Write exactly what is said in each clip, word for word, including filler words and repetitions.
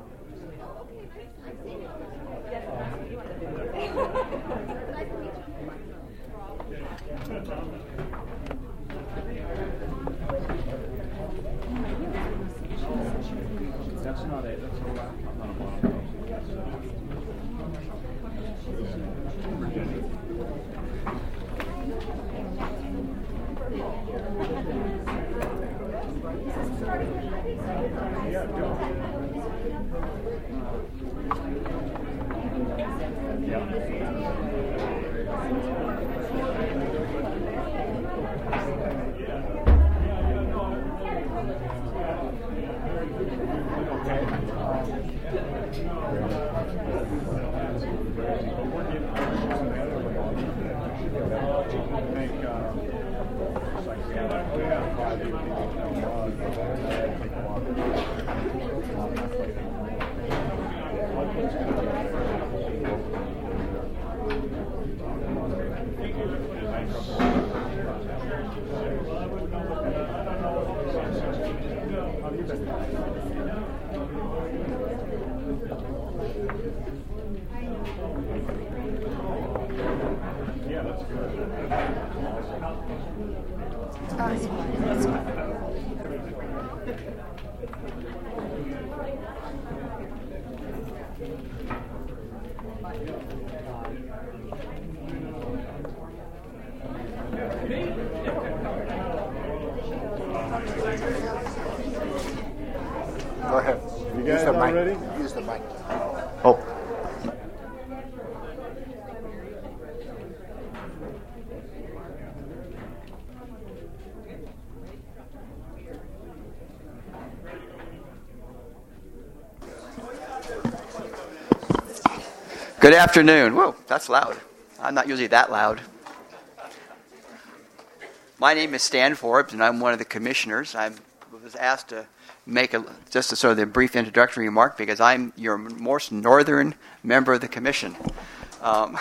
That's not it. That's a laptop, not a monitor. Yeah, go. Yeah, that's good. Go ahead. You guys Use the all mic. ready? Use the mic. Oh. Good afternoon. Whoa, that's loud. I'm not usually that loud. My name is Stan Forbes, and I'm one of the commissioners. I was asked to make a, just a sort of a brief introductory remark because I'm your most northern member of the commission. Um,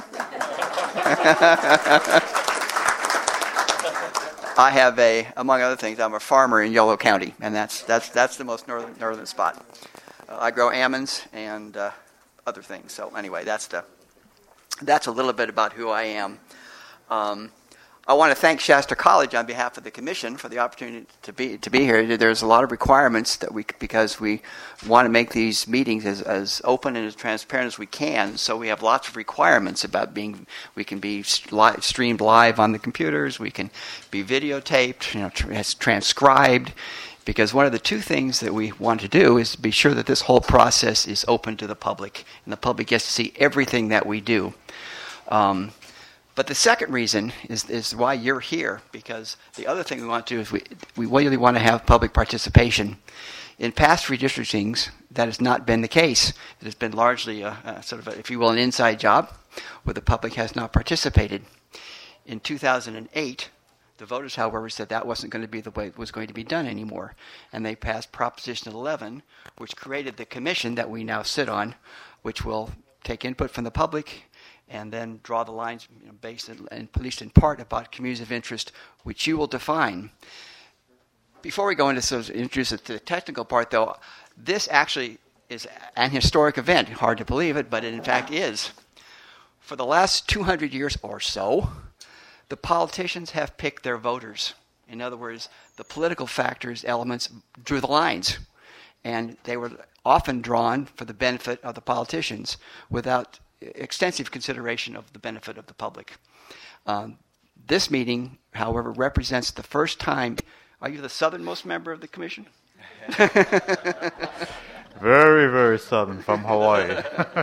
I have a, among other things, I'm a farmer in Yolo County, and that's that's that's the most northern northern spot. Uh, I grow almonds and uh, other things. So anyway, that's the that's a little bit about who I am. Um, I want to thank Shasta College on behalf of the commission for the opportunity to be to be here. There's a lot of requirements that we because we want to make these meetings as, as open and as transparent as we can. So we have lots of requirements about being. We can be live, streamed live on the computers. We can be videotaped, you know, tra- transcribed. Because one of the two things that we want to do is be sure that this whole process is open to the public, and the public gets to see everything that we do. Um, But the second reason is, is why you're here, because the other thing we want to do is we, we really want to have public participation. In past redistrictings, that has not been the case. It has been largely a, a sort of, a, if you will, an inside job where the public has not participated. In two thousand eight, the voters, however, said that wasn't going to be the way it was going to be done anymore. And they passed Proposition eleven, which created the commission that we now sit on, which will take input from the public and then draw the lines, you know, based in, at least in part about communities of interest, which you will define. Before we go into sort of introduce it to the technical part, though, this actually is an historic event. Hard to believe it, but it in fact is. For the last two hundred years or so, the politicians have picked their voters. In other words, the political factors, elements, drew the lines. And they were often drawn for the benefit of the politicians without extensive consideration of the benefit of the public. Um, this meeting, however, represents the first time. Are you the southernmost member of the commission? Very, very southern, from Hawaii.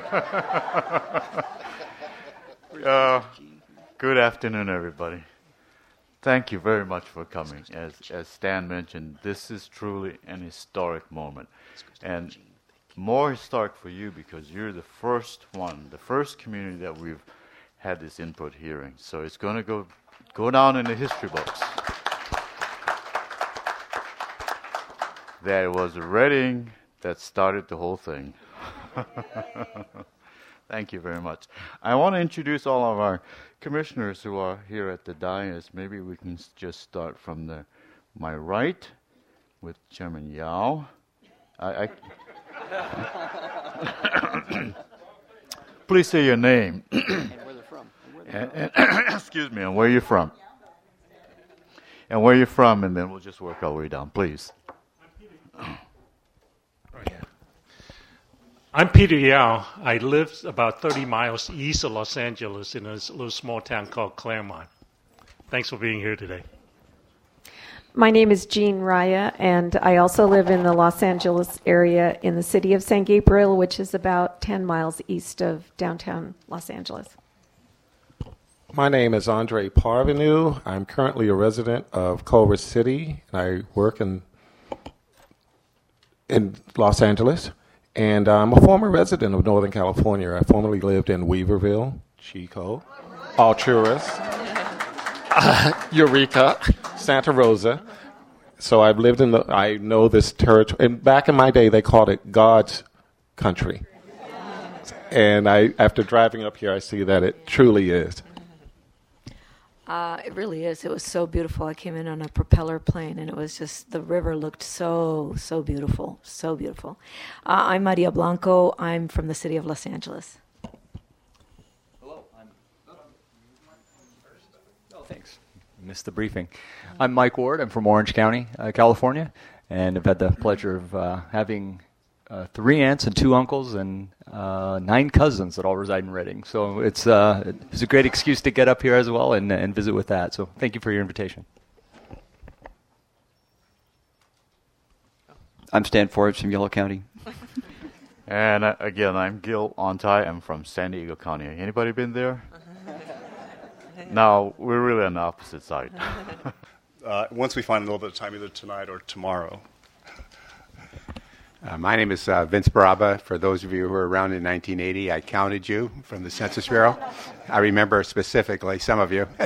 uh, good afternoon, everybody. Thank you very much for coming. As as Stan mentioned, this is truly an historic moment. And more historic for you because you're the first one, the first community that we've had this input hearing. So it's going to go go down in the history books. That it was Reading that started the whole thing. Thank you very much. I want to introduce all of our commissioners who are here at the dais. Maybe we can s- just start from the my right with Chairman Yao. I, I Please say your name. And where they're from. And where they're and, and excuse me, and where you're from. And where you're from, and then we'll just work our way down, please. I'm Peter Yao. I live about thirty miles east of Los Angeles in a little small town called Claremont. Thanks for being here today. My name is Jean Raya, and I also live in the Los Angeles area in the city of San Gabriel, which is about ten miles east of downtown Los Angeles. My name is Andre Parvenu. I'm currently a resident of Culver City. I work in in Los Angeles, and I'm a former resident of Northern California. I formerly lived in Weaverville, Chico, Alturas, uh, Eureka, Santa Rosa. So I've lived in the, I know this territory. And back in my day, they called it God's country. And I, after driving up here, I see that it truly is. Uh, it really is. It was so beautiful. I came in on a propeller plane, and it was just, the river looked so, so beautiful, so beautiful. Uh, I'm Maria Blanco. I'm from the city of Los Angeles. Hello. I'm. Oh, thanks. Missed the briefing. I'm Mike Ward. I'm from Orange County, uh, California, and I've had the pleasure of uh, having uh, three aunts and two uncles and uh, nine cousins that all reside in Redding. So it's uh, it's a great excuse to get up here as well and, and visit with that. So thank you for your invitation. I'm Stan Forbes from Yolo County. And uh, again, I'm Gil Ontai. I'm from San Diego County. Anybody been there? No, we're really on the opposite side. uh, once we find a little bit of time, either tonight or tomorrow. Uh, my name is uh, Vince Baraba. For those of you who were around in nineteen eighty, I counted you from the Census Bureau. I remember specifically some of you.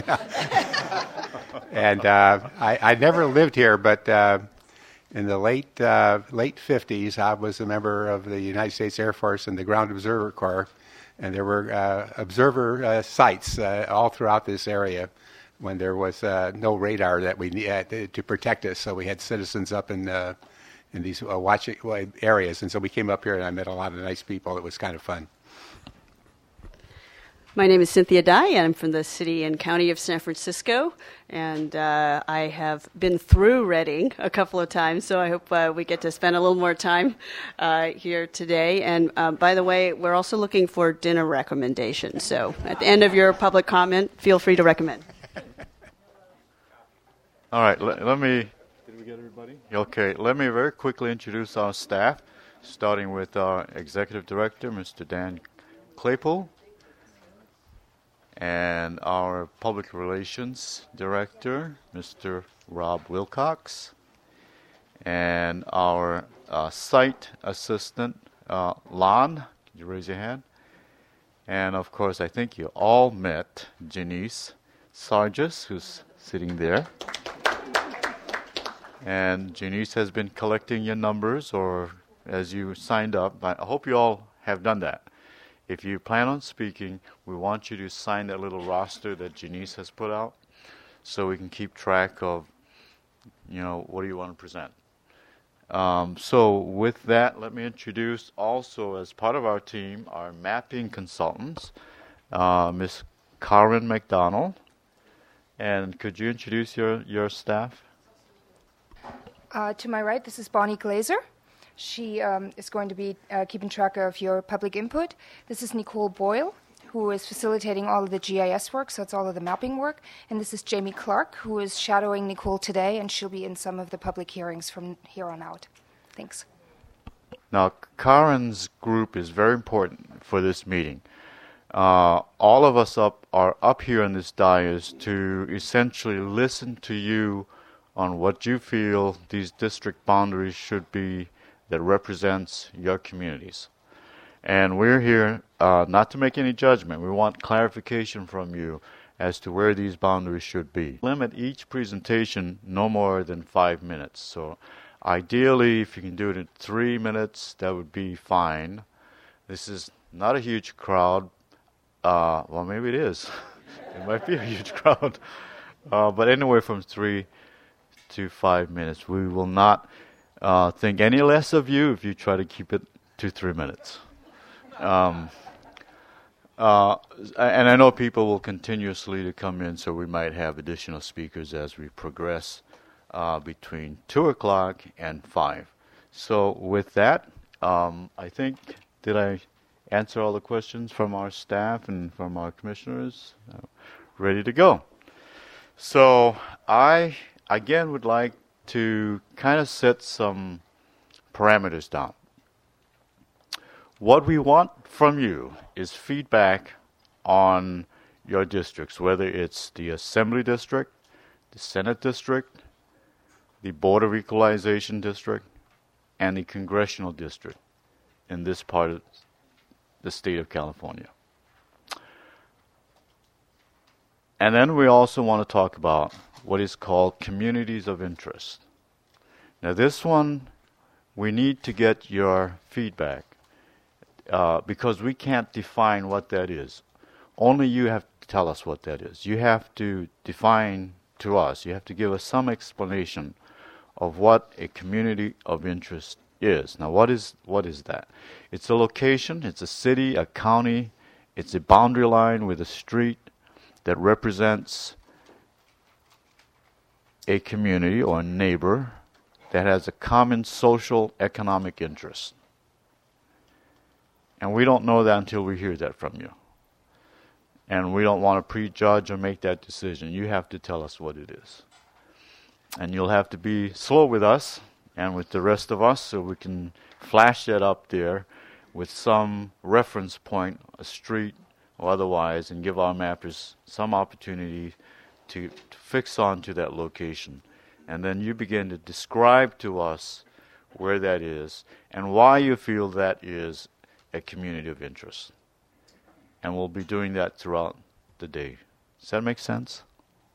and uh, I, I never lived here, but uh, in the late uh, late fifties, I was a member of the United States Air Force and the Ground Observer Corps. And there were uh, observer uh, sites uh, all throughout this area when there was uh, no radar that we had to protect us. So we had citizens up in uh, in these uh, watching areas. And so we came up here and I met a lot of nice people. It was kind of fun. My name is Cynthia Dye, and I'm from the city and county of San Francisco. And uh, I have been through Redding a couple of times, so I hope uh, we get to spend a little more time uh, here today. And uh, by the way, we're also looking for dinner recommendations. So at the end of your public comment, feel free to recommend. All right, let, let me... Did we get everybody? Okay, let me very quickly introduce our staff, starting with our Executive Director, Mister Dan Claypool, and our Public Relations Director, Mister Rob Wilcox, and our uh, Site Assistant, uh, Lon. Can you raise your hand? And, of course, I think you all met Janice Sargis, who's sitting there. And Janice has been collecting your numbers, or as you signed up. I hope you all have done that. If you plan on speaking, we want you to sign that little roster that Janice has put out so we can keep track of, you know, what do you want to present. Um, so with that, let me introduce also as part of our team our mapping consultants, uh, Miz Karen McDonald. And could you introduce your, your staff? Uh, to my right, this is Bonnie Glazer. She um, is going to be uh, keeping track of your public input. This is Nicole Boyle, who is facilitating all of the G I S work, so it's all of the mapping work. And this is Jamie Clark, who is shadowing Nicole today, and she'll be in some of the public hearings from here on out. Thanks. Now, Karen's group is very important for this meeting. Uh, all of us up are up here in this dais to essentially listen to you on what you feel these district boundaries should be that represents your communities. And we're here uh, not to make any judgment. We want clarification from you as to where these boundaries should be. Limit each presentation no more than five minutes. So ideally, if you can do it in three minutes, that would be fine. This is not a huge crowd. Uh, well, maybe it is. It might be a huge crowd. Uh, but anywhere from three to five minutes. We will not Uh, think any less of you if you try to keep it two, three minutes. Um, uh, and I know people will continuously to come in, so we might have additional speakers as we progress uh, between two o'clock and five. So with that, um, I think, did I answer all the questions from our staff and from our commissioners? Uh, ready to go. So I, again, would like to kind of set some parameters down. What we want from you is feedback on your districts, whether it's the Assembly District, the Senate District, the Board of Equalization District, and the Congressional District in this part of the state of California. And then we also want to talk about what is called communities of interest. Now this one, we need to get your feedback uh, because we can't define what that is. Only you have to tell us what that is. You have to define to us, you have to give us some explanation of what a community of interest is. Now what is what is that? It's a location, it's a city, a county, it's a boundary line with a street that represents a community or a neighbor that has a common social economic interest. And we don't know that until we hear that from you. And we don't want to prejudge or make that decision. You have to tell us what it is. And you'll have to be slow with us and with the rest of us so we can flash that up there with some reference point, a street or otherwise, and give our mappers some opportunity to, to fix onto that location. And then you begin to describe to us where that is and why you feel that is a community of interest. And we'll be doing that throughout the day. Does that make sense?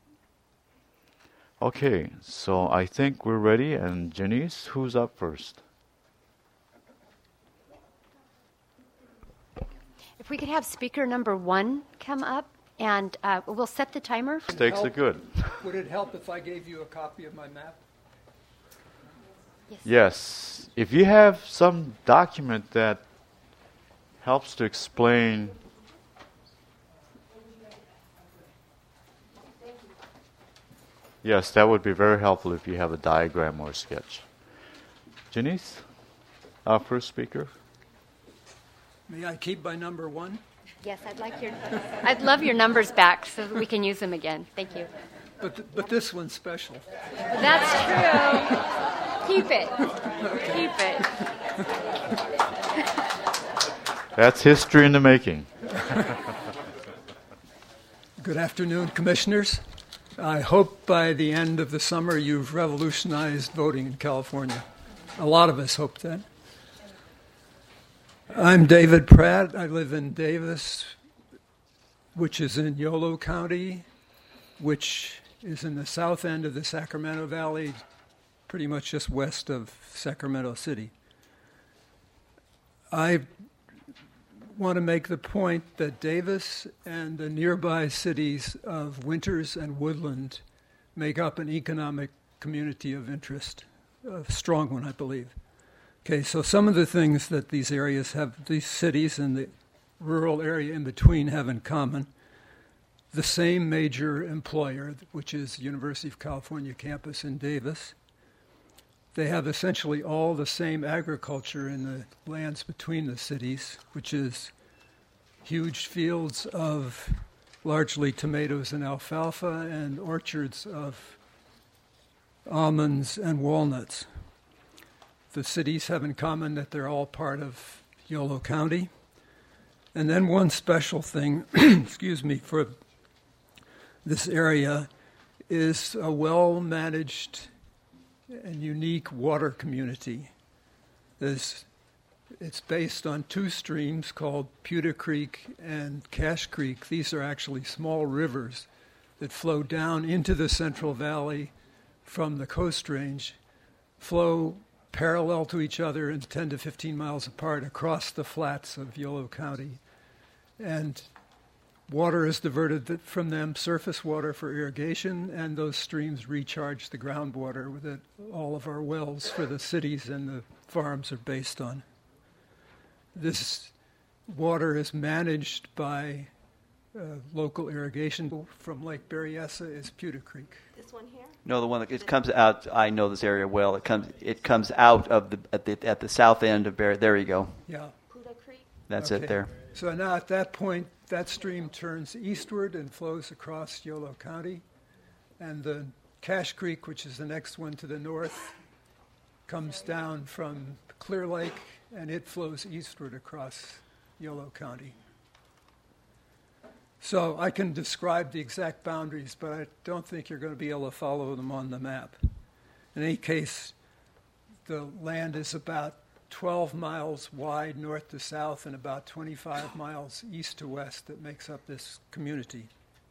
Okay, so I think we're ready. And Janice, who's up first? If we could have speaker number one come up, and uh, we'll set the timer. Stakes are good. Would it help if I gave you a copy of my map? Yes. Yes. If you have some document that helps to explain. Yes, that would be very helpful if you have a diagram or a sketch. Janice, our first speaker. May I keep my number one? Yes, I'd like your. I'd love your numbers back so that we can use them again. Thank you. But th- but this one's special. That's true. Keep it. Keep it. That's history in the making. Good afternoon, commissioners. I hope by the end of the summer you've revolutionized voting in California. A lot of us hope that. I'm David Pratt. I live in Davis, which is in Yolo County, which is in the south end of the Sacramento Valley, pretty much just west of Sacramento City. I want to make the point that Davis and the nearby cities of Winters and Woodland make up an economic community of interest, a strong one, I believe. Okay, so some of the things that these areas have, these cities and the rural area in between have in common: the same major employer, which is University of California campus in Davis. They have essentially all the same agriculture in the lands between the cities, which is huge fields of largely tomatoes and alfalfa and orchards of almonds and walnuts. The cities have in common that they're all part of Yolo County. And then one special thing, excuse me, for this area is a well-managed and unique water community. There's, it's based on two streams called Pewter Creek and Cache Creek. These are actually small rivers that flow down into the Central Valley from the Coast Range, flow parallel to each other and ten to fifteen miles apart across the flats of Yolo County. And water is diverted from them, surface water for irrigation, and those streams recharge the groundwater that all of our wells for the cities and the farms are based on. this water is managed by uh, local irrigation from Lake Berryessa is Pewter Creek. This one here? No, the one that it comes out. I know this area well. It comes. It comes out of the at the at the south end of Barry. There you go. Yeah. Pewter Creek. That's Okay. it there. So now at that point, that stream turns eastward and flows across Yolo County, and the Cache Creek, which is the next one to the north, comes down from Clear Lake, and it flows eastward across Yolo County. So I can describe the exact boundaries, but I don't think you're going to be able to follow them on the map. In any case, the land is about twelve miles wide north to south and about twenty-five miles east to west that makes up this community.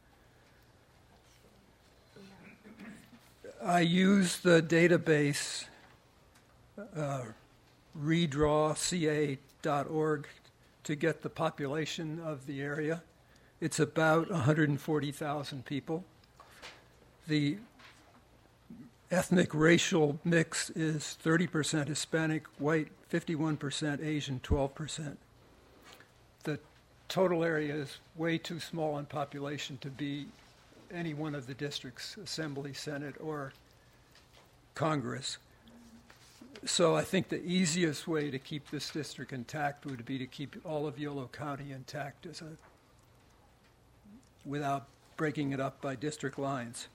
I use the database uh, redraw C A dot org to get the population of the area. It's about one hundred forty thousand people. The ethnic racial mix is thirty percent Hispanic, white, fifty-one percent Asian, twelve percent. The total area is way too small in population to be any one of the districts, Assembly, Senate, or Congress. So I think the easiest way to keep this district intact would be to keep all of Yolo County intact as a, without breaking it up by district lines.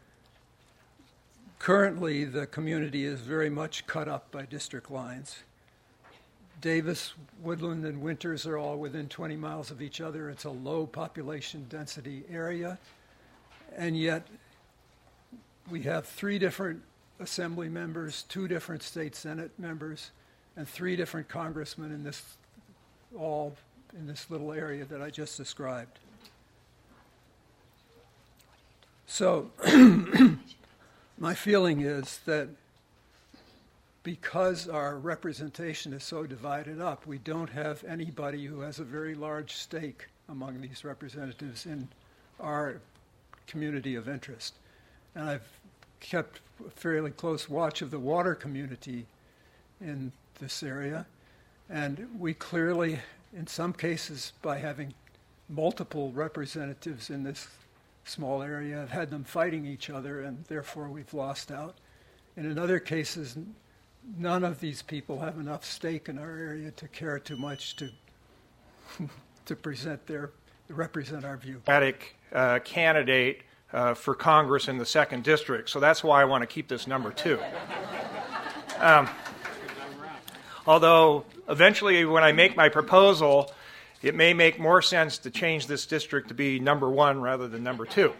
Currently, the community is very much cut up by district lines. Davis, Woodland, and Winters are all within twenty miles of each other. It's a low population density area, and yet we have three different assembly members, two different state senate members, and three different congressmen in this, all in this little area that I just described. So my feeling is that because our representation is so divided up, we don't have anybody who has a very large stake among these representatives in our community of interest. And I've kept a fairly close watch of the water community in this area. And we clearly, in some cases, by having multiple representatives in this small area, have had them fighting each other, and therefore we've lost out. And in other cases, none of these people have enough stake in our area to care too much to to present their represent our view. Uh, candidate uh, for Congress in the second district, so that's why I want to keep this number two. Um, although eventually, when I make my proposal, it may make more sense to change this district to be number one rather than number two.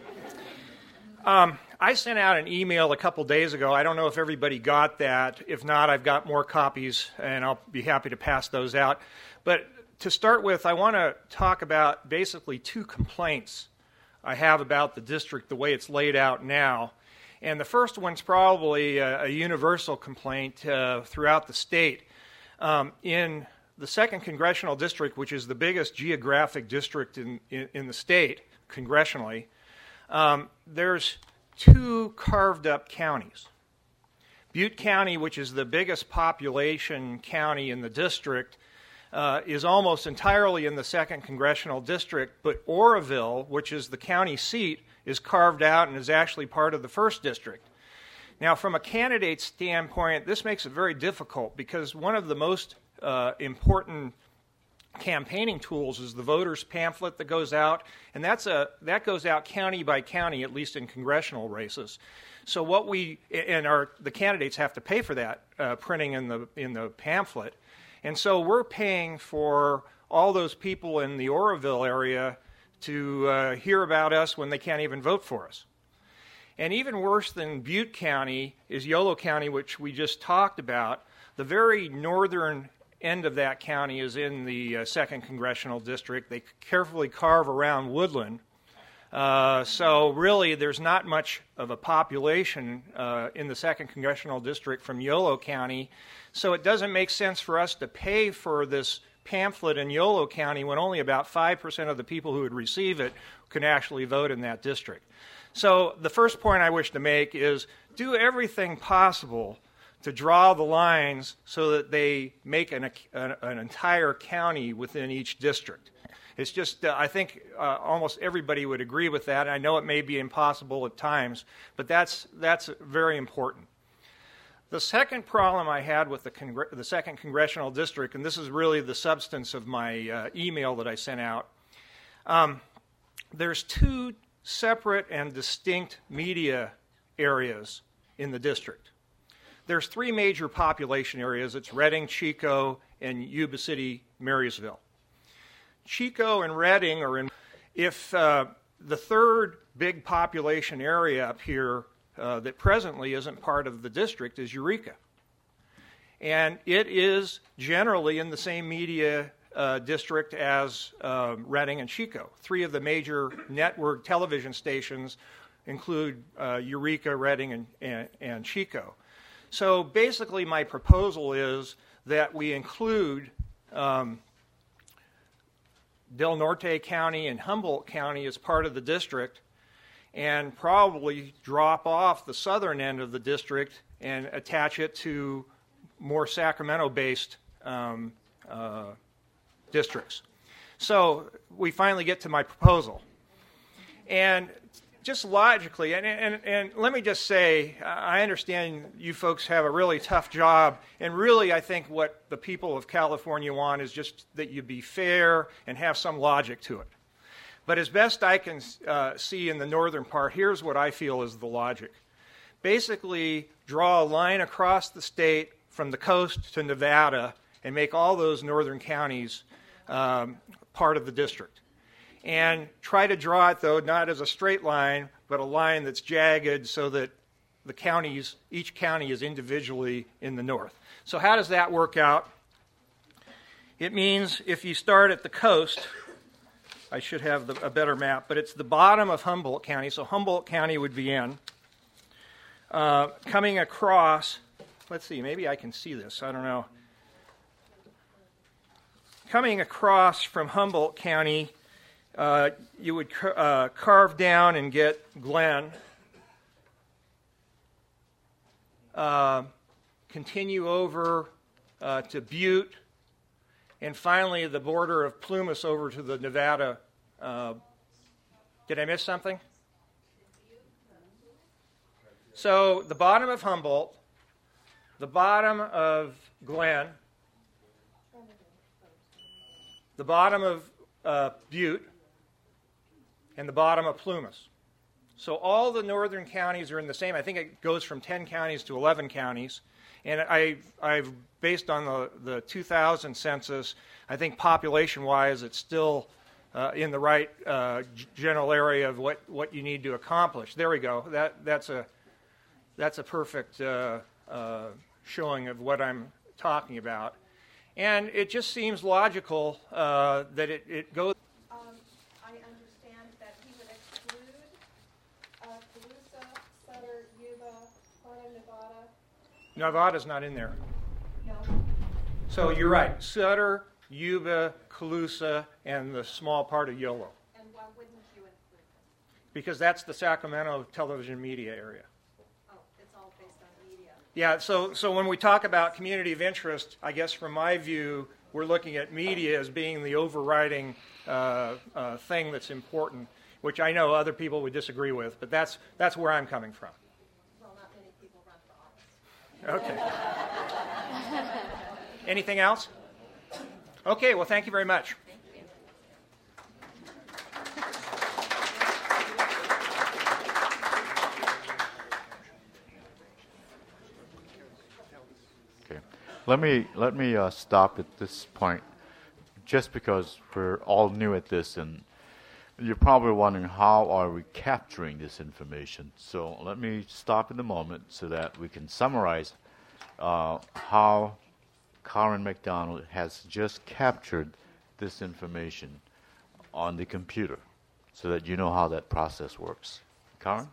Um, I sent out an email a couple days ago. I don't know if everybody got that. If not, I've got more copies, and I'll be happy to pass those out. But to start with, I want to talk about basically two complaints I have about the district, the way it's laid out now. And the first one's probably a, a universal complaint uh, throughout the state. Um, in the second congressional district, which is the biggest geographic district in, in, in the state, congressionally, um, there's two carved up counties. Butte County, which is the biggest population county in the district, uh, is almost entirely in the second congressional district, but Oroville, which is the county seat, is carved out and is actually part of the first district. Now, from a candidate standpoint, this makes it very difficult because one of the most uh, important campaigning tools is the voters pamphlet that goes out, and that's a that goes out county by county, at least in congressional races. So what we and our the candidates have to pay for that uh, printing in the in the pamphlet, and so we're paying for all those people in the Oroville area to uh, hear about us when they can't even vote for us. And even worse than Butte County is Yolo County, which we just talked about. The very northern end of that county is in the uh, second congressional district. They carefully carve around Woodland. Uh, so really there's not much of a population uh, in the second congressional district from Yolo County. So it doesn't make sense for us to pay for this pamphlet in Yolo County when only about five percent of the people who would receive it can actually vote in that district. So the first point I wish to make is do everything possible to draw the lines so that they make an, an, an entire county within each district. It's just, uh, I think uh, almost everybody would agree with that. I know it may be impossible at times, but that's, that's very important. The second problem I had with the, congr- the second congressional district, and this is really the substance of my uh, email that I sent out, um, there's two separate and distinct media areas in the district. There's three major population areas. It's Redding, Chico, and Yuba City, Marysville. Chico and Redding are in, if uh, the third big population area up here uh, that presently isn't part of the district is Eureka. And it is generally in the same media uh, district as uh, Redding and Chico. Three of the major network television stations include uh, Eureka, Redding, and, and, and Chico. So basically my proposal is that we include um, Del Norte County and Humboldt County as part of the district and probably drop off the southern end of the district and attach it to more Sacramento-based um, uh, districts. So we finally get to my proposal. And just logically, and, and, and let me just say, I understand you folks have a really tough job, and really I think what the people of California want is just that you be fair and have some logic to it. But as best I can uh, see in the northern part, here's what I feel is the logic. Basically, draw a line across the state from the coast to Nevada and make all those northern counties um, part of the district. And try to draw it, though, not as a straight line, but a line that's jagged so that the counties, each county is individually in the north. So how does that work out? It means if you start at the coast, I should have the, a better map, but it's the bottom of Humboldt County, so Humboldt County would be in. Uh, coming across, let's see, maybe I can see this, I don't know. Coming across from Humboldt County, Uh, you would car- uh, carve down and get Glen, uh, continue over uh, to Butte, and finally the border of Plumas over to the Nevada. Uh, did I miss something? So the bottom of Humboldt, the bottom of Glen, the bottom of uh, Butte, and the bottom of Plumas. So all the northern counties are in the same. I think it goes from ten counties to eleven counties. And I, I've based on the, the two thousand census, I think population-wise it's still uh, in the right uh, general area of what, what you need to accomplish. There we go. That, that's, a, that's a perfect uh, uh, showing of what I'm talking about. And it just seems logical uh, that it, it goes... Nevada's not in there. No. So you're right. Sutter, Yuba, Colusa, and the small part of Yolo. And why wouldn't you include them? Because that's the Sacramento television media area. Oh, it's all based on media. Yeah, so, so when we talk about community of interest, I guess from my view, we're looking at media as being the overriding uh, uh, thing that's important, which I know other people would disagree with, but that's, that's where I'm coming from. Okay. Anything else? Okay, well, thank you very much. Okay. Let me let me uh, stop at this point, just because we're all new at this, and you're probably wondering how are we capturing this information. So let me stop in a moment so that we can summarize uh, how Karen McDonald has just captured this information on the computer, so that you know how that process works. Karen?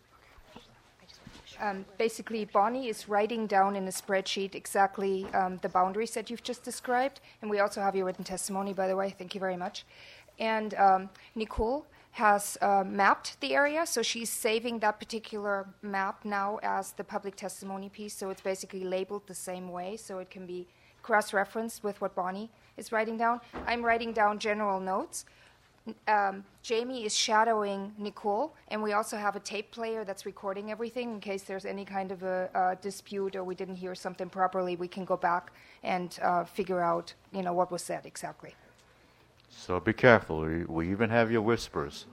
Um, basically, Bonnie is writing down in a spreadsheet exactly um, the boundaries that you've just described, and we also have your written testimony, by the way. Thank you very much. And um, Nicole has uh, mapped the area, so she's saving that particular map now as the public testimony piece, so it's basically labeled the same way, so it can be cross-referenced with what Bonnie is writing down. I'm writing down general notes. Um, Jamie is shadowing Nicole, and we also have a tape player that's recording everything in case there's any kind of a, a dispute or we didn't hear something properly. We can go back and uh, figure out, you know, what was said exactly. So be careful. We, we even have your whispers.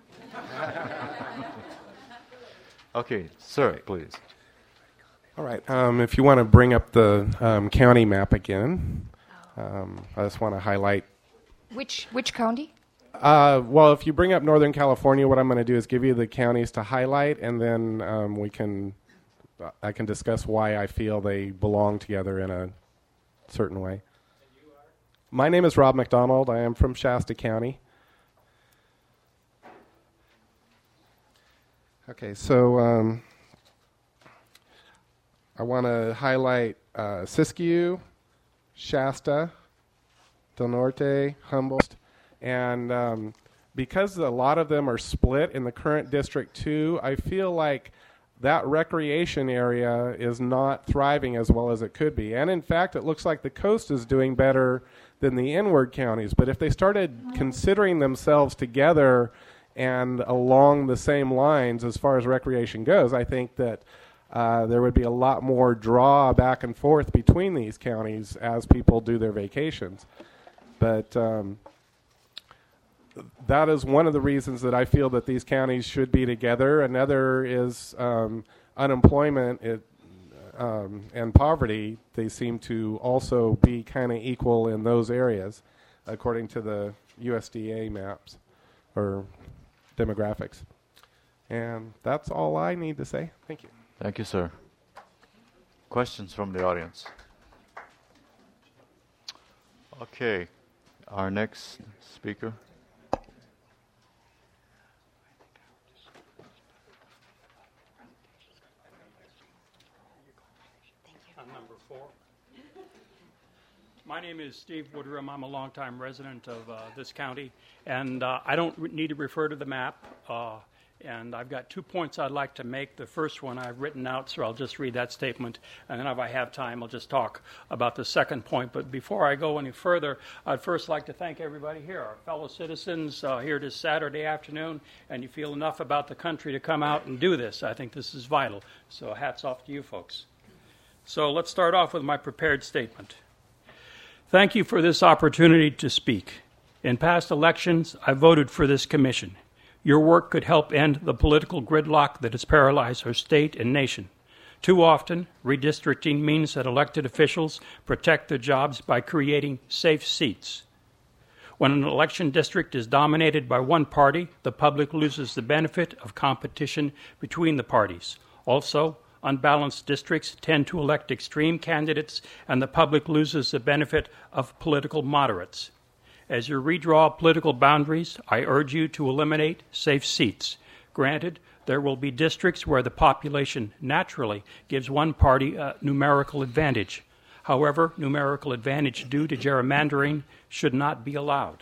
Okay, sir, please. All right. Um, if you want to bring up the um, county map again, um, I just want to highlight. Which which county? Uh, well, if you bring up Northern California, what I'm going to do is give you the counties to highlight, and then um, we can I can discuss why I feel they belong together in a certain way. My name is Rob McDonald. I am from Shasta County. Okay, so um, I want to highlight uh, Siskiyou, Shasta, Del Norte, Humboldt, and um, because a lot of them are split in the current District two, I feel like that recreation area is not thriving as well as it could be. And in fact, it looks like the coast is doing better than the inward counties. But if they started considering themselves together and along the same lines as far as recreation goes, I think that uh, there would be a lot more draw back and forth between these counties as people do their vacations. But um, that is one of the reasons that I feel that these counties should be together. Another is um, unemployment it, um, and poverty. They seem to also be kind of equal in those areas, according to the U S D A maps or demographics. And that's all I need to say. Thank you. Thank you, sir. Questions from the audience? Okay, our next speaker. My name is Steve Woodrum. I'm a longtime resident of uh, this county, and uh, I don't re- need to refer to the map. Uh, and I've got two points I'd like to make. The first one I've written out, so I'll just read that statement, and then if I have time, I'll just talk about the second point. But before I go any further, I'd first like to thank everybody here, our fellow citizens uh, here this Saturday afternoon, and you feel enough about the country to come out and do this. I think this is vital. So hats off to you folks. So let's start off with my prepared statement. Thank you for this opportunity to speak. In past elections, I voted for this commission. Your work could help end the political gridlock that has paralyzed our state and nation. Too often, redistricting means that elected officials protect their jobs by creating safe seats. When an election district is dominated by one party, the public loses the benefit of competition between the parties. Also, unbalanced districts tend to elect extreme candidates, and the public loses the benefit of political moderates. As you redraw political boundaries, I urge you to eliminate safe seats. Granted, there will be districts where the population naturally gives one party a numerical advantage. However, numerical advantage due to gerrymandering should not be allowed.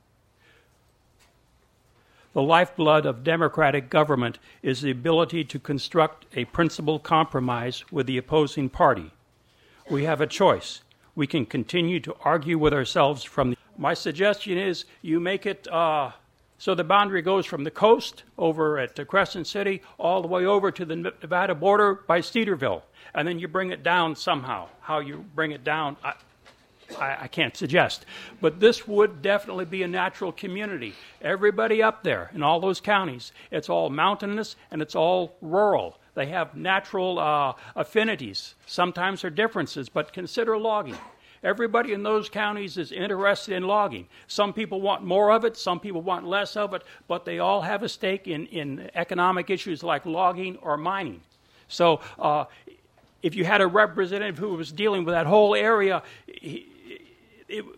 The lifeblood of democratic government is the ability to construct a principled compromise with the opposing party. We have a choice. We can continue to argue with ourselves from the... My suggestion is you make it uh, so the boundary goes from the coast over at uh, Crescent City all the way over to the Nevada border by Cedarville, and then you bring it down somehow. How you bring it down, I, I, I can't suggest. But this would definitely be a natural community. Everybody up there in all those counties, it's all mountainous and it's all rural. They have natural uh, affinities. Sometimes there are differences, but consider logging. Everybody in those counties is interested in logging. Some people want more of it, some people want less of it, but they all have a stake in, in economic issues like logging or mining. So uh, if you had a representative who was dealing with that whole area, he, it,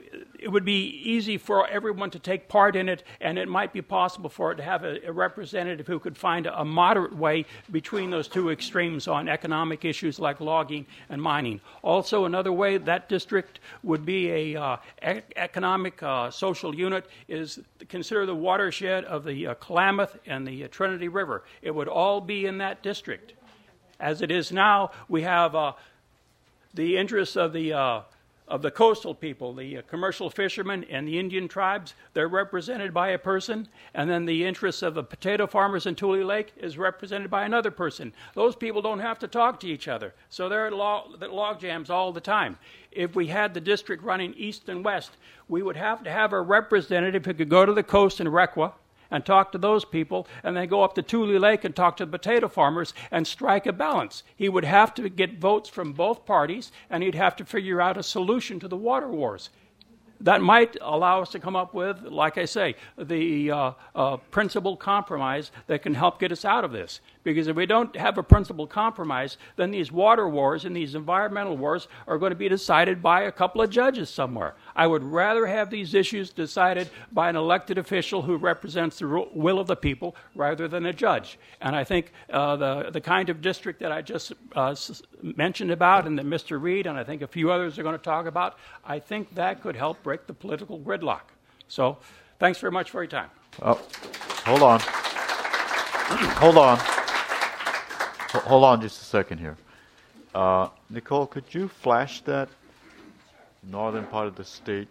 it would be easy for everyone to take part in it, and it might be possible for it to have a, a representative who could find a, a moderate way between those two extremes on economic issues like logging and mining. Also, another way that district would be a uh, e- economic uh, social unit is consider the watershed of the uh, Klamath and the uh, Trinity River. It would all be in that district. As it is now, we have uh, the interests of the uh, of the coastal people, the uh, commercial fishermen and the Indian tribes. They're represented by a person, and then the interests of the potato farmers in Tule Lake is represented by another person. Those people don't have to talk to each other, so they're at log, log jams all the time. If we had the district running east and west, we would have to have a representative who could go to the coast in Requa and talk to those people, and then go up to Tule Lake and talk to the potato farmers and strike a balance. He would have to get votes from both parties, and he'd have to figure out a solution to the water wars. That might allow us to come up with, like I say, the uh, uh, principled compromise that can help get us out of this. Because if we don't have a principled compromise, then these water wars and these environmental wars are going to be decided by a couple of judges somewhere. I would rather have these issues decided by an elected official who represents the will of the people rather than a judge. And I think uh, the, the kind of district that I just uh, s- mentioned about and that Mister Reed and I think a few others are going to talk about, I think that could help break the political gridlock. So thanks very much for your time. Oh, hold on. hold on. Hold on just a second here. Uh, Nicole, could you flash that northern part of the state?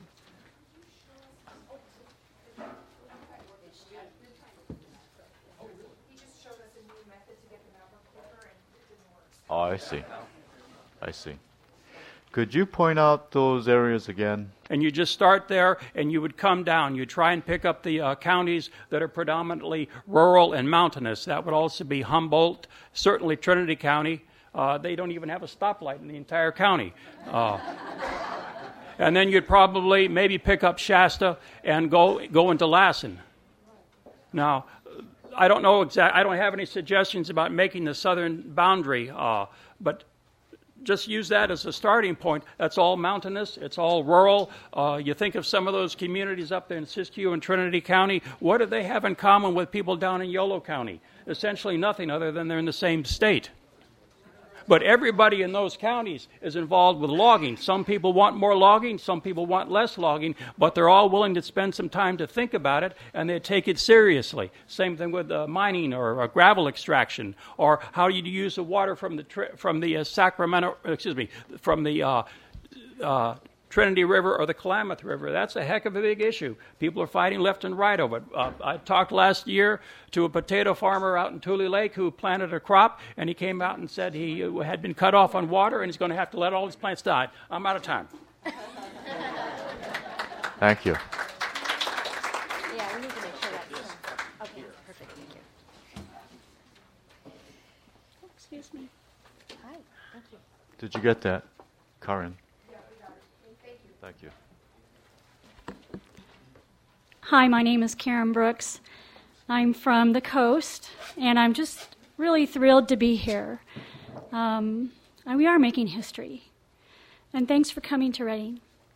Oh, I see. I see. Could you point out those areas again? And you just start there, and you would come down. You try and pick up the uh, counties that are predominantly rural and mountainous. That would also be Humboldt, certainly Trinity County. Uh, they don't even have a stoplight in the entire county. Uh, and then you'd probably maybe pick up Shasta and go go into Lassen. Now, I don't know exact. I don't have any suggestions about making the southern boundary, uh, but just use that as a starting point. That's all mountainous. It's all rural. Uh, you think of some of those communities up there in Siskiyou and Trinity County. What do they have in common with people down in Yolo County? Essentially nothing other than they're in the same state. But everybody in those counties is involved with logging. Some people want more logging, some people want less logging, but they're all willing to spend some time to think about it, and they take it seriously. Same thing with uh, mining or uh, gravel extraction, or how you use the water from the tri- from the uh, Sacramento, excuse me, from the uh, uh, Trinity River or the Klamath River. That's a heck of a big issue. People are fighting left and right over it. Uh, I talked last year to a potato farmer out in Tule Lake who planted a crop, and he came out and said he had been cut off on water and he's going to have to let all his plants die. I'm out of time. Thank you. Yeah, we need to make sure that's okay. Perfect. Thank you. Excuse me. Hi. Thank you. Did you get that, Karen? Thank you. Hi, my name is Karen Brooks. I'm from the coast, and I'm just really thrilled to be here. Um, and we are making history. And thanks for coming to Reading.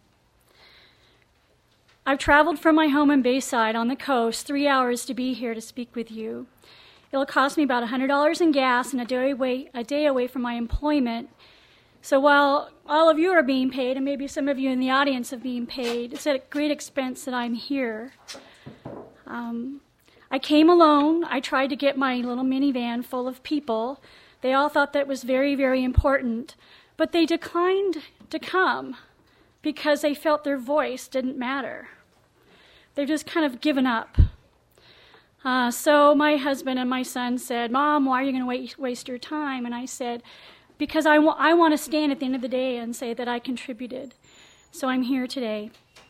I've traveled from my home in Bayside on the coast three hours to be here to speak with you. It'll cost me about one hundred dollars in gas and a day away, a day away from my employment. So while all of you are being paid, and maybe some of you in the audience are being paid, it's at great expense that I'm here. Um, I came alone. I tried to get my little minivan full of people. They all thought that was very, very important, but they declined to come because they felt their voice didn't matter. They've just kind of given up. Uh, so my husband and my son said, "Mom, why are you going to waste, waste your time?" And I said, because I, wa- I want to stand at the end of the day and say that I contributed. So I'm here today.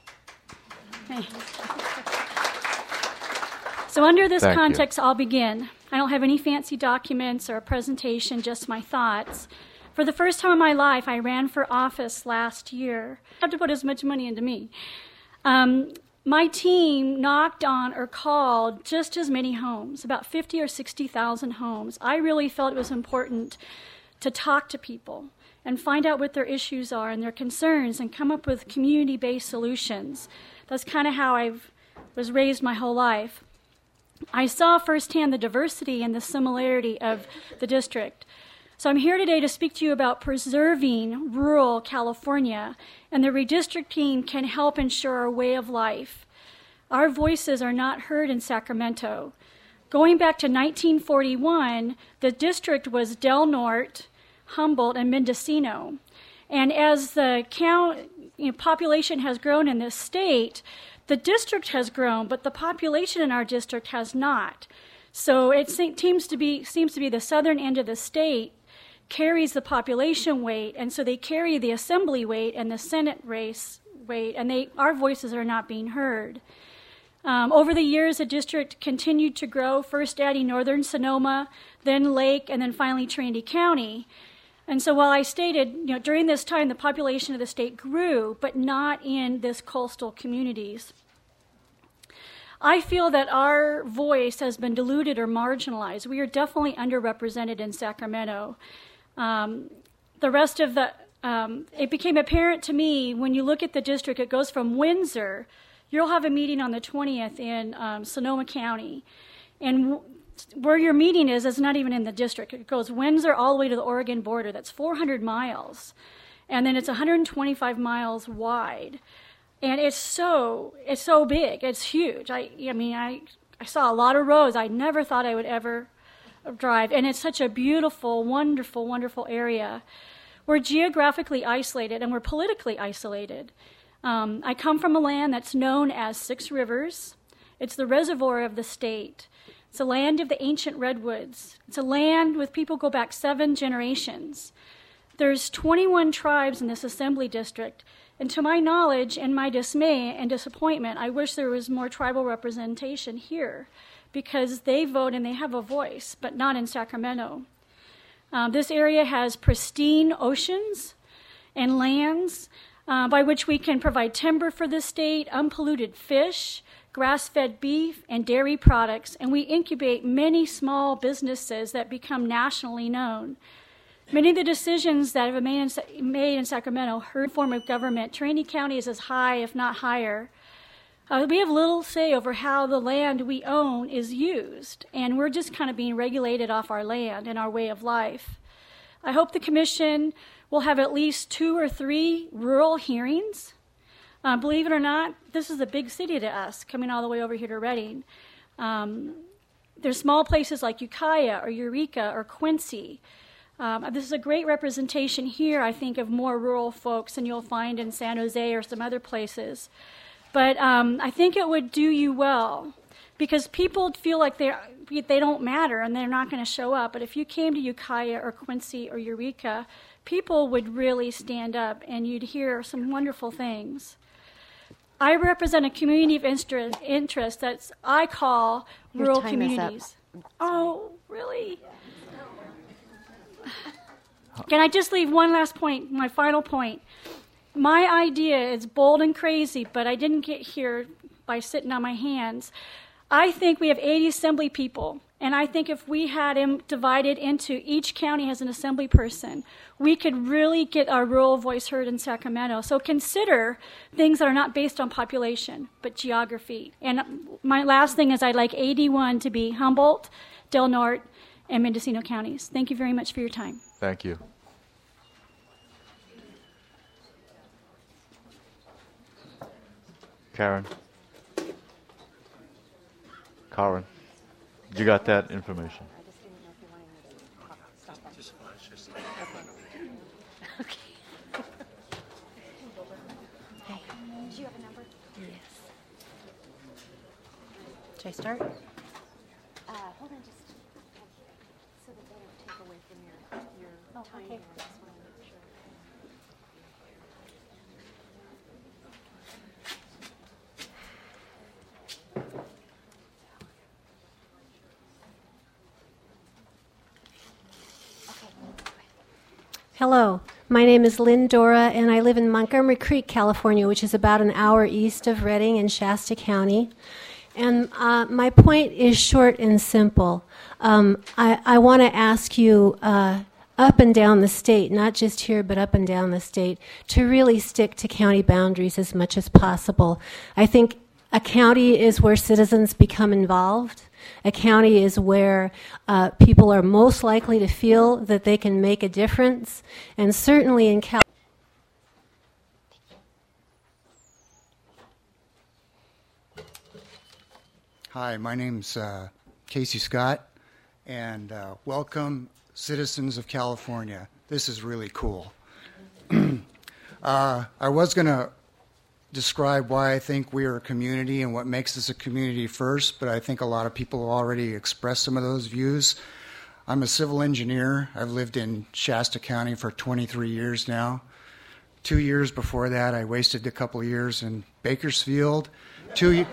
So under this Thank context, you. I'll begin. I don't have any fancy documents or a presentation, just my thoughts. For the first time in my life, I ran for office last year. I have to put as much money into me. Um, my team knocked on or called just as many homes, about fifty or sixty thousand homes. I really felt it was important to talk to people and find out what their issues are and their concerns and come up with community-based solutions. That's kind of how I was raised my whole life. I saw firsthand the diversity and the similarity of the district. So I'm here today to speak to you about preserving rural California, and the redistricting can help ensure our way of life. Our voices are not heard in Sacramento. Going back to nineteen forty-one, the district was Del Norte, Humboldt, and Mendocino. And as the count, you know, population has grown in this state, the district has grown, but the population in our district has not. So it seems to be seems to be the southern end of the state carries the population weight, and so they carry the assembly weight and the Senate race weight, and they our voices are not being heard. Um, over the years, the district continued to grow, first adding northern Sonoma, then Lake, and then finally Trinity County. And so while I stated, you know, during this time, the population of the state grew, but not in this coastal communities. I feel that our voice has been diluted or marginalized. We are definitely underrepresented in Sacramento. Um, the rest of the, um, it became apparent to me when you look at the district, it goes from Windsor. You'll have a meeting on the twentieth in um, Sonoma County. And w- where your meeting is, is not even in the district. It goes Windsor all the way to the Oregon border. That's four hundred miles. And then it's one hundred twenty-five miles wide. And it's so, it's so big. It's huge. I, I mean, I, I saw a lot of roads I never thought I would ever drive. And it's such a beautiful, wonderful, wonderful area. We're geographically isolated and we're politically isolated. Um, I come from a land that's known as Six Rivers. It's the reservoir of the state. It's a land of the ancient redwoods. It's a land with people go back seven generations. There's twenty-one tribes in this assembly district. And to my knowledge and my dismay and disappointment, I wish there was more tribal representation here because they vote and they have a voice, but not in Sacramento. Um, this area has pristine oceans and lands Uh, by which we can provide timber for the state, unpolluted fish, grass-fed beef, and dairy products, and we incubate many small businesses that become nationally known. Many of the decisions that have been made in Sacramento, her form of government, Trinity County is as high, if not higher. Uh, we have little say over how the land we own is used, and we're just kind of being regulated off our land and our way of life. I hope the commission will have at least two or three rural hearings. Uh, believe it or not, this is a big city to us, coming all the way over here to Redding. Um, there's small places like Ukiah or Eureka or Quincy. Um, this is a great representation here, I think, of more rural folks than you'll find in San Jose or some other places. But um, I think it would do you well because people feel like they're, they don't matter and they're not going to show up. But if you came to Ukiah or Quincy or Eureka, people would really stand up and you'd hear some wonderful things. I represent a community of interest that's I call Your rural time communities. is up. Oh, really? Can I just leave one last point, my final point? My idea is bold and crazy, but I didn't get here by sitting on my hands. I think we have eighty assembly people, and I think if we had them divided into each county has an assembly person, we could really get our rural voice heard in Sacramento. So consider things that are not based on population, but geography. And my last thing is I'd like eighty-one to be Humboldt, Del Norte, and Mendocino counties. Thank you very much for your time. Thank you. Karen. Karen, you got that information? Okay. Hey, do you have a number? Yes. Should I start? Uh, hold on, just so that they don't take away from your your oh, time. Okay. Here. I just want to make sure. Hello, my name is Lynn Dora, and I live in Montgomery Creek, California, which is about an hour east of Redding in Shasta County. And uh, my point is short and simple. Um, I, I want to ask you, uh, up and down the state, not just here, but up and down the state, to really stick to county boundaries as much as possible. I think a county is where citizens become involved. A county is where uh, people are most likely to feel that they can make a difference. And certainly in California, Hi, my name's uh, Casey Scott, and uh, welcome, citizens of California. This is really cool. uh, I was going to describe why I think we are a community and what makes us a community first, but I think a lot of people have already expressed some of those views. I'm a civil engineer. I've lived in Shasta County for twenty-three years now. Two years before that, I wasted a couple of years in Bakersfield. Two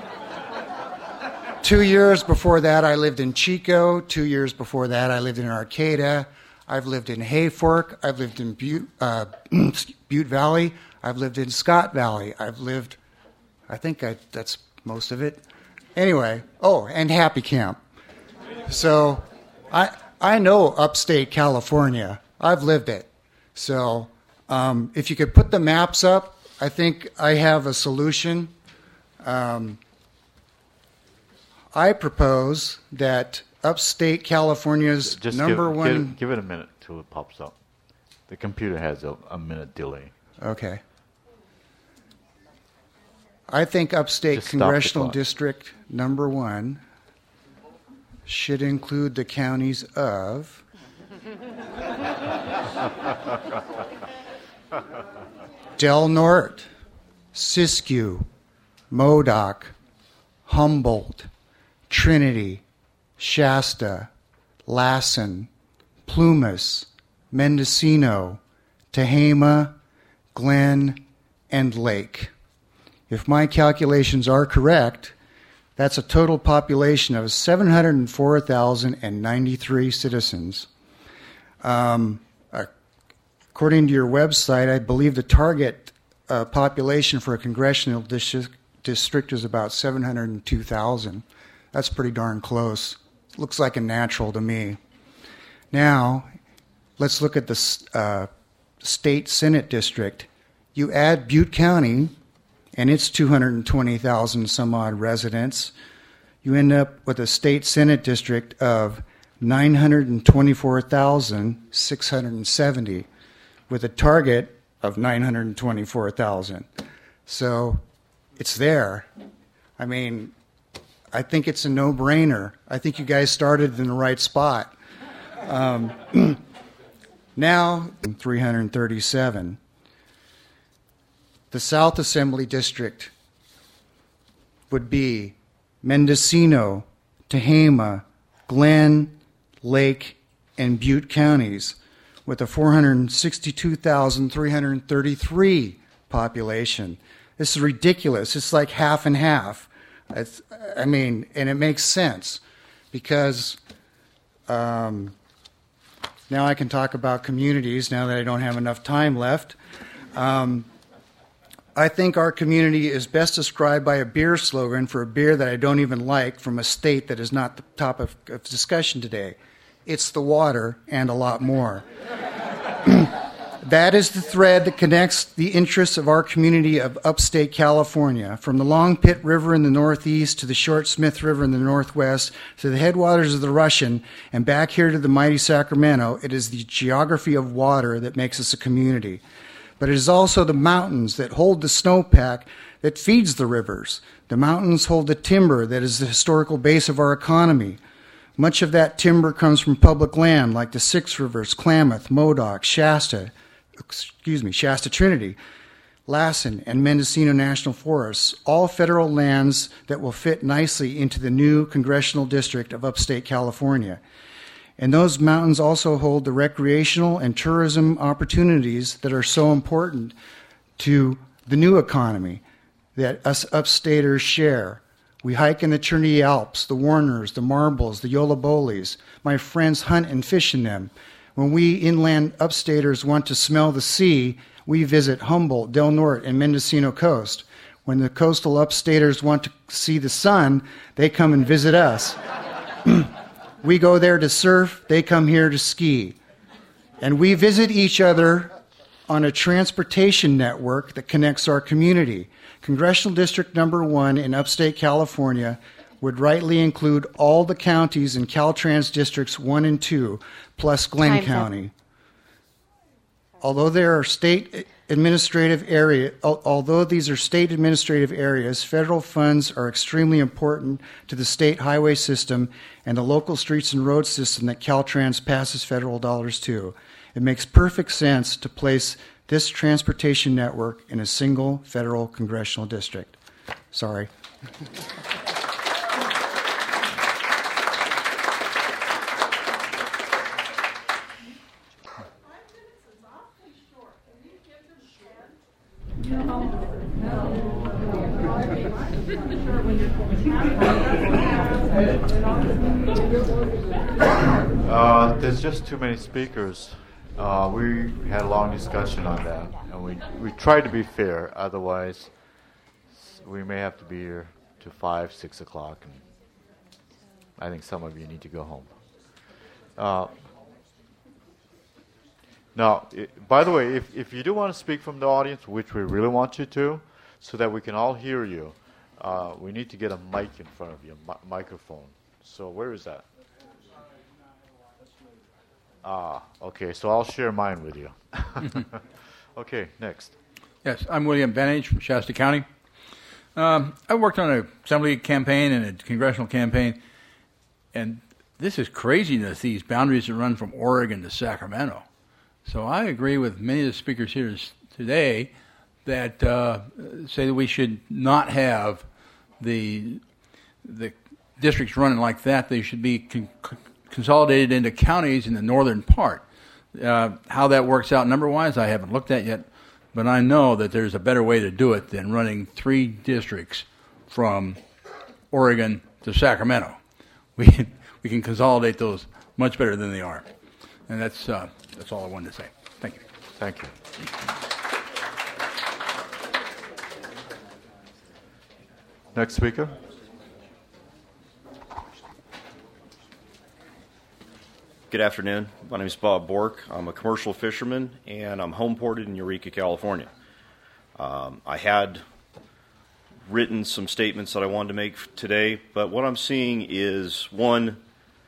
Two years before that, I lived in Chico. Two years before that, I lived in Arcata. I've lived in Hayfork. I've lived in Butte, uh, Butte Valley. I've lived in Scott Valley. I've lived, I think I, that's most of it. Anyway, oh, and Happy Camp. So I I know upstate California. I've lived it. So um, if you could put the maps up, I think I have a solution. Um, I propose that upstate California's Just number give, one... Give, give it a minute till it pops up. The computer has a, a minute delay. Okay. I think upstate Just stop the congressional clock. district number one should include the counties of Del Norte, Siskiyou, Modoc, Humboldt, Trinity, Shasta, Lassen, Plumas, Mendocino, Tehama, Glen, and Lake. If my calculations are correct, that's a total population of seven hundred four thousand ninety-three citizens. Um, according to your website, I believe the target uh, population for a congressional district, district is about seven hundred two thousand. That's pretty darn close. Looks like a natural to me. Now, let's look at the uh, state Senate district. You add Butte County, and its two hundred twenty thousand some odd residents. You end up with a state Senate district of nine hundred twenty-four thousand six hundred seventy, with a target of nine hundred twenty-four thousand. So it's there. I mean, I think it's a no-brainer. I think you guys started in the right spot. Um, now, three hundred thirty-seven. The South Assembly District would be Mendocino, Tehama, Glen, Lake, and Butte counties, with a four hundred sixty-two thousand three hundred thirty-three population. This is ridiculous. It's like half and half. It's, I mean, and it makes sense because um, now I can talk about communities now that I don't have enough time left. Um, I think our community is best described by a beer slogan for a beer that I don't even like from a state that is not the topic of, of discussion today. It's the water and a lot more. That is the thread that connects the interests of our community of upstate California, from the Long Pit River in the northeast to the Short Smith River in the northwest to the headwaters of the Russian and back here to the mighty Sacramento. It is the geography of water that makes us a community. But it is also the mountains that hold the snowpack that feeds the rivers. The mountains hold the timber that is the historical base of our economy. Much of that timber comes from public land like the Six Rivers, Klamath, Modoc, Shasta, excuse me, Shasta Trinity, Lassen, and Mendocino National Forests, all federal lands that will fit nicely into the new congressional district of upstate California. And those mountains also hold the recreational and tourism opportunities that are so important to the new economy that us upstaters share. We hike in the Trinity Alps, the Warners, the Marbles, the Yolabolis. My friends hunt and fish in them. When we inland upstaters want to smell the sea, we visit Humboldt, Del Norte, and Mendocino Coast. When the coastal upstaters want to see the sun, they come and visit us. We go there to surf, they come here to ski. And we visit each other on a transportation network that connects our community. Congressional District Number One in upstate California would rightly include all the counties in Caltrans Districts One and Two, plus Glenn Time's up. County. Although there are state administrative area, al- although these are state administrative areas, federal funds are extremely important to the state highway system and the local streets and road system that Caltrans passes federal dollars to. It makes perfect sense to place this transportation network in a single federal congressional district. Sorry. Uh, there's just too many speakers. Uh, we had a long discussion on that, and we we tried to be fair. Otherwise, we may have to be here to five, six o'clock, and I think some of you need to go home. Uh, now, I by the way, if if you do want to speak from the audience, which we really want you to, so that we can all hear you, uh, we need to get a mic in front of you, mi- microphone. So where is that? Ah, okay, so I'll share mine with you. Okay, next. Yes, I'm William Benage from Shasta County. Um, I worked on an assembly campaign and a congressional campaign, and this is craziness, these boundaries that run from Oregon to Sacramento. So I agree with many of the speakers here s- today that uh, say that we should not have the the districts running like that. They should be con- con- consolidated into counties in the northern part. Uh, how that works out number-wise, I haven't looked at yet, but I know that there's a better way to do it than running three districts from Oregon to Sacramento. We we can consolidate those much better than they are, and that's uh, that's all I wanted to say. Thank you. Thank you. Next speaker. Good afternoon. My name is Bob Bork. I'm a commercial fisherman, and I'm home ported in Eureka, California. Um, I had written some statements that I wanted to make f- today, but what I'm seeing is, one,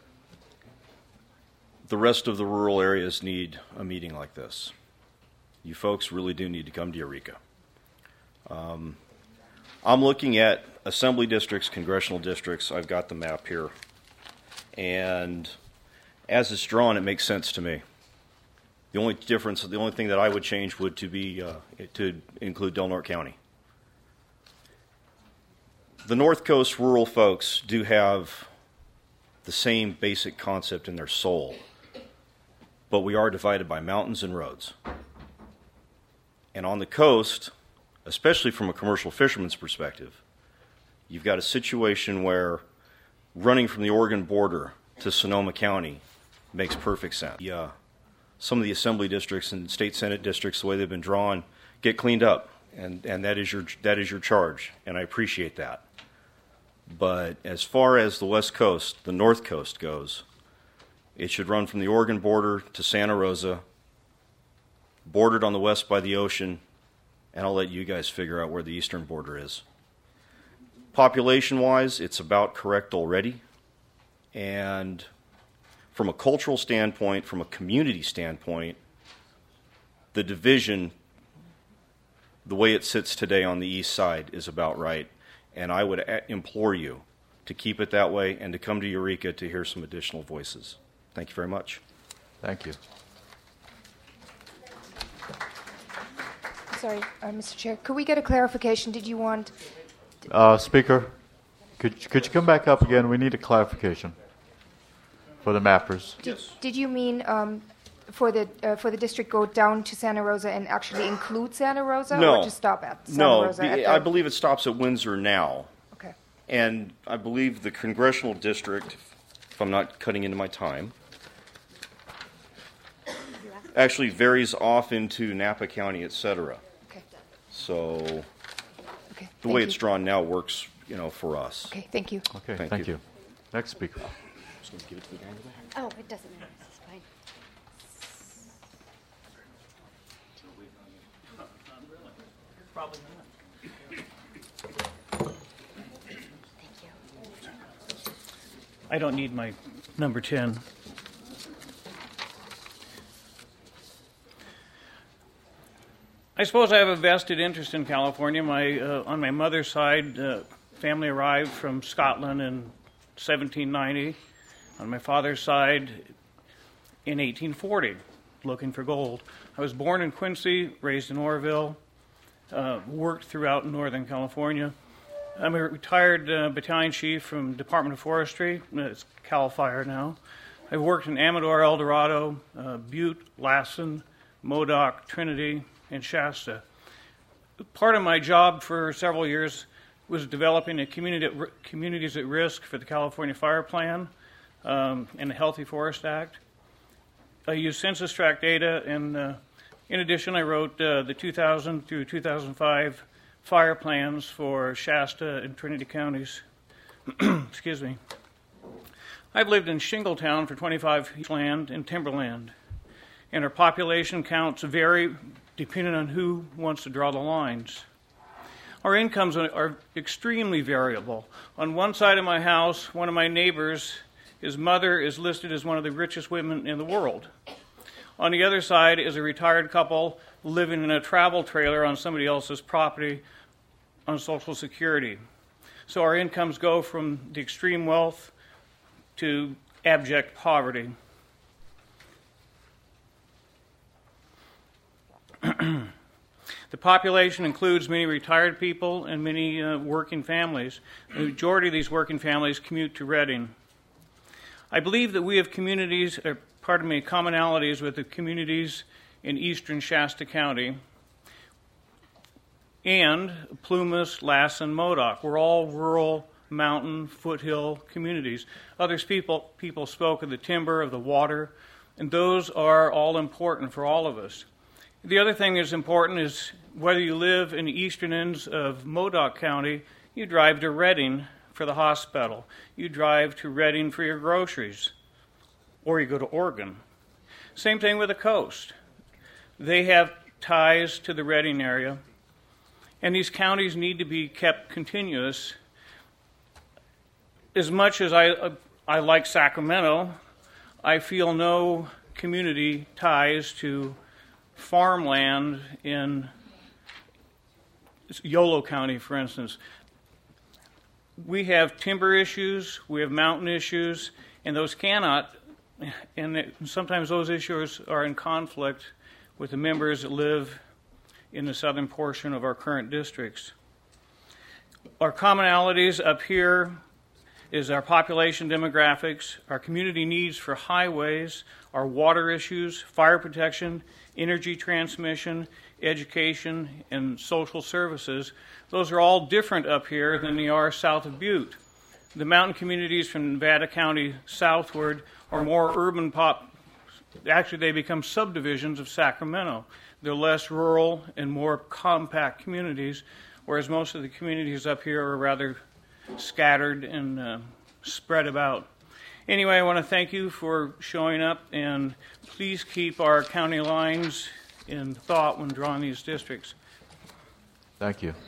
the rest of the rural areas need a meeting like this. You folks really do need to come to Eureka. Um, I'm looking at assembly districts, congressional districts. I've got the map here. And as it's drawn, it makes sense to me. The only difference, the only thing that I would change would to be uh, to include Del Norte County. The North Coast rural folks do have the same basic concept in their soul, but we are divided by mountains and roads. And on the coast, especially from a commercial fisherman's perspective, you've got a situation where running from the Oregon border to Sonoma County makes perfect sense. Yeah, some of the assembly districts and state senate districts, the way they've been drawn, get cleaned up, and, and that is your that is your charge, and I appreciate that. But as far as the West Coast, the North Coast goes, it should run from the Oregon border to Santa Rosa, bordered on the west by the ocean, and I'll let you guys figure out where the eastern border is. Population-wise, it's about correct already, and from a cultural standpoint, from a community standpoint, the division, the way it sits today on the east side, is about right. And I would a- implore you to keep it that way and to come to Eureka to hear some additional voices. Thank you very much. Thank you. Sorry, uh, Mister Chair. Could we get a clarification? Did you want... Uh, speaker, could could you come back up again? We need a clarification for the mappers. Did, did you mean um, for the uh, for the district go down to Santa Rosa and actually include Santa Rosa, No. or just stop at Santa No, Rosa? be- at the- I believe it stops at Windsor now. Okay. And I believe the congressional district, if I'm not cutting into my time, actually varies off into Napa County, et cetera. Okay. So Okay, the thank way you. it's drawn now works, you know, for us. Okay, thank you. Okay, Thank thank, you. you. Next speaker. Oh, it doesn't matter. This is fine. Probably not. I don't need my number ten. I suppose I have a vested interest in California. My uh, on my mother's side, uh, family arrived from Scotland in seventeen ninety. On my father's side, in eighteen forty, looking for gold. I was born in Quincy, raised in Oroville, uh, worked throughout Northern California. I'm a retired uh, battalion chief from Department of Forestry. It's Cal Fire now. I've worked in Amador, El Dorado, uh, Butte, Lassen, Modoc, Trinity, and Shasta. Part of my job for several years was developing a community at, communities at risk for the California Fire Plan um, and the Healthy Forest Act. I used census tract data, and uh, in addition, I wrote uh, the two thousand through two thousand five fire plans for Shasta and Trinity counties. Excuse me. I've lived in Shingletown for twenty-five years, land and timberland, and our population counts vary depending on who wants to draw the lines. Our incomes are extremely variable. On one side of my house, one of my neighbors, his mother is listed as one of the richest women in the world. On the other side is a retired couple living in a travel trailer on somebody else's property on Social Security. So our incomes go from the extreme wealth to abject poverty. The population includes many retired people and many uh, working families. The majority of these working families commute to Redding. I believe that we have communities, or pardon me, commonalities with the communities in eastern Shasta County and Plumas, Lassen, Modoc. We're all rural, mountain, foothill communities. Others people, people spoke of the timber, of the water, and those are all important for all of us. The other thing that's important is whether you live in the eastern ends of Modoc County, you drive to Redding for the hospital. You drive to Redding for your groceries, or you go to Oregon. Same thing with the coast. They have ties to the Redding area, and these counties need to be kept continuous. As much as I, uh, I like Sacramento, I feel no community ties to farmland in Yolo County, for instance. We have timber issues, we have mountain issues, and those cannot, and it, sometimes those issues are in conflict with the members that live in the southern portion of our current districts. Our commonalities up here is our population demographics, our community needs for highways, our water issues, fire protection, energy transmission, education, and social services. Those are all different up here than they are south of Butte. The mountain communities from Nevada County southward are more urban pop. Actually, they become subdivisions of Sacramento. They're less rural and more compact communities, whereas most of the communities up here are rather scattered and uh, spread about. Anyway, I want to thank you for showing up, and please keep our county lines in thought when drawing these districts. Thank you.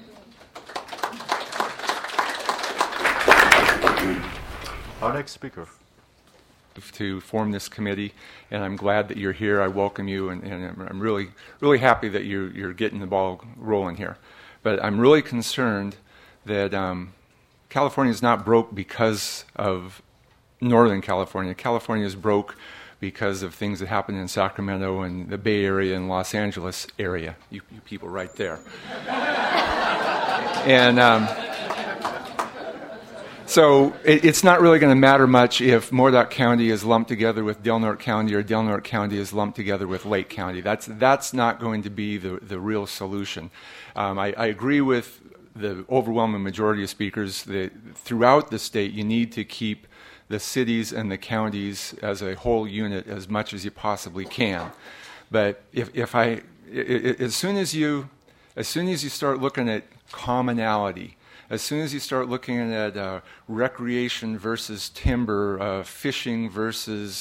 Our next speaker. To form this committee, and I'm glad that you're here. I welcome you, and, and I'm really, really happy that you're, you're getting the ball rolling here. But I'm really concerned that um, California is not broke because of Northern California. California is broke because of things that happened in Sacramento and the Bay Area and Los Angeles area. You, you people right there. and um, so it, it's not really going to matter much if Modoc County is lumped together with Del Norte County or Del Norte County is lumped together with Lake County. That's that's not going to be the, the real solution. Um, I, I agree with the overwhelming majority of speakers that throughout the state you need to keep the cities and the counties as a whole unit as much as you possibly can. But if, if I, it, as soon as you, as soon as you start looking at commonality, as soon as you start looking at uh, recreation versus timber, uh, fishing versus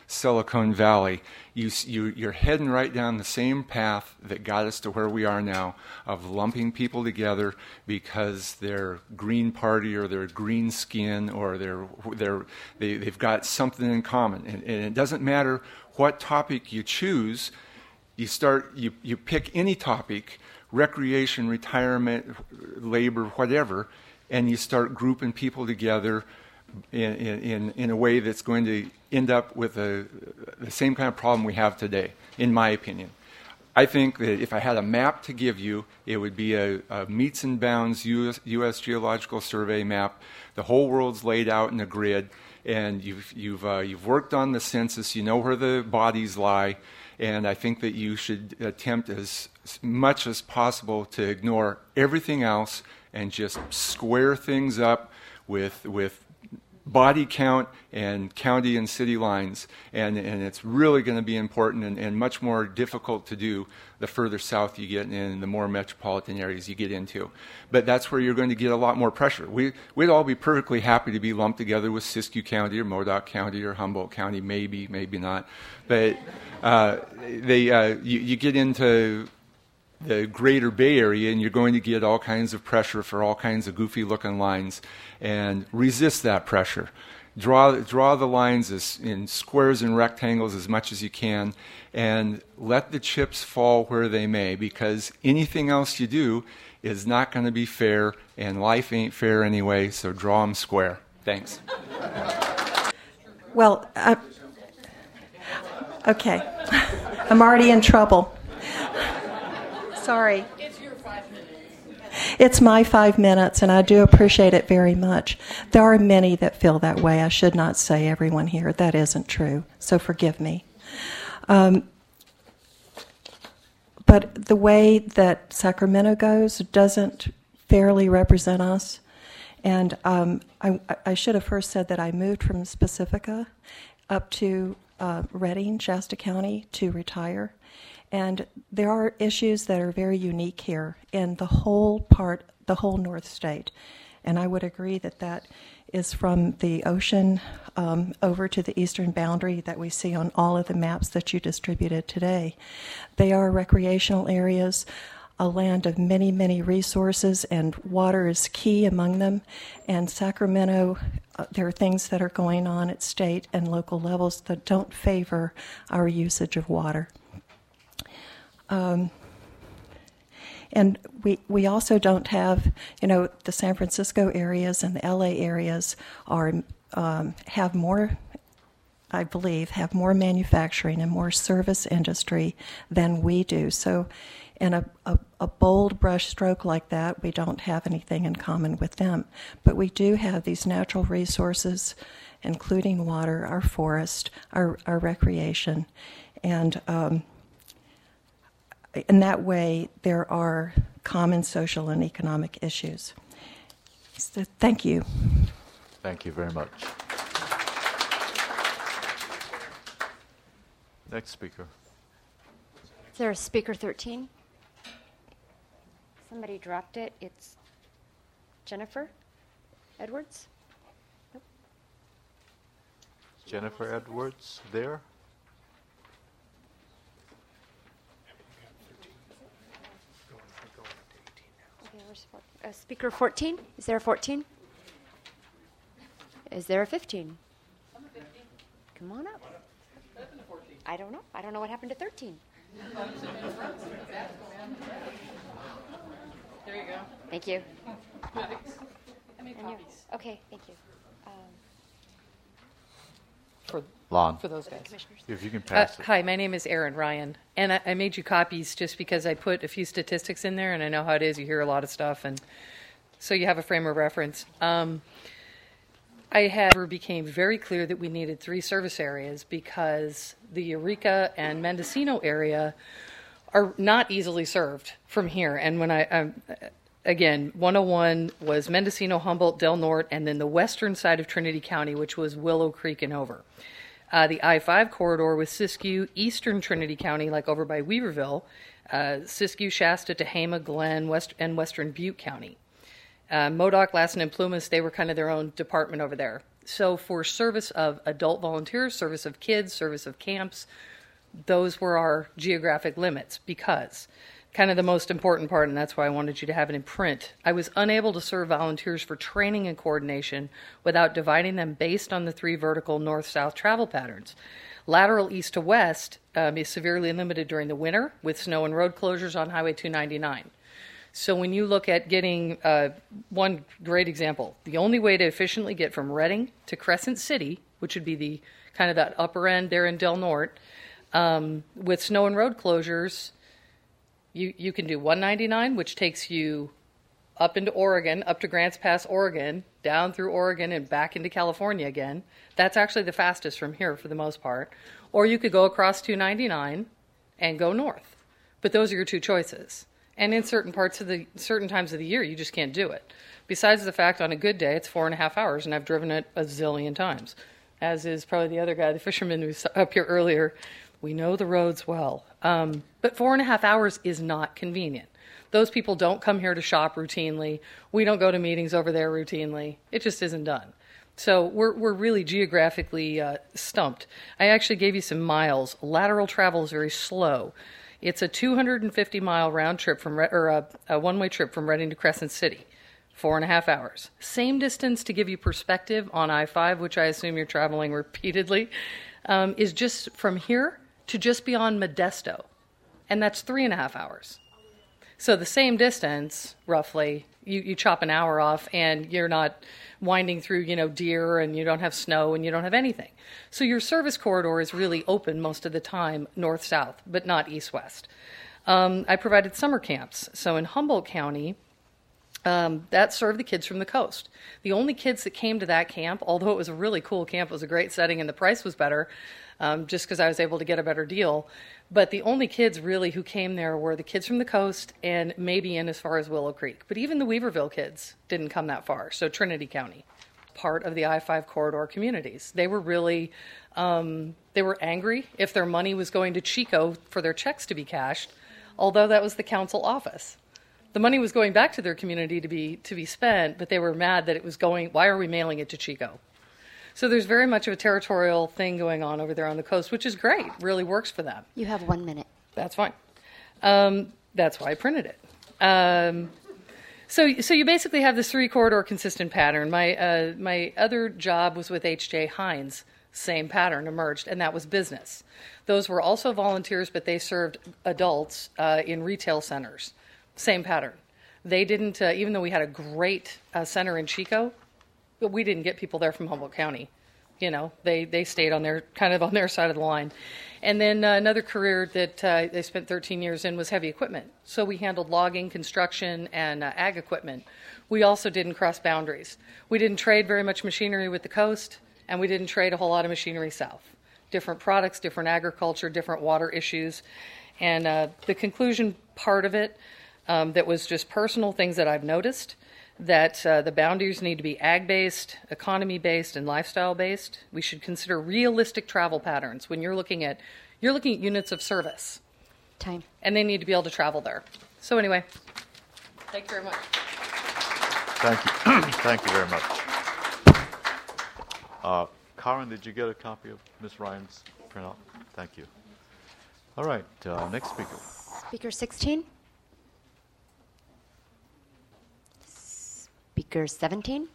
Silicon Valley. You, you, you're heading right down the same path that got us to where we are now, of lumping people together because they're Green Party or they're green skin or they're, they're, they, they've got something in common. And, and it doesn't matter what topic you choose. You start, you, you pick any topic, recreation, retirement, labor, whatever, and you start grouping people together in, in, in a way that's going to end up with a, the same kind of problem we have today, in my opinion. I think that if I had a map to give you, it would be a, a meets and bounds U S, U S Geological Survey map. The whole world's laid out in a grid, and you've, you've, uh, you've worked on the census, you know where the bodies lie, and I think that you should attempt as much as possible to ignore everything else and just square things up with, with body count and county and city lines. And, and it's really going to be important and, and much more difficult to do the further south you get and the more metropolitan areas you get into. But that's where you're going to get a lot more pressure. We, we'd all be perfectly happy to be lumped together with Siskiyou County or Modoc County or Humboldt County, maybe, maybe not. But uh, they, uh, you, you get into the greater Bay Area, and you're going to get all kinds of pressure for all kinds of goofy-looking lines, and resist that pressure. Draw, draw the lines as, in squares and rectangles as much as you can, and let the chips fall where they may, because anything else you do is not going to be fair, and life ain't fair anyway, so draw them square. Thanks. Well, uh, okay. I'm already in trouble. Sorry. It's your five minutes. It's my five minutes, and I do appreciate it very much. There are many that feel that way. I should not say everyone here. That isn't true, so forgive me. Um, but the way that Sacramento goes doesn't fairly represent us. And um, I, I should have first said that I moved from Pacifica up to uh, Redding, Shasta County, to retire. And there are issues that are very unique here in the whole part, the whole North State. And I would agree that that is from the ocean um, over to the eastern boundary that we see on all of the maps that you distributed today. They are recreational areas, a land of many, many resources, and water is key among them. And Sacramento, uh, there are things that are going on at state and local levels that don't favor our usage of water. Um, and we we also don't have, you know, the San Francisco areas and the L A areas are um, have more, I believe, have more manufacturing and more service industry than we do. So in a, a, a bold brush stroke like that, we don't have anything in common with them. But we do have these natural resources, including water, our forest, our, our recreation, and um, in that way, there are common social and economic issues. So thank you. Thank you very much. Next speaker. Is there a speaker thirteen? Somebody dropped it. It's Jennifer Edwards. Nope. Jennifer Edwards there. Uh, speaker fourteen? Is there a fourteen? Is there a fifteen? Come on up. I don't know. I don't know what happened to thirteen. There you go. Thank you. How many copies? Okay, thank you. Um, For, Lon. for those guys. If you can pass uh, it. Hi, my name is Erin Ryan, and I, I made you copies just because I put a few statistics in there, and I know how it is. You hear a lot of stuff, and so you have a frame of reference. Um, I had it became very clear that we needed three service areas because the Eureka and Mendocino area are not easily served from here. And when I, um, again, one oh one was Mendocino, Humboldt, Del Norte, and then the western side of Trinity County, which was Willow Creek and over. Uh, the I five corridor was Siskiyou, eastern Trinity County, like over by Weaverville, uh, Siskiyou, Shasta, Tehama, Glen, West, and western Butte County. Uh, Modoc, Lassen, and Plumas, they were kind of their own department over there. So for service of adult volunteers, service of kids, service of camps, those were our geographic limits, because kind of the most important part, and that's why I wanted you to have it in print, I was unable to serve volunteers for training and coordination without dividing them based on the three vertical north-south travel patterns. Lateral east to west um, is severely limited during the winter with snow and road closures on Highway two ninety-nine. So when you look at getting, uh, one great example, the only way to efficiently get from Reading to Crescent City, which would be the kind of that upper end there in Del Norte, um, with snow and road closures, you, you can do one ninety-nine, which takes you up into Oregon, up to Grants Pass, Oregon, down through Oregon and back into California again. That's actually the fastest from here for the most part. Or you could go across two ninety-nine and go north. But those are your two choices. And in certain parts of the, certain times of the year, you just can't do it. Besides the fact, on a good day, it's four and a half hours, and I've driven it a zillion times, as is probably the other guy, the fisherman who was up here earlier. We know the roads well. Um, but four and a half hours is not convenient. Those people don't come here to shop routinely. We don't go to meetings over there routinely. It just isn't done. So we're we're really geographically uh, stumped. I actually gave you some miles. Lateral travel is very slow. It's a two hundred fifty mile round trip from, Re- or a, a one-way trip from Reading to Crescent City, four and a half hours. Same distance, to give you perspective, on I five, which I assume you're traveling repeatedly, um, is just from here to just beyond Modesto, and that's three and a half hours. So the same distance, roughly, you, you chop an hour off, and you're not winding through, you know, deer, and you don't have snow, and you don't have anything. So your service corridor is really open most of the time, north-south, but not east-west. Um, I provided summer camps. So in Humboldt County, um, that served the kids from the coast. The only kids that came to that camp, although it was a really cool camp, it was a great setting, and the price was better, um, just because I was able to get a better deal. But the only kids really who came there were the kids from the coast and maybe in as far as Willow Creek. But even the Weaverville kids didn't come that far. So Trinity County, part of the I five corridor communities. They were really, um, they were angry if their money was going to Chico for their checks to be cashed, although that was the council office. The money was going back to their community to be to be spent, but they were mad that it was going, why are we mailing it to Chico? So there's very much of a territorial thing going on over there on the coast, which is great, really works for them. You have one minute. That's fine. Um, that's why I printed it. Um, so, so you basically have this three-corridor consistent pattern. My uh, my other job was with H J Heinz. Same pattern emerged, and that was business. Those were also volunteers, but they served adults uh, in retail centers. Same pattern. They didn't, uh, even though we had a great uh, center in Chico, but we didn't get people there from Humboldt County. You know, they, they stayed on their kind of on their side of the line. And then uh, another career that uh, they spent thirteen years in was heavy equipment. So we handled logging, construction, and uh, ag equipment. We also didn't cross boundaries. We didn't trade very much machinery with the coast, and we didn't trade a whole lot of machinery south. Different products, different agriculture, different water issues. And uh, the conclusion part of it, um, that was just personal things that I've noticed, that uh, the boundaries need to be ag-based, economy-based, and lifestyle-based. We should consider realistic travel patterns when you're looking at you're looking at units of service. Time. And they need to be able to travel there. So anyway, thank you very much. Thank you. Thank you very much. Uh, Karen, did you get a copy of Miz Ryan's printout? Thank you. All right, uh, next speaker. Speaker sixteen. Speaker seventeen.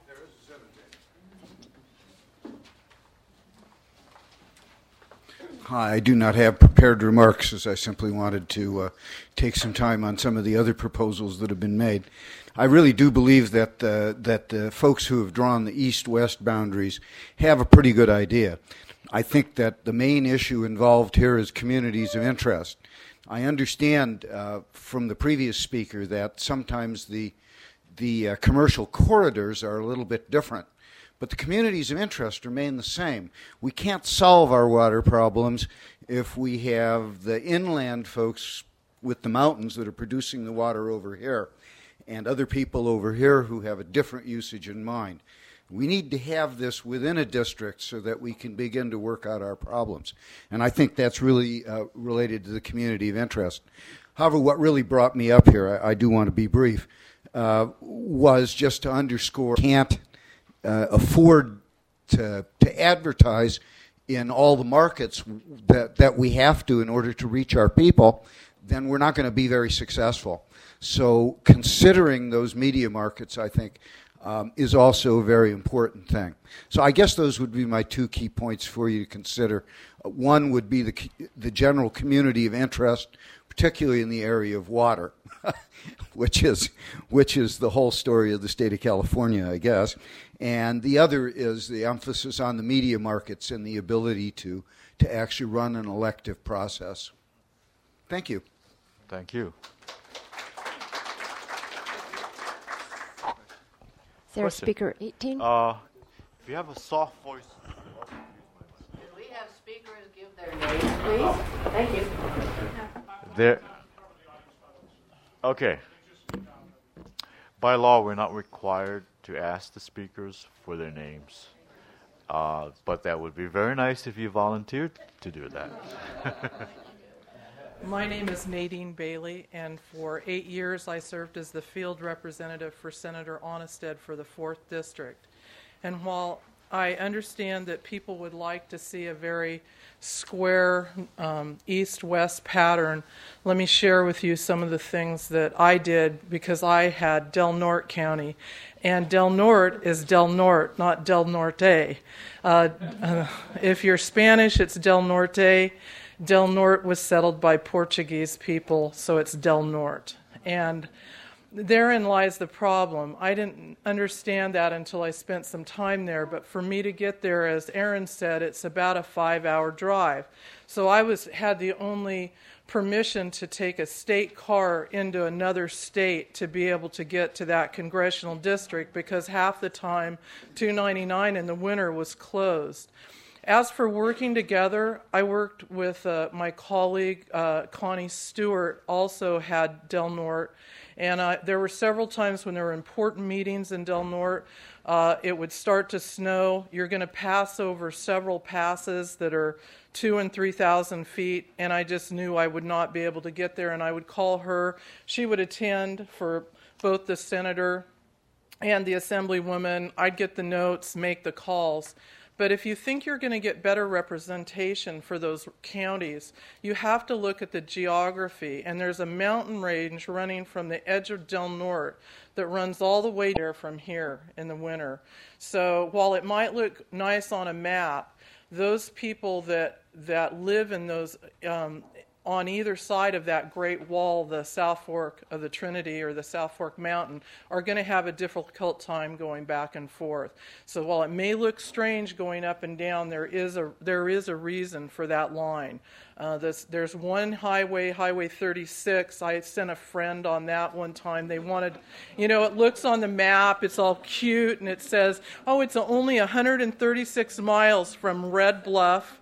Hi, I do not have prepared remarks, as I simply wanted to uh, take some time on some of the other proposals that have been made. I really do believe that uh, that the folks who have drawn the east-west boundaries have a pretty good idea. I think that the main issue involved here is communities of interest. I understand uh, from the previous speaker that sometimes the the uh, commercial corridors are a little bit different, but the communities of interest remain the same. We can't solve our water problems if we have the inland folks with the mountains that are producing the water over here and other people over here who have a different usage in mind. We need to have this within a district so that we can begin to work out our problems. And I think that's really uh, related to the community of interest. However, what really brought me up here, I, I do want to be brief, uh, was just to underscore can't uh, afford to to advertise in all the markets that that we have to in order to reach our people, then we're not going to be very successful. So considering those media markets, I think, um, is also a very important thing. So I guess those would be my two key points for you to consider. Uh, one would be the the general community of interest, particularly in the area of water, which is which is the whole story of the state of California, I guess. And the other is the emphasis on the media markets and the ability to to actually run an elective process. Thank you. Thank you. Is there a speaker eighteen? Uh, if you have a soft voice. Can we have speakers give their names, please? Thank you. There. Okay. By law, we're not required to ask the speakers for their names. Uh, but that would be very nice if you volunteered to do that. My name is Nadine Bailey, and for eight years I served as the field representative for Senator Onnested for the fourth District. And while I understand that people would like to see a very square um, east-west pattern, let me share with you some of the things that I did because I had Del Norte County. And Del Norte is Del Norte, not Del Norte. Uh, uh, if you're Spanish, it's Del Norte. Del Norte was settled by Portuguese people, so it's Del Norte. And therein lies the problem. I didn't understand that until I spent some time there, but for me to get there, as Aaron said, it's about a five-hour drive. So I was had the only permission to take a state car into another state to be able to get to that congressional district because half the time two ninety-nine in the winter was closed. As for working together, I worked with uh, my colleague, uh, Connie Stewart, also had Del Norte. And uh, there were several times when there were important meetings in Del Norte. Uh, it would start to snow. You're going to pass over several passes that are two and three thousand feet, and I just knew I would not be able to get there. And I would call her. She would attend for both the senator and the assemblywoman. I'd get the notes, make the calls. But if you think you're going to get better representation for those counties, you have to look at the geography. And there's a mountain range running from the edge of Del Norte that runs all the way there from here in the winter. So while it might look nice on a map, those people that, that live in those um, on either side of that Great Wall, the South Fork of the Trinity or the South Fork Mountain, are going to have a difficult time going back and forth. So while it may look strange going up and down, there is a there is a reason for that line. Uh, this, there's one highway, Highway thirty-six. I sent a friend on that one time. They wanted, you know, it looks on the map, it's all cute, and it says, oh, it's only one hundred thirty-six miles from Red Bluff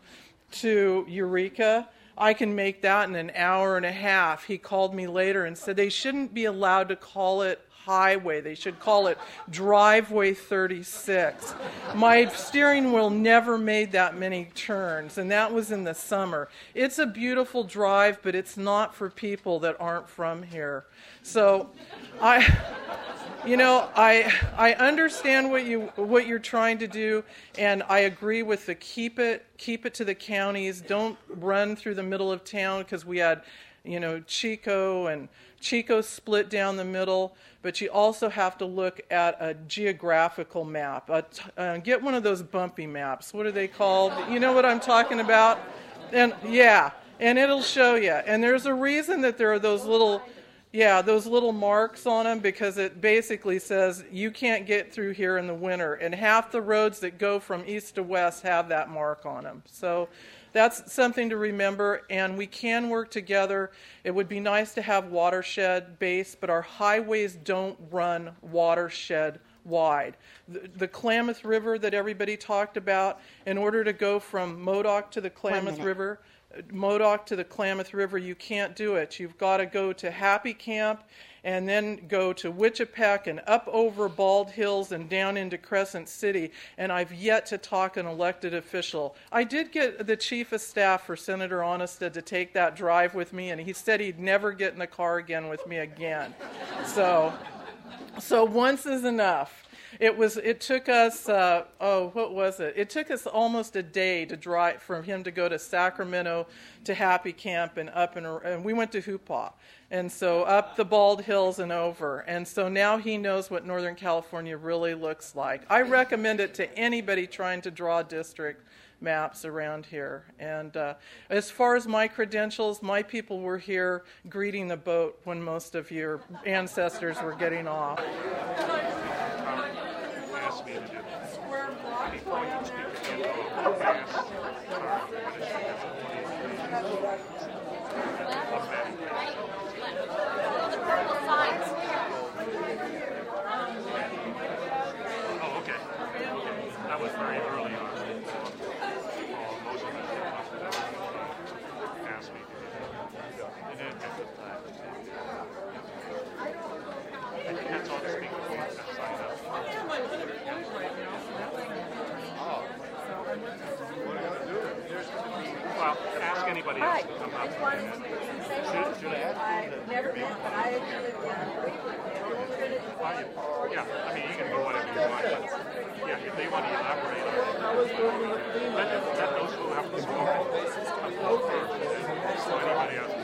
to Eureka. I can make that in an hour and a half. He called me later and said they shouldn't be allowed to call it highway. They should call it driveway thirty-six. My steering wheel never made that many turns, and that was in the summer. It's a beautiful drive, but it's not for people that aren't from here. So I... You know, I I understand what you what you're trying to do, and I agree with the keep it keep it to the counties. Don't run through the middle of town because we had, you know, Chico and Chico split down the middle. But you also have to look at a geographical map. Uh, uh, get one of those bumpy maps. What are they called? You know what I'm talking about? And yeah, and it'll show you. And there's a reason that there are those little. Yeah, those little marks on them because it basically says you can't get through here in the winter. And half the roads that go from east to west have that mark on them. So that's something to remember. And we can work together. It would be nice to have watershed base, but our highways don't run watershed wide. The, the Klamath River that everybody talked about, in order to go from Modoc to the Klamath River, Modoc to the Klamath River, you can't do it. You've got to go to Happy Camp and then go to Wichipec and up over Bald Hills and down into Crescent City, and I've yet to talk an elected official. I did get the chief of staff for Senator Onnested to take that drive with me, and he said he'd never get in the car again with me again. So, so once is enough. It was. It took us. Uh, oh, what was it? It took us almost a day to drive from him to go to Sacramento, to Happy Camp, and up and and we went to Hoopaw, and so up the Bald Hills and over. And so now he knows what Northern California really looks like. I recommend it to anybody trying to draw district maps around here. And uh, as far as my credentials, my people were here greeting the boat when most of your ancestors were getting off. Asked me to do that. Square block Before you down speak there. again, I'll pass. Oh, okay. That was very early on. Asked me to do that. And then at the time, I think that's all the speaker points that signed up. Well, ask anybody else to come up. Should, should I ask you? Never been, but I agree with you. Yeah, I mean, you can do whatever you want. But yeah, if they want to elaborate on it, let, let those who have spoken come forward. So anybody else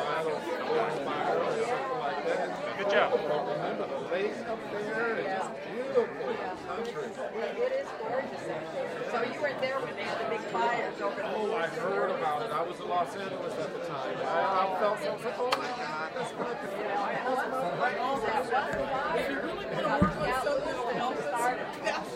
can. Good job. The lake up there is beautiful country. It is gorgeous up there. So you were there when they had the big fires over there. Oh, I heard about it. I was in Los Angeles at the time. I, I felt so, like, oh my God, that's my If you really want to work on something to help start it,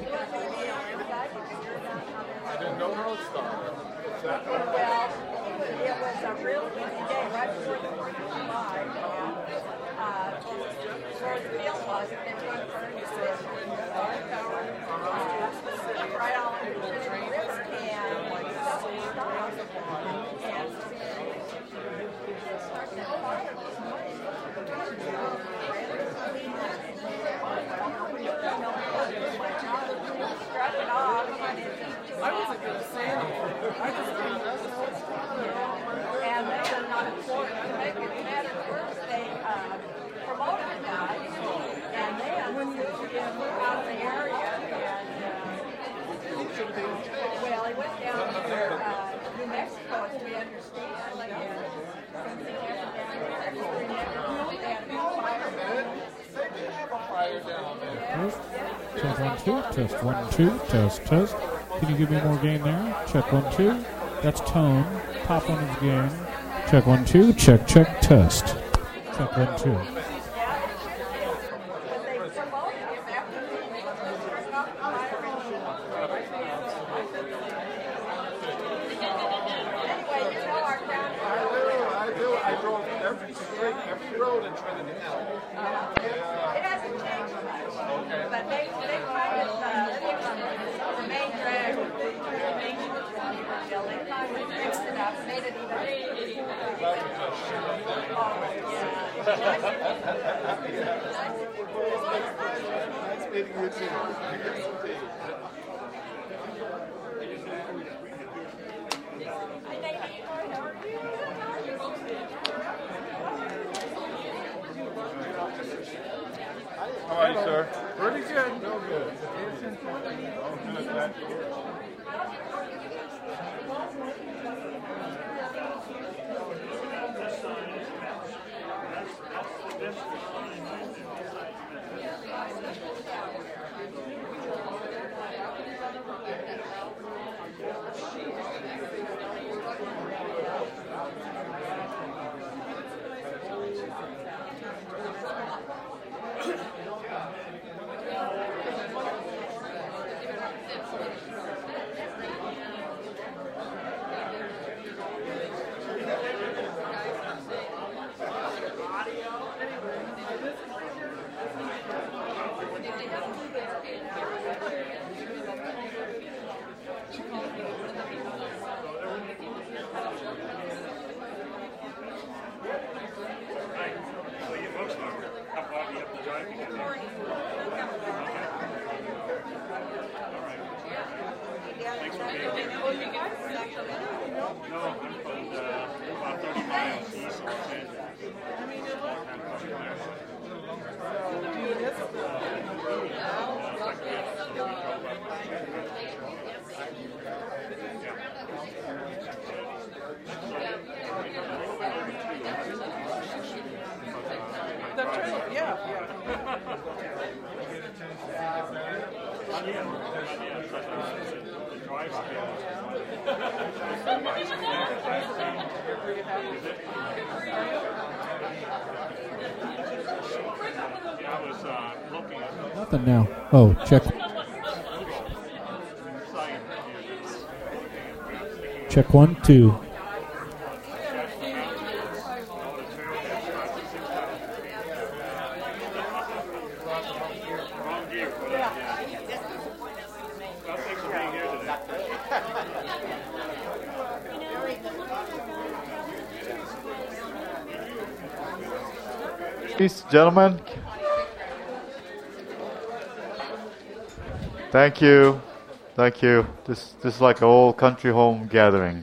I didn't know how it started. well, it was a real busy day right before the fourth of July. And, uh, where the field was, and then one turned to this power, uh, right on the river, and suddenly stopped. And started that fire this I wasn't going to say anything. I just didn't and they were not important. To make it matter worse, they uh, promoted the guy, and then when you move out of the area, and uh, well, he went down to uh, New Mexico, as we understand, and since he never down there, he never fire down there. Test one, two, test one, two, test, test. Can you give me more gain there? Check one, two. That's tone. Top one is gain. Check one, two. Check, check, test. Check one, two. Every road in Trinity now. It hasn't changed much, okay. But they they kind of uh, the main drag, the main bill, they kind of fixed it up, made it even. Nice meeting you too. How are you, sir? Pretty good. No good. Oh, good. Glad you're here. That's right, yeah. Nothing now. Oh, check. Check one, two. Please, gentlemen. Thank you. Thank you. This this is like an old country home gathering.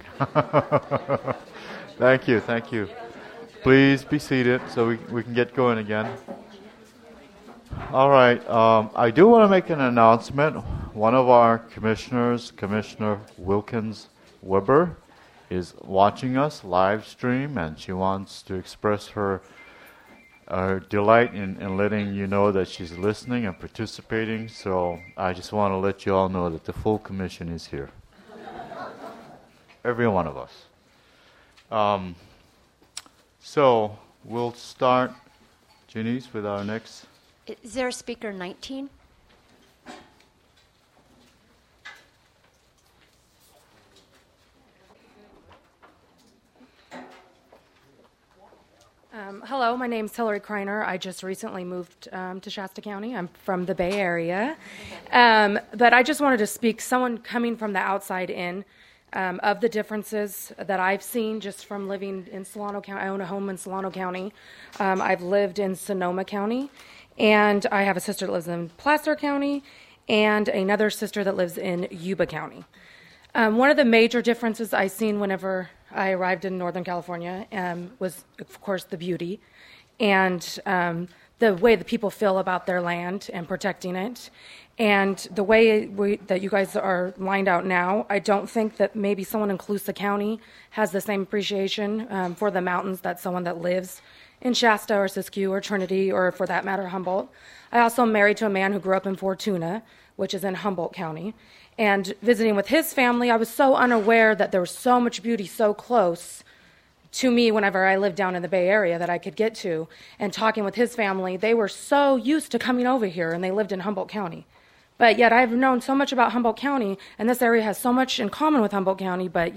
Thank you. Thank you. Please be seated so we, we can get going again. All right. Um, I do want to make an announcement. One of our commissioners, Commissioner Wilkins Weber, is watching us live stream, and she wants to express her uh, delight in, in letting you know that she's listening and participating. So I just want to let you all know that the full commission is here. Every one of us. Um, so we'll start, Janice, with our next. Is there a speaker nineteen? Um, hello, my name's Hillary Kreiner. I just recently moved um, to Shasta County. I'm from the Bay Area. Um, but I just wanted to speak, someone coming from the outside in, um, of the differences that I've seen just from living in Solano County. I own a home in Solano County. Um, I've lived in Sonoma County, and I have a sister that lives in Placer County, and another sister that lives in Yuba County. Um, one of the major differences I've seen whenever I arrived in Northern California um, was, of course, the beauty and um, the way the people feel about their land and protecting it. And the way we, that you guys are lined out now, I don't think that maybe someone in Colusa County has the same appreciation um, for the mountains that someone that lives in Shasta or Siskiyou or Trinity or, for that matter, Humboldt. I also am married to a man who grew up in Fortuna, which is in Humboldt County. And visiting with his family, I was so unaware that there was so much beauty so close to me whenever I lived down in the Bay Area that I could get to. And talking with his family, they were so used to coming over here, and they lived in Humboldt County. But yet I've known so much about Humboldt County, and this area has so much in common with Humboldt County, but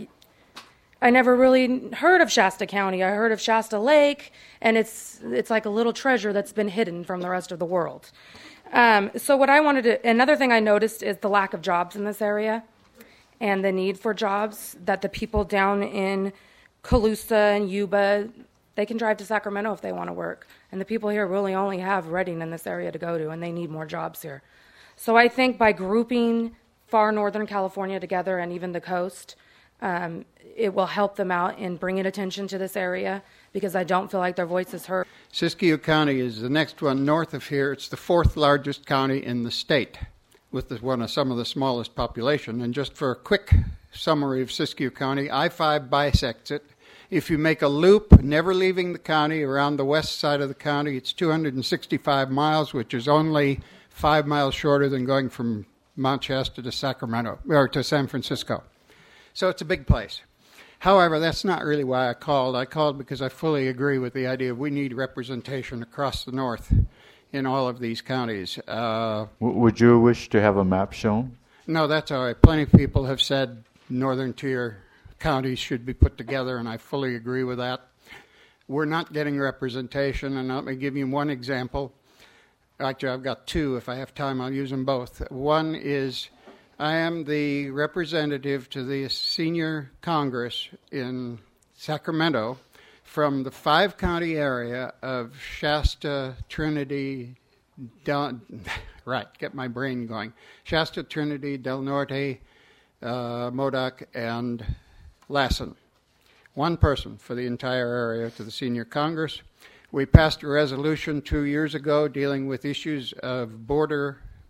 I never really heard of Shasta County. I heard of Shasta Lake, and it's it's like a little treasure that's been hidden from the rest of the world. Um, so what I wanted to, another thing I noticed is the lack of jobs in this area and the need for jobs, that the people down in Colusa and Yuba, they can drive to Sacramento if they want to work. And the people here really only have Redding in this area to go to, and they need more jobs here. So I think by grouping far Northern California together and even the coast, um, it will help them out in bringing attention to this area, because I don't feel like their voice is heard. Siskiyou County is the next one north of here. It's the fourth largest county in the state, with the, one of some of the smallest population. And just for a quick summary of Siskiyou County, I five bisects it. If you make a loop, never leaving the county, around the west side of the county, it's two hundred sixty-five miles, which is only five miles shorter than going from Mount Shasta to Sacramento, or to San Francisco. So it's a big place. However, that's not really why I called. I called because I fully agree with the idea we need representation across the north in all of these counties. Uh, w- would you wish to have a map shown? No, that's all right. Plenty of people have said northern tier counties should be put together, and I fully agree with that. We're not getting representation, and let me give you one example. Actually, I've got two. If I have time, I'll use them both. One is I am the representative to the Senior Congress in Sacramento from the five-county area of Shasta, Trinity, Del, right, get my brain going, Shasta, Trinity, Del Norte, uh, Modoc, and Lassen. One person for the entire area to the Senior Congress. We passed a resolution two years ago dealing with issues of border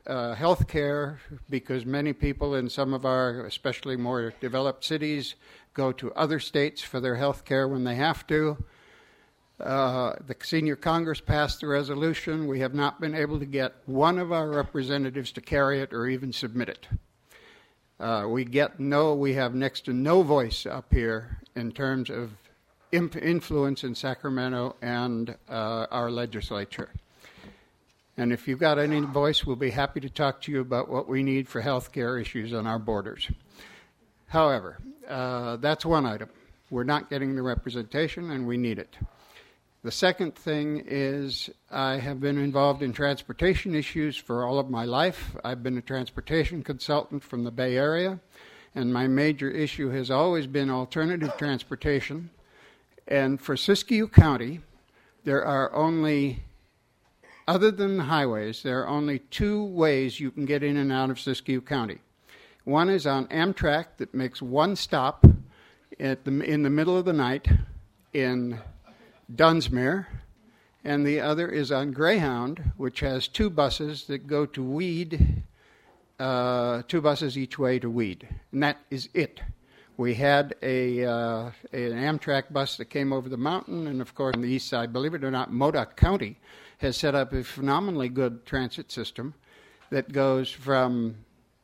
uh, health care, because many people in some of our, especially more developed cities, go to other states for their health care when they have to. Uh, the senior Congress passed the resolution. We have not been able to get one of our representatives to carry it or even submit it. Uh, we get no, we have next to no voice up here in terms of imp- influence in Sacramento and uh, our legislature. And if you've got any voice, we'll be happy to talk to you about what we need for health care issues on our borders. However, uh, that's one item. We're not getting the representation, and we need it. The second thing is I have been involved in transportation issues for all of my life. I've been a transportation consultant from the Bay Area, and my major issue has always been alternative transportation. And for Siskiyou County, there are only, other than the highways, there are only two ways you can get in and out of Siskiyou County. One is on Amtrak that makes one stop at the, in the middle of the night in Dunsmuir, and the other is on Greyhound, which has two buses that go to Weed, uh, two buses each way to Weed, and that is it. We had a uh, an Amtrak bus that came over the mountain, and of course on the east side, believe it or not, Modoc County has set up a phenomenally good transit system that goes from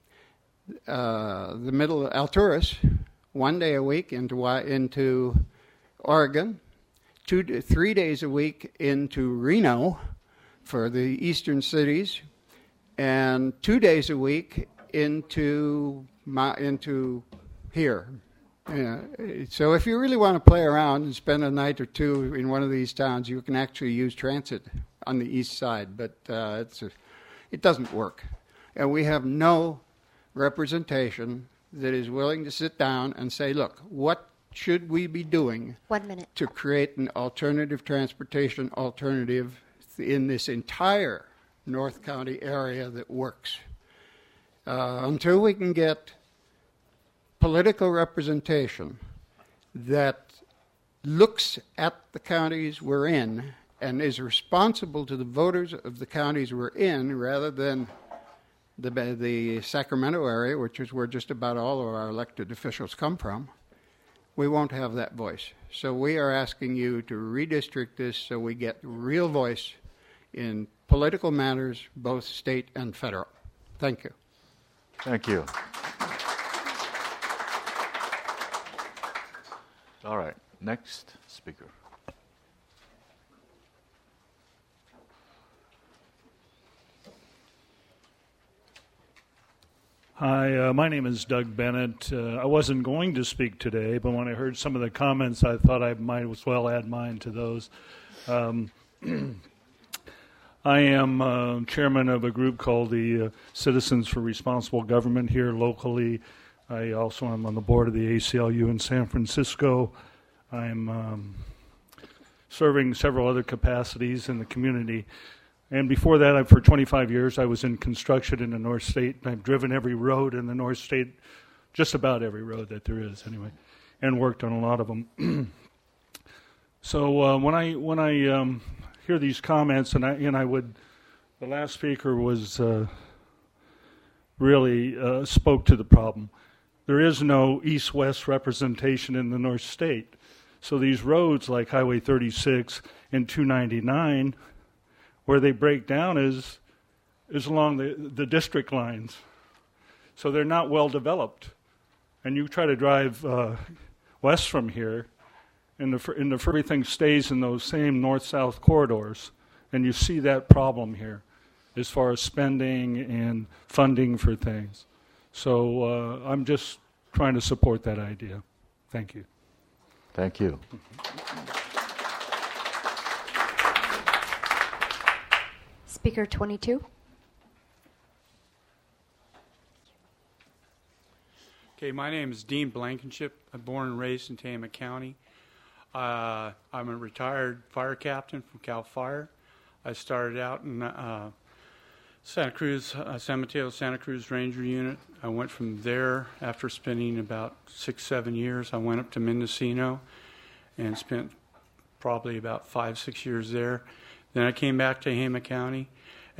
uh, the middle of Alturas one day a week into into Oregon, two, three days a week into Reno for the eastern cities, and two days a week into my, into here. Yeah. So if you really want to play around and spend a night or two in one of these towns, you can actually use transit on the east side, but uh, it's a, it doesn't work. And we have no representation that is willing to sit down and say, look, what should we be doing One minute. to create an alternative transportation alternative in this entire North County area that works? Uh, until we can get political representation that looks at the counties we're in and is responsible to the voters of the counties we're in rather than the, the Sacramento area, which is where just about all of our elected officials come from, we won't have that voice. So we are asking you to redistrict this so we get real voice in political matters, both state and federal. Thank you. Thank you. All right, next speaker. Hi, uh, my name is Doug Bennett. Uh, I wasn't going to speak today, but when I heard some of the comments, I thought I might as well add mine to those. Um, I am uh, chairman of a group called the uh, Citizens for Responsible Government here locally. I also am on the board of the A C L U in San Francisco. I'm um, serving several other capacities in the community. And before that, I, for twenty-five years, I was in construction in the North State. I've driven every road in the North State, just about every road that there is, anyway, and worked on a lot of them. So uh, when I when I um, hear these comments, and I and I would, the last speaker was uh, really uh, spoke to the problem. There is no east-west representation in the North State. So these roads like Highway thirty-six and two ninety-nine, where they break down is is along the, the district lines. So they're not well developed. And you try to drive uh, west from here, and the, and the, everything stays in those same north-south corridors. And you see that problem here as far as spending and funding for things. So uh, I'm just trying to support that idea. Thank you. Thank you. Speaker twenty-two. Okay, my name is Dean Blankenship. I'm born and raised in Tama County. Uh, I'm a retired fire captain from CAL FIRE. I started out in uh, Santa Cruz, uh, San Mateo Santa Cruz Ranger Unit. I went from there after spending about six, seven years. I went up to Mendocino and spent probably about five, six years there. Then I came back to Tama County,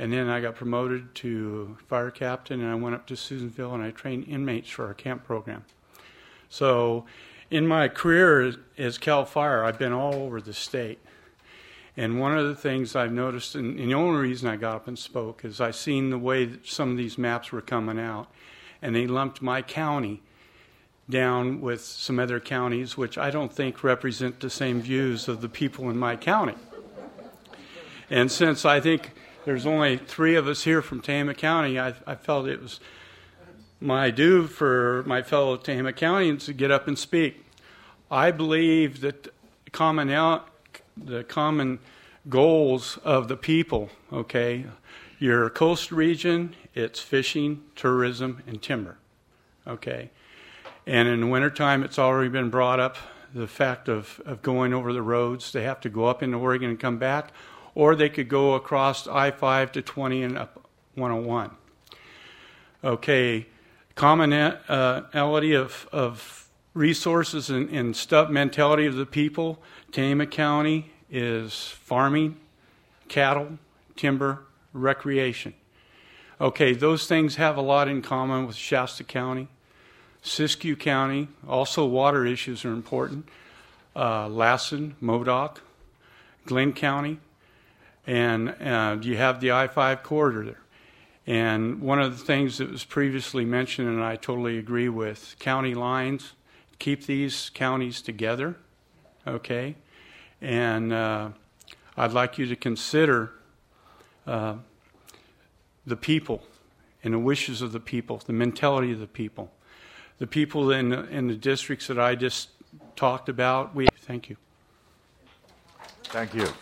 And then I got promoted to fire captain, and I went up to Susanville, and I trained inmates for our camp program. So in my career as, as Cal Fire, I've been all over the state. And one of the things I've noticed, and, and the only reason I got up and spoke, is I seen the way that some of these maps were coming out, and they lumped my county down with some other counties, which I don't think represent the same views of the people in my county. And since I think there's only three of us here from Tehama County, I, I felt it was my due for my fellow Tehama Countyans to get up and speak. I believe that common out, the common goals of the people, okay, your coast region, it's fishing, tourism, and timber, okay. And in the wintertime, it's already been brought up, the fact of, of going over the roads. They have to go up into Oregon and come back, or they could go across I five to twenty and up one oh one. Okay, commonality of, of resources and, and stuff, mentality of the people. Tehama County is farming, cattle, timber, recreation. Okay, those things have a lot in common with Shasta County. Siskiyou County, also water issues are important. Uh, Lassen, Modoc, Glenn County, and uh, you have the I five corridor there. And one of the things that was previously mentioned, and I totally agree with, county lines, keep these counties together, okay? And uh, I'd like you to consider uh, the people and the wishes of the people, the mentality of the people. The people in the, in the districts that I just talked about, we thank you. Thank you.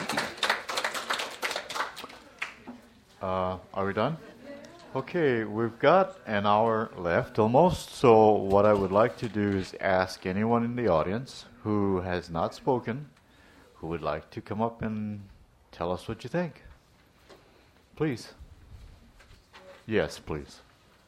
Uh, are we done? Okay, we've got an hour left almost, so what I would like to do is ask anyone in the audience who has not spoken, who would like to come up and tell us what you think. Please. Yes, please.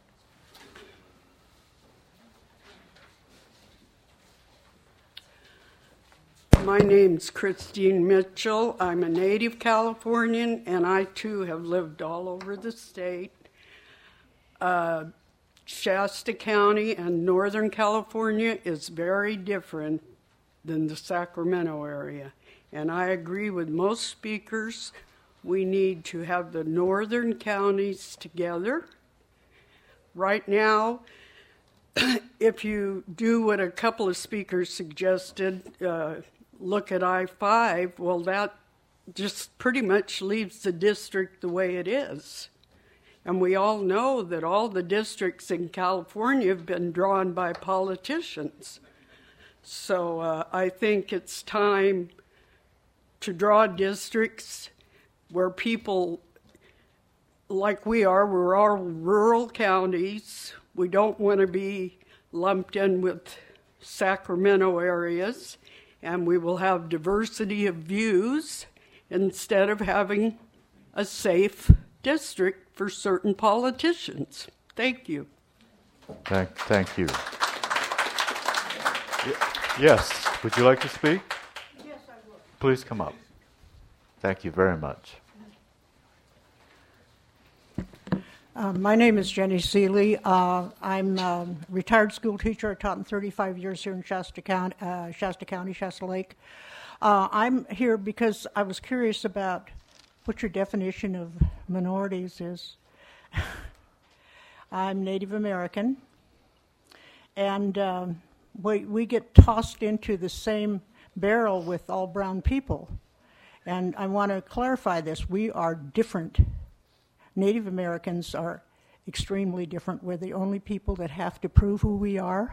My name's Christine Mitchell. I'm a native Californian, and I too have lived all over the state. Uh, Shasta County and Northern California is very different than the Sacramento area. And I agree with most speakers. We need to have the northern counties together. Right now, if you do what a couple of speakers suggested, uh, look at I five, well, that just pretty much leaves the district the way it is. And we all know that all the districts in California have been drawn by politicians. So uh, I think it's time to draw districts where people, like we are, we're all rural counties. We don't want to be lumped in with Sacramento areas. And we will have diversity of views instead of having a safe district for certain politicians. Thank you. Thank, thank you. Yes, would you like to speak? Yes, I will. Please come up. Thank you very much. Uh, my name is Jenny Seeley. Uh, I'm a retired school teacher. I taught in thirty-five years here in Shasta County, uh, Shasta County, Shasta Lake. Uh, I'm here because I was curious about what your definition of minorities is. I'm Native American, and um, we, we get tossed into the same barrel with all brown people. And I want to clarify this. We are different. Native Americans are extremely different. We're the only people that have to prove who we are.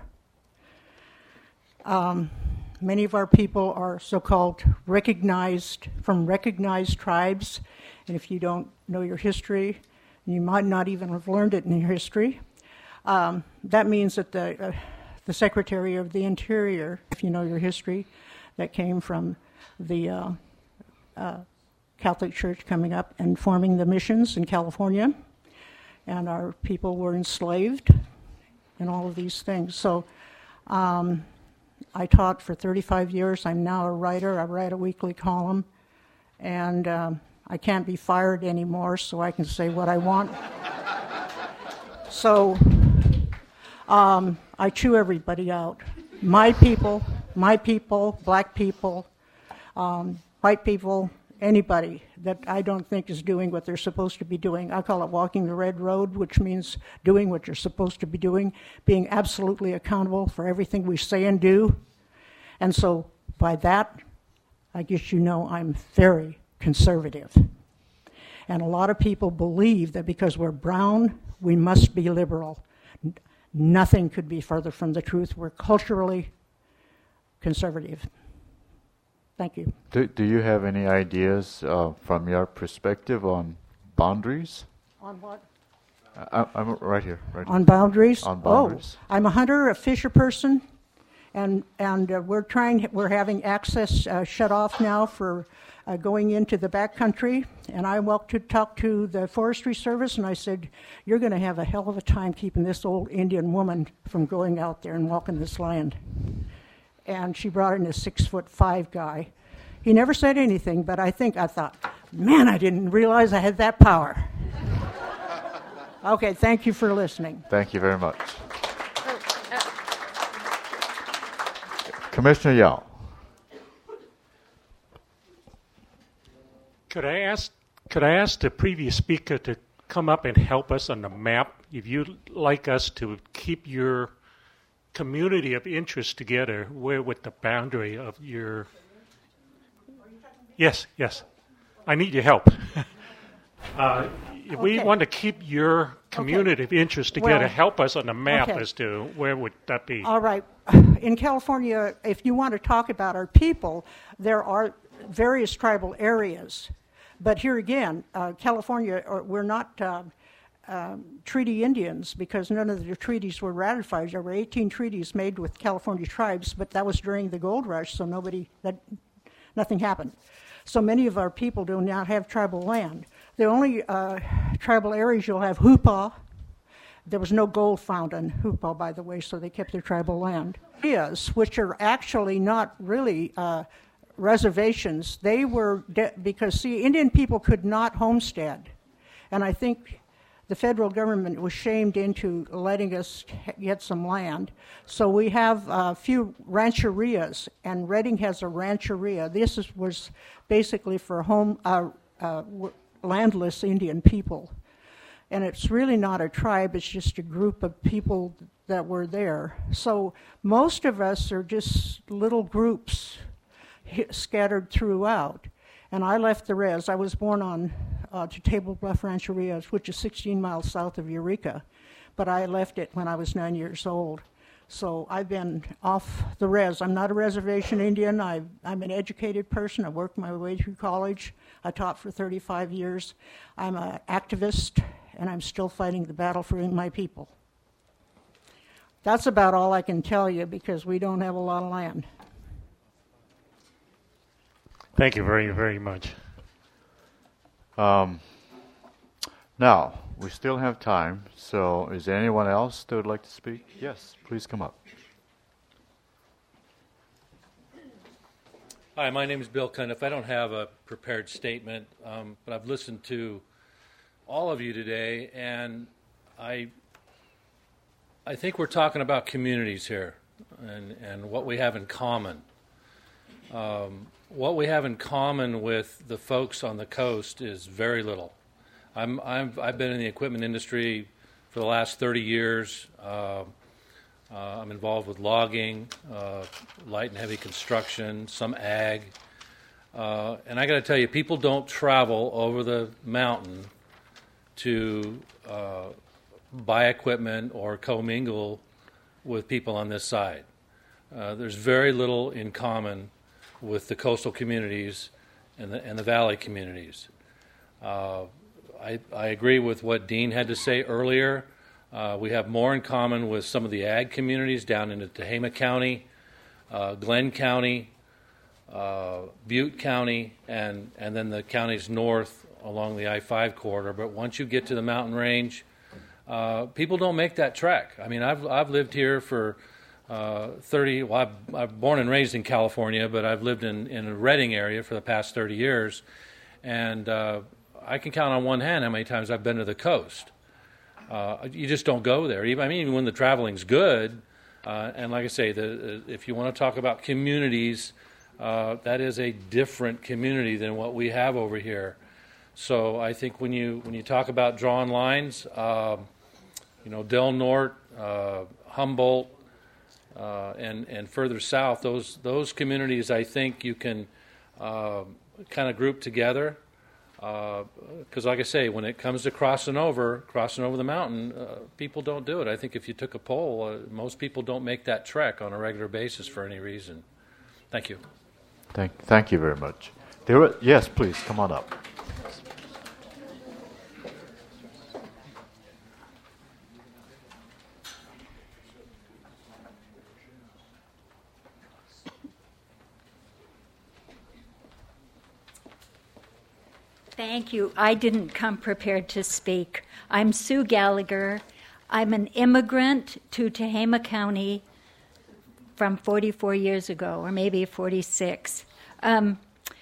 Um, many of our people are so-called recognized, from recognized tribes. And if you don't know your history, you might not even have learned it in your history. Um, that means that the, uh, the Secretary of the Interior, if you know your history, that came from the uh, uh, Catholic Church coming up and forming the missions in California, and our people were enslaved and all of these things. So um, I taught for thirty-five years. I'm now a writer. I write a weekly column, and um, I can't be fired anymore, so I can say what I want. So um, I chew everybody out. My people, my people, black people, um, white people, anybody that I don't think is doing what they're supposed to be doing. I call it walking the red road, which means doing what you're supposed to be doing, being absolutely accountable for everything we say and do. And so by that, I guess you know I'm very conservative. And a lot of people believe that because we're brown, we must be liberal. N- nothing could be further from the truth. We're culturally conservative. Thank you. Do, do you have any ideas uh, from your perspective on boundaries? On what? I, I'm right here. Right On here. boundaries? On boundaries. Oh, I'm a hunter, a fisher person, and and uh, we're trying. We're having access uh, shut off now for uh, going into the backcountry. And I walked to talk to the Forestry Service, and I said, "You're going to have a hell of a time keeping this old Indian woman from going out there and walking this land." And she brought in a six foot five guy. He never said anything, but I think I thought, man, I didn't realize I had that power. Okay, thank you for listening. Thank you very much. Commissioner Yao. Could I ask? Could I ask the previous speaker to come up and help us on the map? If you'd like us to keep your community of interest together, where would the boundary of your... Yes, yes. I need your help. uh, if we Okay. want to keep your community of interest together, Well, help us on the map okay. as to where would that be. All right. In California, if you want to talk about our people, there are various tribal areas. But here again, uh, California, or we're not uh, um, treaty Indians because none of the treaties were ratified. There were eighteen treaties made with California tribes, but that was during the gold rush, so nobody, that, nothing happened. So many of our people do not have tribal land. The only uh, tribal areas you'll have, Hoopaw. There was no gold found in Hoopaw, by the way, so they kept their tribal land. Is, which are actually not really uh, reservations. They were, de- because, see, Indian people could not homestead. And I think the federal government was shamed into letting us get some land. So we have a few rancherias, and Redding has a rancheria. This is, was basically for home uh, uh, landless Indian people. And it's really not a tribe, it's just a group of people that were there. So most of us are just little groups scattered throughout. And I left the res. I was born on uh, to Table Bluff Rancheria, which is sixteen miles south of Eureka. But I left it when I was nine years old. So I've been off the res. I'm not a reservation Indian. I, I'm an educated person. I worked my way through college. I taught for thirty-five years. I'm an activist, and I'm still fighting the battle for my people. That's about all I can tell you because we don't have a lot of land. Thank you very, very much. Um, now, we still have time, so is there anyone else that would like to speak? Yes, please come up. Hi, my name is Bill Cundiff. I don't have a prepared statement, um, but I've listened to all of you today, and I I think we're talking about communities here and, and what we have in common. Um, what we have in common with the folks on the coast is very little. I'm, I'm, I've been in the equipment industry for the last thirty years. Uh, uh, I'm involved with logging, uh, light and heavy construction, some ag. Uh, and I got to tell you, people don't travel over the mountain to uh, buy equipment or commingle with people on this side. Uh, there's very little in common with the coastal communities and the, and the valley communities. Uh, I, I agree with what Dean had to say earlier. Uh, we have more in common with some of the ag communities down into Tehama County, uh, Glenn County, uh, Butte County, and, and then the counties north along the I five corridor. But once you get to the mountain range, uh, people don't make that trek. I mean, I've, I've lived here for uh, thirty, well, I've, I'm born and raised in California, but I've lived in, in a Redding area for the past thirty years. And uh, I can count on one hand how many times I've been to the coast. Uh, you just don't go there. Even, I mean, even when the traveling's good, uh, and like I say, the, uh, if you want to talk about communities, uh, that is a different community than what we have over here. So I think when you when you talk about drawing lines, uh, you know, Del Norte, uh, Humboldt, uh, and and further south, those those communities, I think you can uh, kind of group together. Because, uh, like I say, when it comes to crossing over, crossing over the mountain, uh, people don't do it. I think if you took a poll, uh, most people don't make that trek on a regular basis for any reason. Thank you. Thank, thank you very much. There are, yes, please come on up. Thank you. I didn't come prepared to speak. I'm Sue Gallagher. I'm an immigrant to Tehama County from forty-four years ago, or maybe forty-six. Um,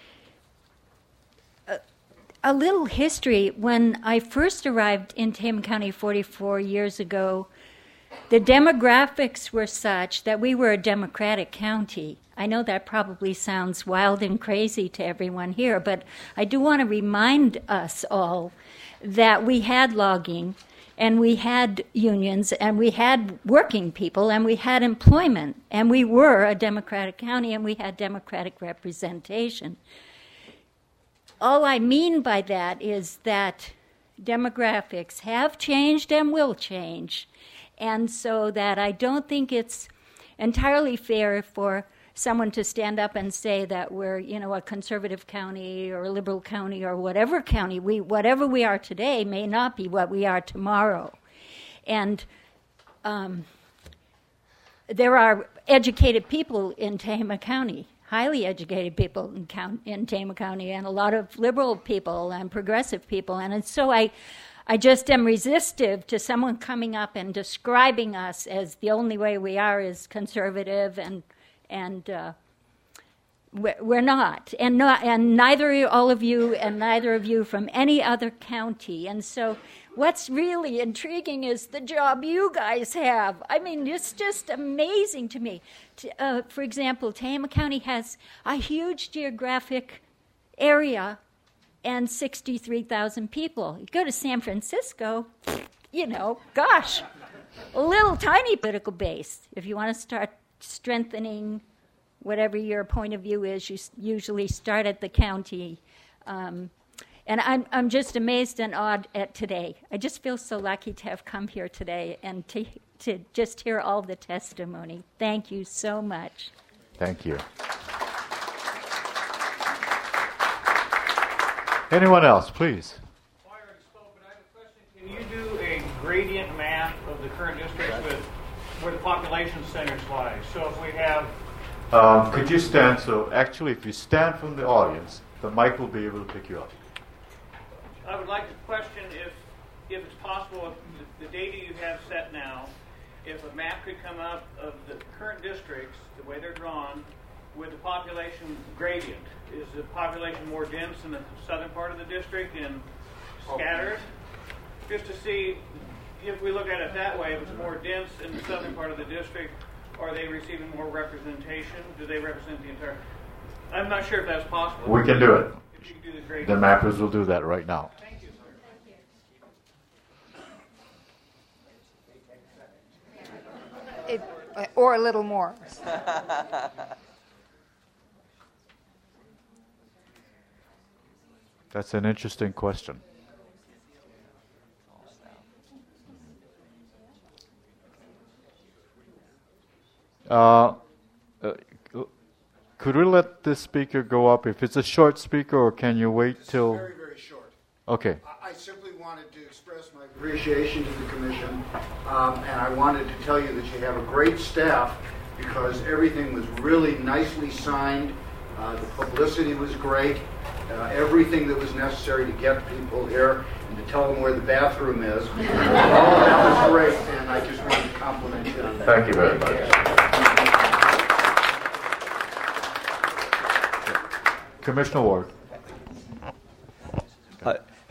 a, a little history. When I first arrived in Tehama County forty-four years ago, the demographics were such that we were a Democratic county. I know that probably sounds wild and crazy to everyone here, but I do want to remind us all that we had logging, and we had unions, and we had working people, and we had employment, and we were a Democratic county, and we had Democratic representation. All I mean by that is that demographics have changed and will change, and so that I don't think it's entirely fair for someone to stand up and say that we're, you know, a conservative county or a liberal county or whatever county. We, whatever we are today may not be what we are tomorrow. And um, there are educated people in Tehama County, highly educated people in, count, in Tehama County, and a lot of liberal people and progressive people. And, and so I, I just am resistive to someone coming up and describing us as the only way we are is conservative, and And uh, we're not, and not, and neither all of you, and neither of you from any other county. And so, what's really intriguing is the job you guys have. I mean, it's just amazing to me. Uh, for example, Tehama County has a huge geographic area and sixty-three thousand people. You go to San Francisco, you know, gosh, a little tiny political base. If you want to start strengthening whatever your point of view is, you usually start at the county. Um, and I'm, I'm just amazed and awed at today. I just feel so lucky to have come here today and to, to just hear all the testimony. Thank you so much. Thank you. Anyone else, please? Can you do a gradient map of the current districts with where the population centers lie? So if we have... Um, could you stand? So actually, if you stand from the audience, the mic will be able to pick you up. I would like to question if, if it's possible, if the, the data you have set now, if a map could come up of the current districts, the way they're drawn, with the population gradient. Is the population more dense in the southern part of the district and scattered? Just to see, if we look at it that way, if it's more dense in the southern part of the district, are they receiving more representation? Do they represent the entire... I'm not sure if that's possible. We can do it. If you can do the gradient. The mappers will do that right now. Thank you, sir. It, or a little more. That's an interesting question. Uh, uh, could we let this speaker go up? If it's a short speaker, or can you wait till... Very, very short. Okay. I, I simply wanted to express my appreciation to the Commission, um, and I wanted to tell you that you have a great staff because everything was really nicely signed. Uh, the publicity was great. Uh, everything that was necessary to get people here and to tell them where the bathroom is. All that was great, and I just wanted to compliment you on that. Thank you very much. Commissioner Ward.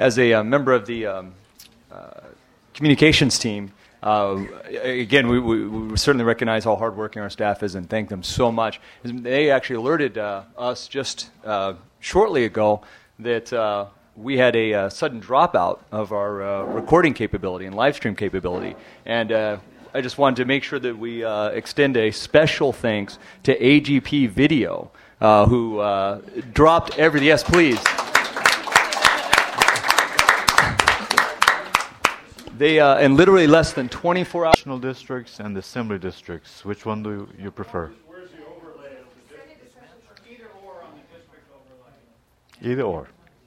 as a uh, member of the um, uh, communications team, uh, again, we, we, we certainly recognize how hardworking our staff is and thank them so much. They actually alerted uh, us just uh, shortly ago that uh, we had a uh, sudden dropout of our uh, recording capability and live stream capability. And uh, I just wanted to make sure that we uh, extend a special thanks to A G P Video, uh, who uh, dropped everything. Yes, please. They, uh, in literally less than twenty-four hours. National districts and assembly districts, which one do you prefer? Where's the overlay of the district? Either or on the district overlay. Either or.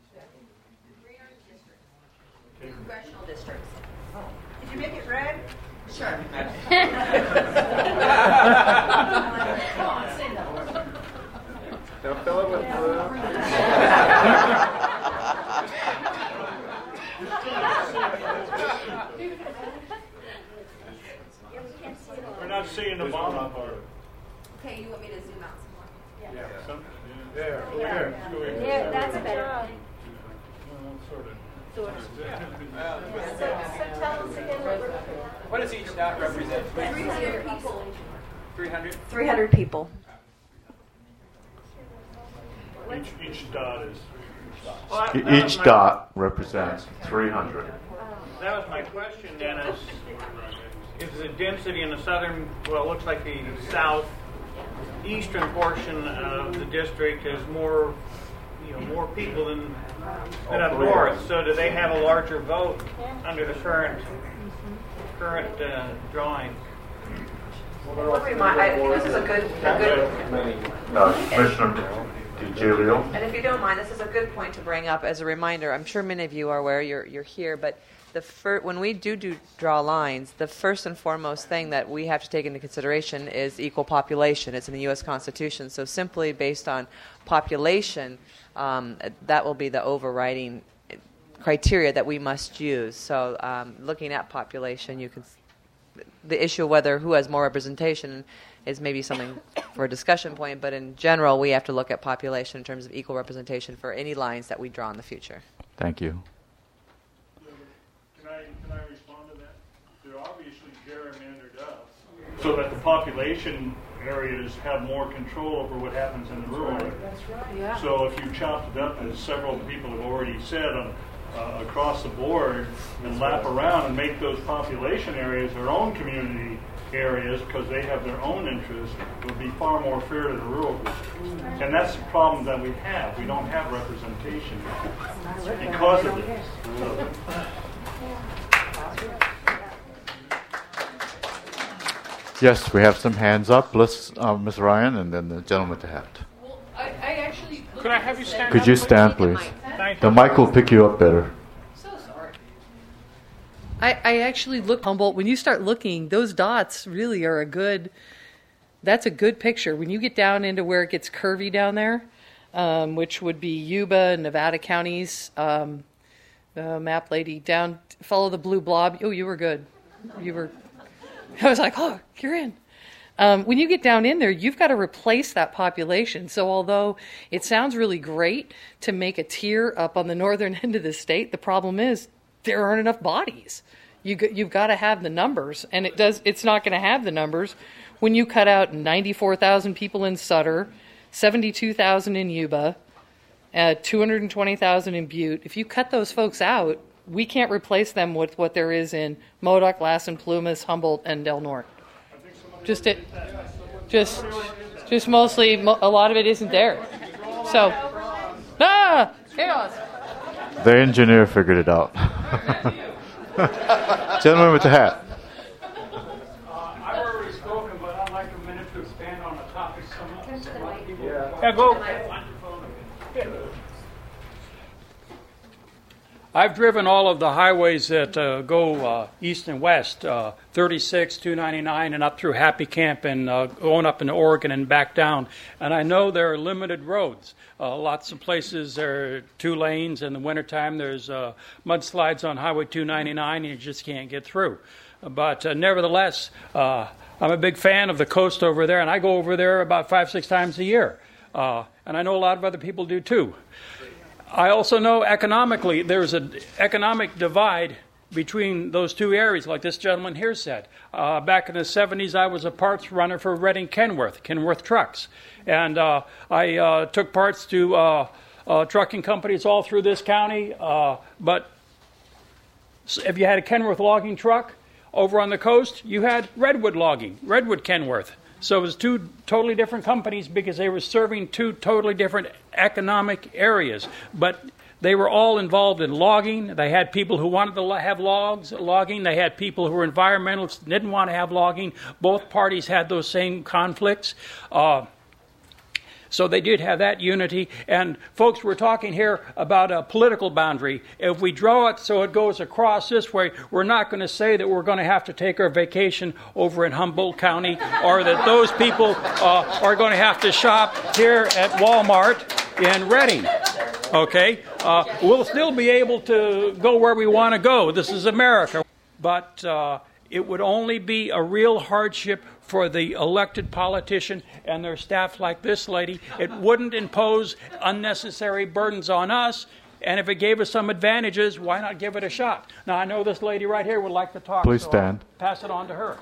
Congressional districts. Did you make it red? Sure. Now fill it with blue. We're not seeing the bottom part. Okay, you want me to zoom out some more? Yeah. Yeah. Some, yeah. There. Yeah. There. Yeah, that's better. Well, sort of. Sort of. So, so tell us again what we're looking at. What does each dot represent? three hundred people. three hundred? three hundred people. Each, each dot is. Well, that, that each dot represents three hundred. That was my question then, is, is the density in the southern, well, it looks like the southeastern portion of the district is more, you know, more people than, than up north. So do they have a larger vote under the current, current uh, drawing? Well, remind, I think this is a good, a good. Uh, Commissioner DiGilio. And if you don't mind, this is a good point to bring up as a reminder. I'm sure many of you are aware you're, you're here, but the fir- when we do, do draw lines, the first and foremost thing that we have to take into consideration is equal population. It's in the U S Constitution. So simply based on population, um, that will be the overriding criteria that we must use. So um, looking at population, you can the issue of whether who has more representation is maybe something for a discussion point, but in general, we have to look at population in terms of equal representation for any lines that we draw in the future. Thank you. Can I, can I respond to that? They're obviously gerrymandered up so that the population areas have more control over what happens in the rural area. That's right. Yeah. So if you chopped it up, as several people have already said, on, uh, across the board, and lap around and make those population areas their own community areas because they have their own interests, it would be far more fair to the rural group. And that's the problem that we have. We don't have representation because of this. So. Yes, we have some hands up. Let's, uh, Miz Ryan, and then the gentleman with the hat. Well, I, I actually. Could I have you stand Could up? you stand, please? Thank The you. mic will pick you up better. So sorry. I, I actually looked Humboldt. When you start looking, those dots really are a good. That's a good picture. When you get down into where it gets curvy down there, um, which would be Yuba, Nevada counties, um, uh, map lady down. Follow the blue blob. Oh, you were good. You were. I was like, oh, you're in. Um, when you get down in there, you've got to replace that population. So although it sounds really great to make a tier up on the northern end of the state, the problem is there aren't enough bodies. You, you've got to have the numbers, and it does. It's not going to have the numbers when you cut out ninety-four thousand people in Sutter, seventy-two thousand in Yuba, uh, two hundred twenty thousand in Butte. If you cut those folks out, we can't replace them with what there is in Modoc, Lassen, Plumas, Humboldt, and Del Norte. Just it, just, just mostly a lot of it isn't there. So, ah, chaos. The engineer figured it out. Gentleman with the hat. Uh, I've already spoken, but I'd like a minute to expand on a topic. Yeah. Yeah, go. I've driven all of the highways that uh, go uh, east and west, uh, thirty-six, two ninety-nine, and up through Happy Camp, and uh, going up into Oregon and back down. And I know there are limited roads. Uh, lots of places there are two lanes. In the wintertime, there's uh, mudslides on Highway two ninety-nine, and you just can't get through. But uh, nevertheless, uh, I'm a big fan of the coast over there, and I go over there about five, six times a year. Uh, and I know a lot of other people do too. I also know economically there's an economic divide between those two areas, like this gentleman here said. Uh, back in the seventies, I was a parts runner for Reading Kenworth, Kenworth Trucks. And uh, I uh, took parts to uh, uh, trucking companies all through this county. Uh, but if you had a Kenworth logging truck over on the coast, you had Redwood Logging, Redwood Kenworth. So it was two totally different companies because they were serving two totally different economic areas. But they were all involved in logging. They had people who wanted to have logs, logging. They had people who were environmentalists, didn't want to have logging. Both parties had those same conflicts. Uh, so they did have that unity. And folks, we're talking here about a political boundary. If we draw it so it goes across this way, we're not going to say that we're going to have to take our vacation over in Humboldt County, or that those people uh, are going to have to shop here at Walmart in Reading. Okay? Uh, we'll still be able to go where we want to go. This is America. But uh, it would only be a real hardship for the elected politician and their staff like this lady. It wouldn't impose unnecessary burdens on us. And if it gave us some advantages, why not give it a shot? Now, I know this lady right here would like to talk. Please so stand. I'll pass it on to her.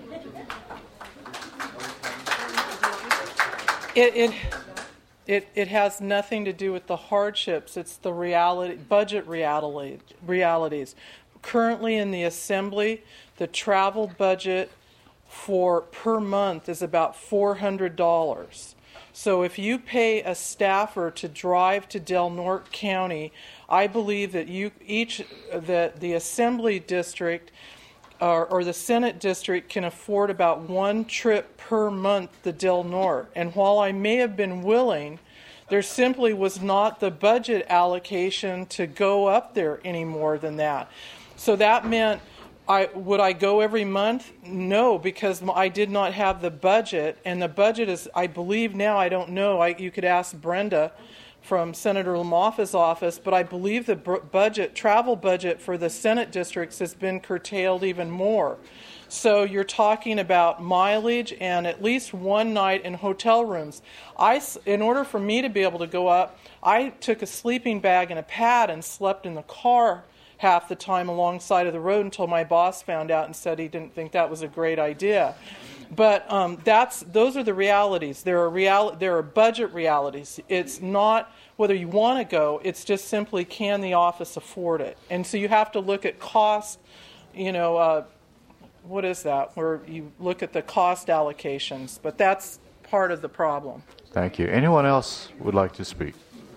It, it, it, it has nothing to do with the hardships. It's the reality, budget reality, realities. Currently in the Assembly, the travel budget for per month is about four hundred dollars. So if you pay a staffer to drive to Del Norte County, I believe that you each that the Assembly district or, or the Senate district can afford about one trip per month to Del Norte. And while I may have been willing, there simply was not the budget allocation to go up there any more than that. So that meant, I, would I go every month? No, because I did not have the budget. And the budget is, I believe now, I don't know, I, you could ask Brenda from Senator Lamoffa's office, but I believe the budget, travel budget for the Senate districts has been curtailed even more. So you're talking about mileage and at least one night in hotel rooms. I, in order for me to be able to go up, I took a sleeping bag and a pad and slept in the car half the time alongside of the road until my boss found out and said he didn't think that was a great idea. But um, that's those are the realities. There are real there are budget realities. It's not whether you want to go. It's just simply can the office afford it. And so you have to look at cost. You know, uh, what is that? Where you look at the cost allocations. But that's part of the problem. Thank you. Anyone else would like to speak?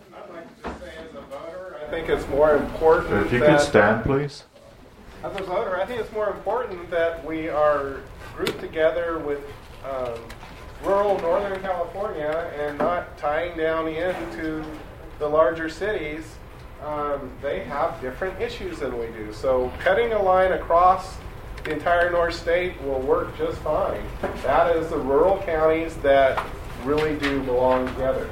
I think it's more important If you that, could stand, please. As a voter, I think it's more important that we are grouped together with um, rural Northern California and not tying down into the larger cities. Um, they have different issues than we do. So cutting a line across the entire North State will work just fine. That is the rural counties that really do belong together.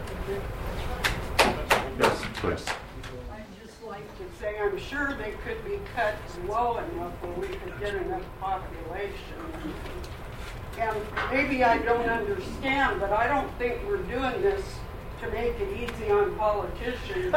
Yes, please. Say I'm sure they could be cut low enough where we could get enough population. And maybe I don't understand, but I don't think we're doing this to make it easy on politicians.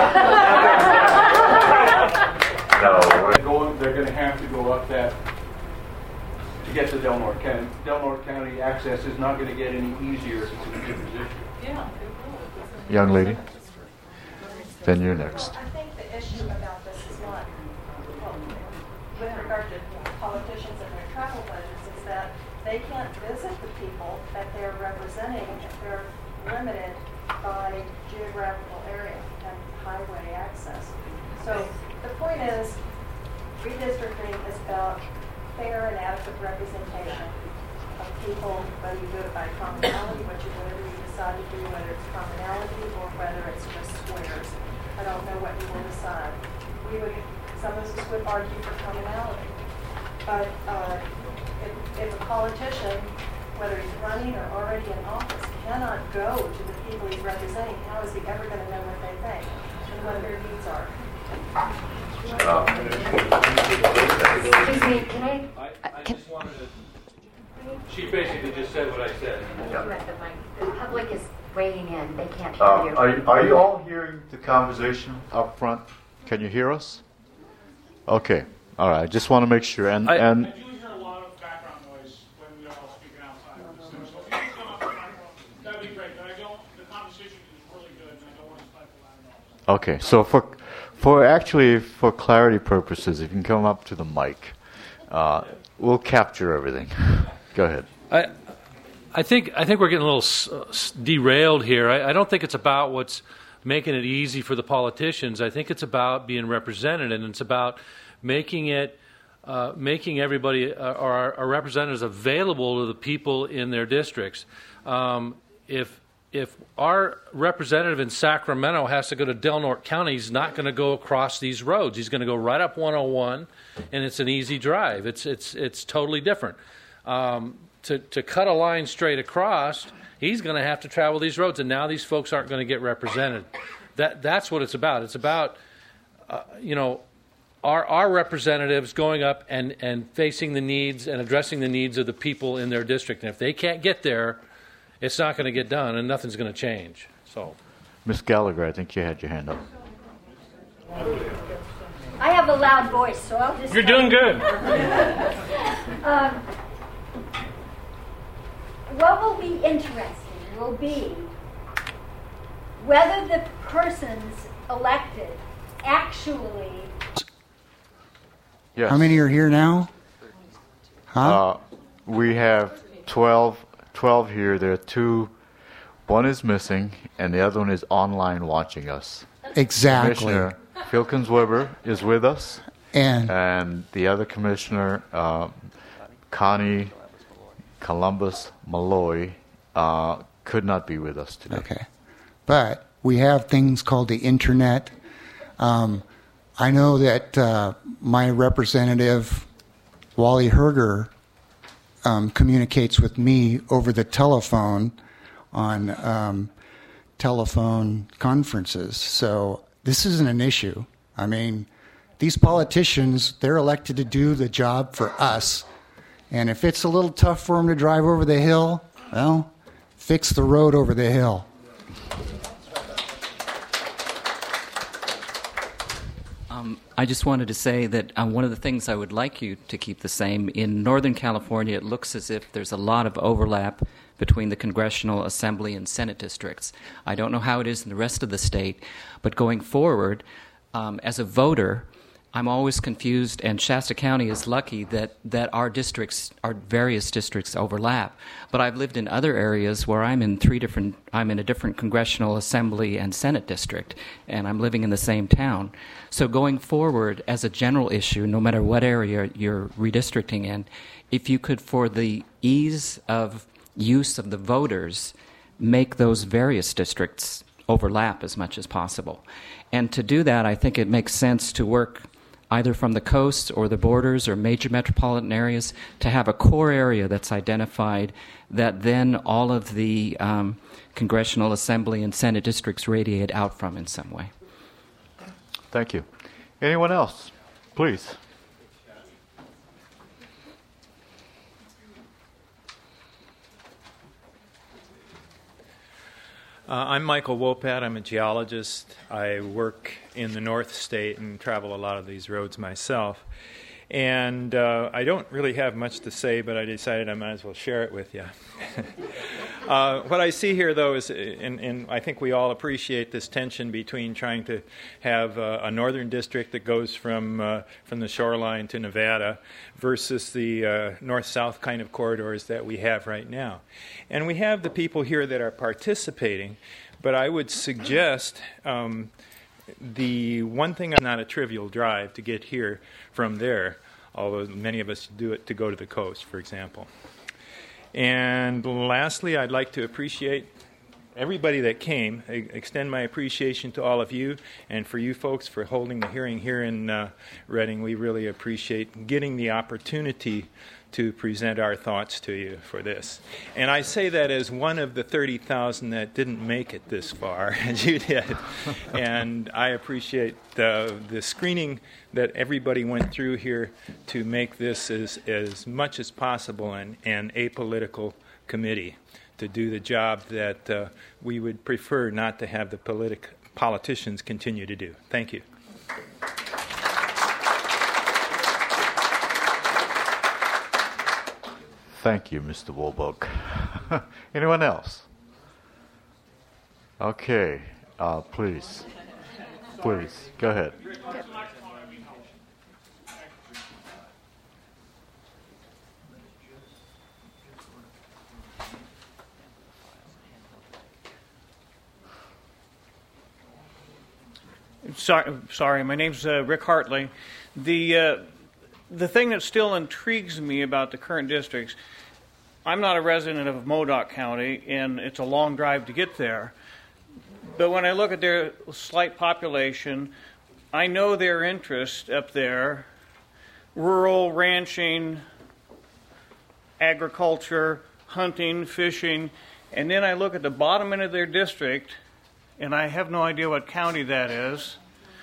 No, they're going, they're going to have to go up that to get to Del Norte County. Del Norte County access is not going to get any easier if it's in a good position. Yeah. Young lady. Then you're next. I think the issue about this is not, well, with regard to politicians and their travel budgets, is that they can't visit the people that they're representing if they're limited by geographical area and highway access. So the point is, redistricting is about fair and adequate representation of people, whether you do it by commonality, which is whatever you decide to do, whether it's commonality or whether it's just squares. I don't know what you will decide. We would, some of us would argue for commonality. But uh, if, if a politician, whether he's running or already in office, cannot go to the people he's representing, how is he ever going to know what they think and what their needs are? Excuse me, can I? I, I can, just wanted to She basically just said what I said. The public is weighing in. They can't hear Uh, you. are, are you all hearing the conversation up front? Can you hear us? Okay. All right. I just want to make sure. And, I, and I do hear a lot of background noise when we are all speaking outside of this thing. So if you can come up front, that would be great. But I don't, the conversation is really good, and I don't want to stifle that at all. okay. So for for actually for clarity purposes, if you can come up to the mic, uh, we'll capture everything. Go ahead. I, I think I think we're getting a little s- s- derailed here. I, I don't think it's about what's making it easy for the politicians. I think it's about being represented, and it's about making it, uh, making everybody uh, or our, our representatives available to the people in their districts. Um, if if our representative in Sacramento has to go to Del Norte County, he's not going to go across these roads. He's going to go right up one oh one, and it's an easy drive. It's it's it's totally different. Um, to, to cut a line straight across, he's going to have to travel these roads, and now these folks aren't going to get represented. That that's what it's about. It's about uh, you know our our representatives going up and, and facing the needs and addressing the needs of the people in their district. And if they can't get there, it's not going to get done, and nothing's going to change. So, Miz Gallagher, I think you had your hand up. I have a loud voice, so I'll just. You're doing good. um, what will be interesting will be whether the persons elected actually. Yes. How many are here now? Huh? Uh, we have twelve, twelve here. There are two. One is missing, and the other one is online watching us. Exactly. Commissioner Filkins Weber is with us, And and the other commissioner, uh, Connie Columbus Malloy, uh, could not be with us today. Okay. But we have things called the internet. Um, I know that uh, my representative, Wally Herger, um, communicates with me over the telephone on um, telephone conferences. So this isn't an issue. I mean, these politicians, they're elected to do the job for us. And if it's a little tough for them to drive over the hill, well, fix the road over the hill. Um, I just wanted to say that uh, one of the things I would like you to keep the same, in Northern California, it looks as if there's a lot of overlap between the Congressional Assembly and Senate districts. I don't know how it is in the rest of the state, but going forward, um, as a voter, I'm always confused, and Shasta County is lucky that, that our districts, our various districts overlap. But I've lived in other areas where I'm in three different, I'm in a different Congressional Assembly and Senate district, and I'm living in the same town. So going forward, as a general issue, no matter what area you're redistricting in, if you could, for the ease of use of the voters, make those various districts overlap as much as possible. And to do that, I think it makes sense to work either from the coast or the borders or major metropolitan areas to have a core area that's identified that then all of the um, Congressional Assembly and Senate districts radiate out from in some way. Thank you. Anyone else? Please. Uh, I'm Michael Wopat. I'm a geologist. I work in the North State and travel a lot of these roads myself. And uh, I don't really have much to say, but I decided I might as well share it with you. uh, what I see here, though, is, and, and I think we all appreciate this tension between trying to have uh, a northern district that goes from uh, from the shoreline to Nevada versus the uh, north-south kind of corridors that we have right now. And we have the people here that are participating, but I would suggest um, the one thing is not a trivial drive to get here from there, although many of us do it to go to the coast, for example. And lastly, I'd like to appreciate everybody that came, I extend my appreciation to all of you, and for you folks for holding the hearing here in uh, Reading. We really appreciate getting the opportunity to present our thoughts to you for this. And I say that as one of the thirty thousand that didn't make it this far, as you did. And I appreciate the, the screening that everybody went through here to make this as, as much as possible an, an apolitical committee to do the job that uh, we would prefer not to have the politic, politicians continue to do. Thank you. Thank you, Mister Warbuck. Anyone else? Okay, uh, please. Please, go ahead. Sorry, sorry, my name's uh, Rick Hartley. The uh, the thing that still intrigues me about the current districts, I'm not a resident of Modoc County, and it's a long drive to get there. But when I look at their slight population, I know their interest up there, rural, ranching, agriculture, hunting, fishing, and then I look at the bottom end of their district, and I have no idea what county that is.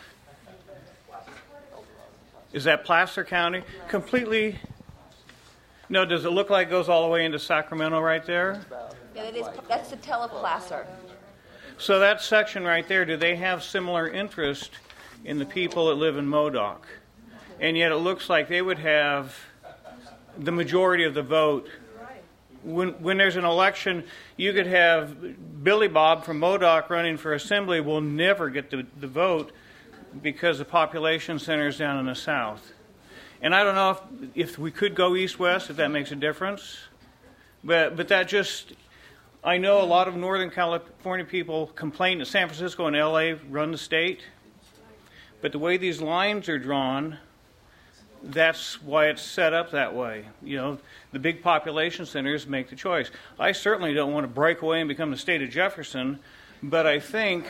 Is that Placer County? Completely. No, does it look like it goes all the way into Sacramento right there? Yeah, that is, that's the Teleplacer. So that section right there, do they have similar interest in the people that live in Modoc? And yet it looks like they would have the majority of the vote. When, when there's an election, you could have Billy Bob from Modoc running for assembly will never get the, the vote because the population center is down in the south. And I don't know if, if we could go east-west, if that makes a difference. But, but that just, I know a lot of Northern California people complain that San Francisco and L A run the state. But the way these lines are drawn, that's why it's set up that way. You know, the big population centers make the choice. I certainly don't want to break away and become the state of Jefferson, but I think...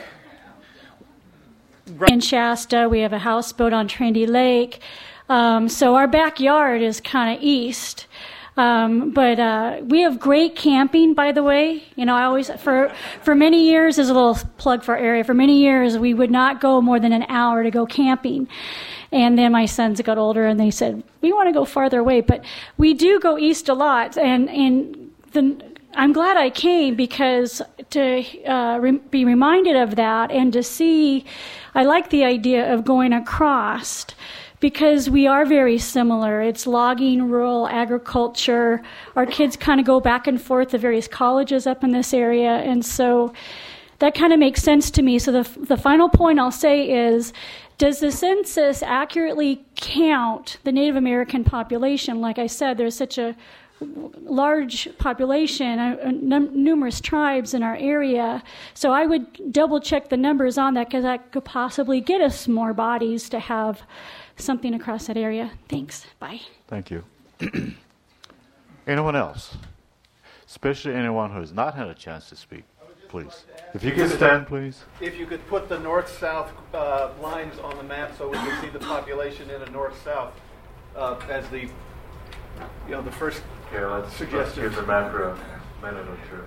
In Shasta, we have a houseboat on Trinity Lake. Um, so our backyard is kind of east. Um, but uh, we have great camping, by the way. You know, I always, for for many years, as a little plug for our area, for many years, we would not go more than an hour to go camping. And then my sons got older, and they said, we want to go farther away. But we do go east a lot. And, and the, I'm glad I came because to uh, re- be reminded of that and to see, I like the idea of going across because we are very similar. It's logging, rural agriculture. Our kids kind of go back and forth to various colleges up in this area. And so that kind of makes sense to me. So the the final point I'll say is, does the census accurately count the Native American population? Like I said, there's such a large population, uh, num- numerous tribes in our area. So I would double check the numbers on that because that could possibly get us more bodies to have something across that area. Thanks. Bye. Thank you. Anyone else? Especially anyone who has not had a chance to speak, please. If you could stand, please. If you could put the north-south uh, lines on the map so we can see the population in a north-south uh, as the, you know, the first yeah, let's, suggestion. Let's give the map for a minute or two.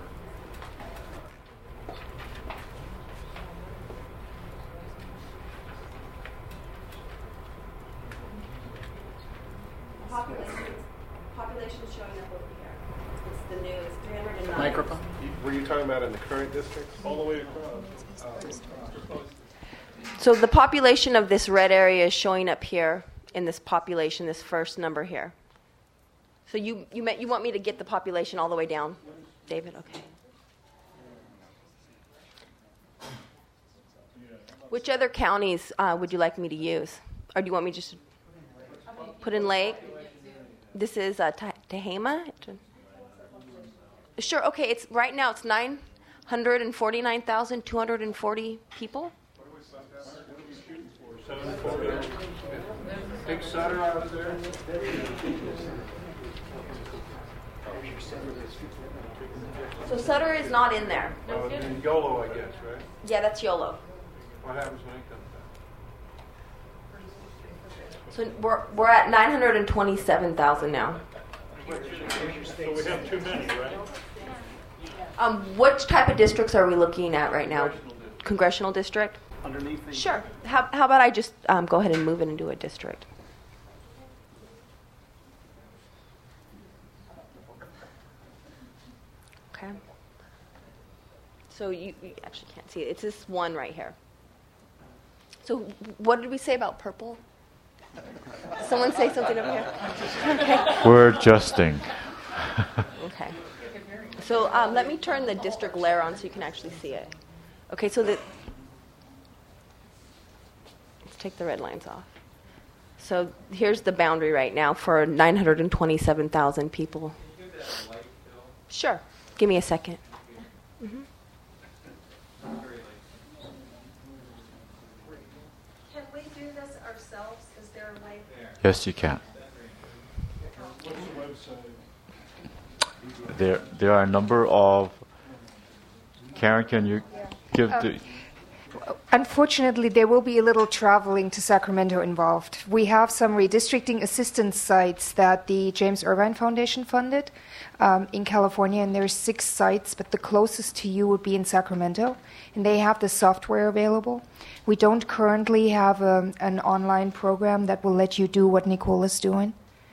Population, population is showing up over here. It's the new, it's three hundred nine. Microphone? Were you talking about in the current districts? All the way across. So the population of this red area is showing up here in this population, this first number here. So you you meant, you want me to get the population all the way down, David? Okay. Which other counties uh, would you like me to use? Or do you want me just to put in Lake? This is uh, Tehama? Sure, okay, it's right now it's nine hundred forty-nine thousand two hundred forty people. Big Sutter out there. So Sutter is not in there. Oh, YOLO, I guess, right? Yeah, that's YOLO. What happens when it comes back? So we're we're at nine hundred twenty-seven thousand now. So we have too many, right? Um, what type of districts are we looking at right now? Congressional district? Underneath the Sure. How, how about I just um, go ahead and move it into a district? Okay. So you, you actually can't see it. It's this one right here. So what did we say about purple? Someone say something over here. Okay. We're adjusting. Okay. So um, let me turn the district layer on so you can actually see it. Okay, so the, let's take the red lines off. So here's the boundary right now for nine hundred twenty-seven thousand people. Sure. Give me a second. Mm-hmm. Can we do this ourselves? Is there a way? Yes, you can. There, there are a number of. Karen, can you give Um, the? Unfortunately, there will be a little traveling to Sacramento involved. We have some redistricting assistance sites that the James Irvine Foundation funded um, in California, and there's six sites, but the closest to you would be in Sacramento, and they have the software available. We don't currently have um, an online program that will let you do what Nicole is doing.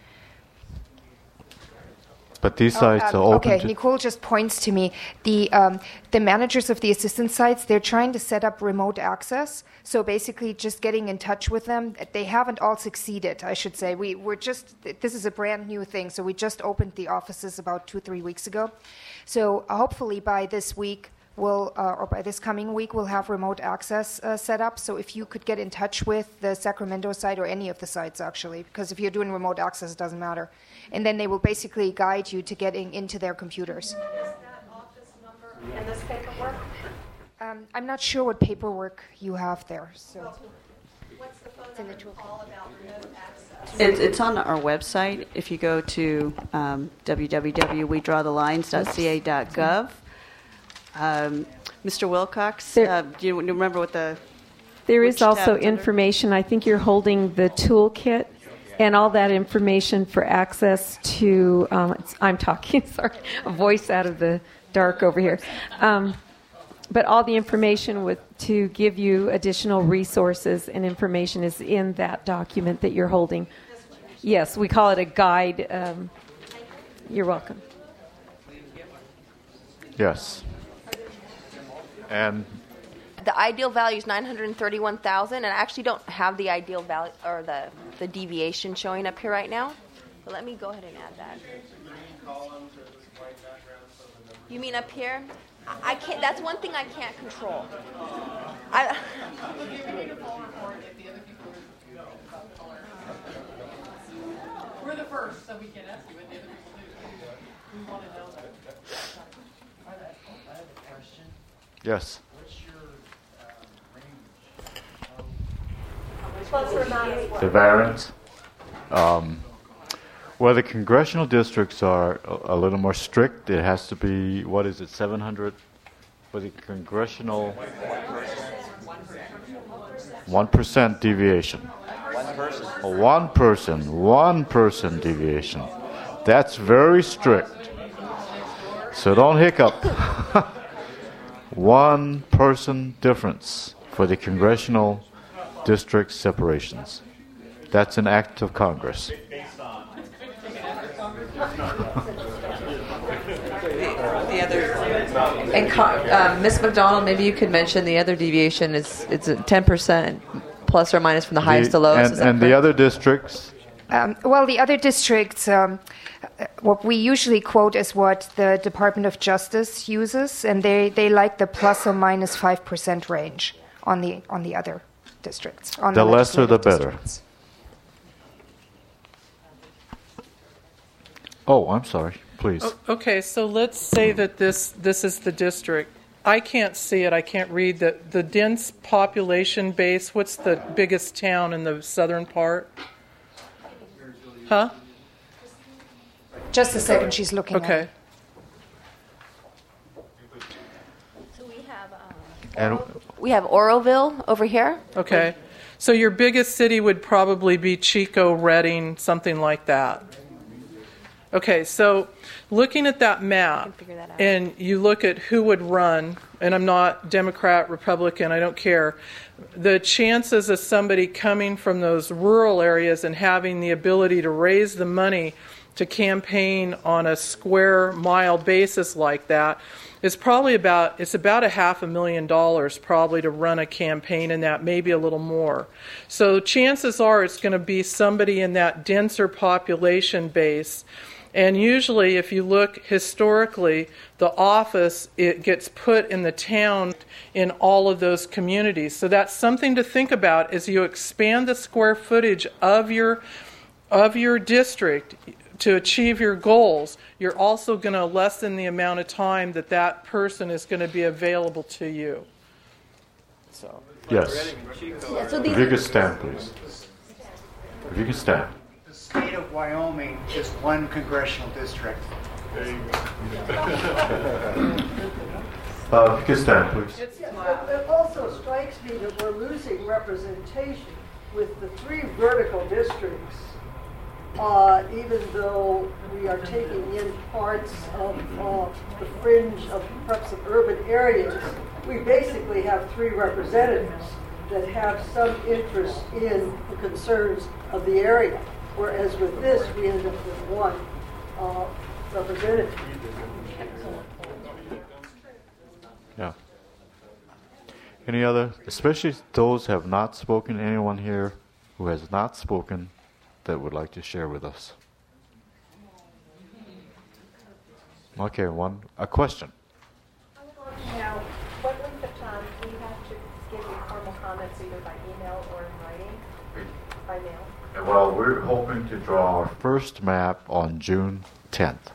But these sites um, are open okay, to. Nicole just points to me. The um, the managers of the assistance sites, they're trying to set up remote access. So basically, just getting in touch with them. They haven't all succeeded, I should say. We we're just this is a brand new thing. So we just opened the offices about two three weeks ago. So uh, hopefully by this week. We'll, uh, or by this coming week, we'll have remote access uh, set up. So if you could get in touch with the Sacramento site or any of the sites, actually, because if you're doing remote access, it doesn't matter. And then they will basically guide you to getting into their computers. Is that office number in this paperwork? Um, I'm not sure what paperwork you have there. So. Well, what's the phone number all about remote access? It, it's on our website. If you go to um, w w w dot we draw the lines dot c a dot gov. Um, Mister Wilcox, There- uh, do you remember what the... There which is also tab it's under? information. I think you're holding the toolkit and all that information for access to. Um, it's, I'm talking, sorry, a voice out of the dark over here. Um, but all the information with to give you additional resources and information is in that document that you're holding. Yes, we call it a guide. Um, you're welcome. Yes. And The ideal value is nine hundred thirty-one thousand, and I actually don't have the ideal value or the, the deviation showing up here right now. But let me go ahead and add that. You mean up here? I I can't. That's one thing I can't control. I. We're the first, so we can ask you what the other people do. We want to know that. I have a question. yes. What's your Plus or minus The variance. Um, well, the congressional districts are a, a little more strict. It has to be, what is it, seven hundred for the congressional? one percent deviation. One person. A one person, one person deviation. That's very strict. So don't hiccup. One person difference for the congressional district separations. That's an act of Congress. The other, and uh, Miz McDonald, maybe you could mention the other deviation is it's ten percent plus or minus from the highest The- to lowest. and is that and the correct? other districts, Um, well, the other districts, um, uh, what we usually quote is what the Department of Justice uses, and they, they like the plus or minus five percent range on the on the other districts. On the lesser the legislative better. districts. Oh, I'm sorry. Please. O- Okay, so let's say that this, this is the district. I can't see it, I can't read the, the dense population base. What's the biggest town in the southern part? Huh? Just a second, she's looking Okay. at it. And We have Oroville over here. Okay. So your biggest city would probably be Chico, Redding, something like that. Okay, so looking at that map, that out. and you look at who would run, and I'm not Democrat, Republican, I don't care, the chances of somebody coming from those rural areas and having the ability to raise the money to campaign on a square mile basis like that is probably about, it's about a half a million dollars probably to run a campaign in that, maybe a little more. So chances are it's going to be somebody in that denser population base. And usually, if you look historically, the office, it gets put in the town in all of those communities. So that's something to think about as you expand the square footage of your of your district to achieve your goals. You're also going to lessen the amount of time that that person is going to be available to you. So yes. Yeah, so if you could stand, please. If you can stand. The state of Wyoming is one congressional district. There you go. uh, if you could stand, please. Yeah, it also strikes me that we're losing representation with the three vertical districts, uh, even though we are taking in parts of uh, the fringe of perhaps of urban areas. We basically have three representatives that have some interest in the concerns of the area. Whereas with this, we end up with one uh, representative. Yeah. Any other, especially those who have not spoken, anyone here who has not spoken that would like to share with us? Okay, one, a question. I would like to know, what length of time do you have to give your formal comments either by email or in writing? By mail? Well, we're hoping to draw our first map on June tenth.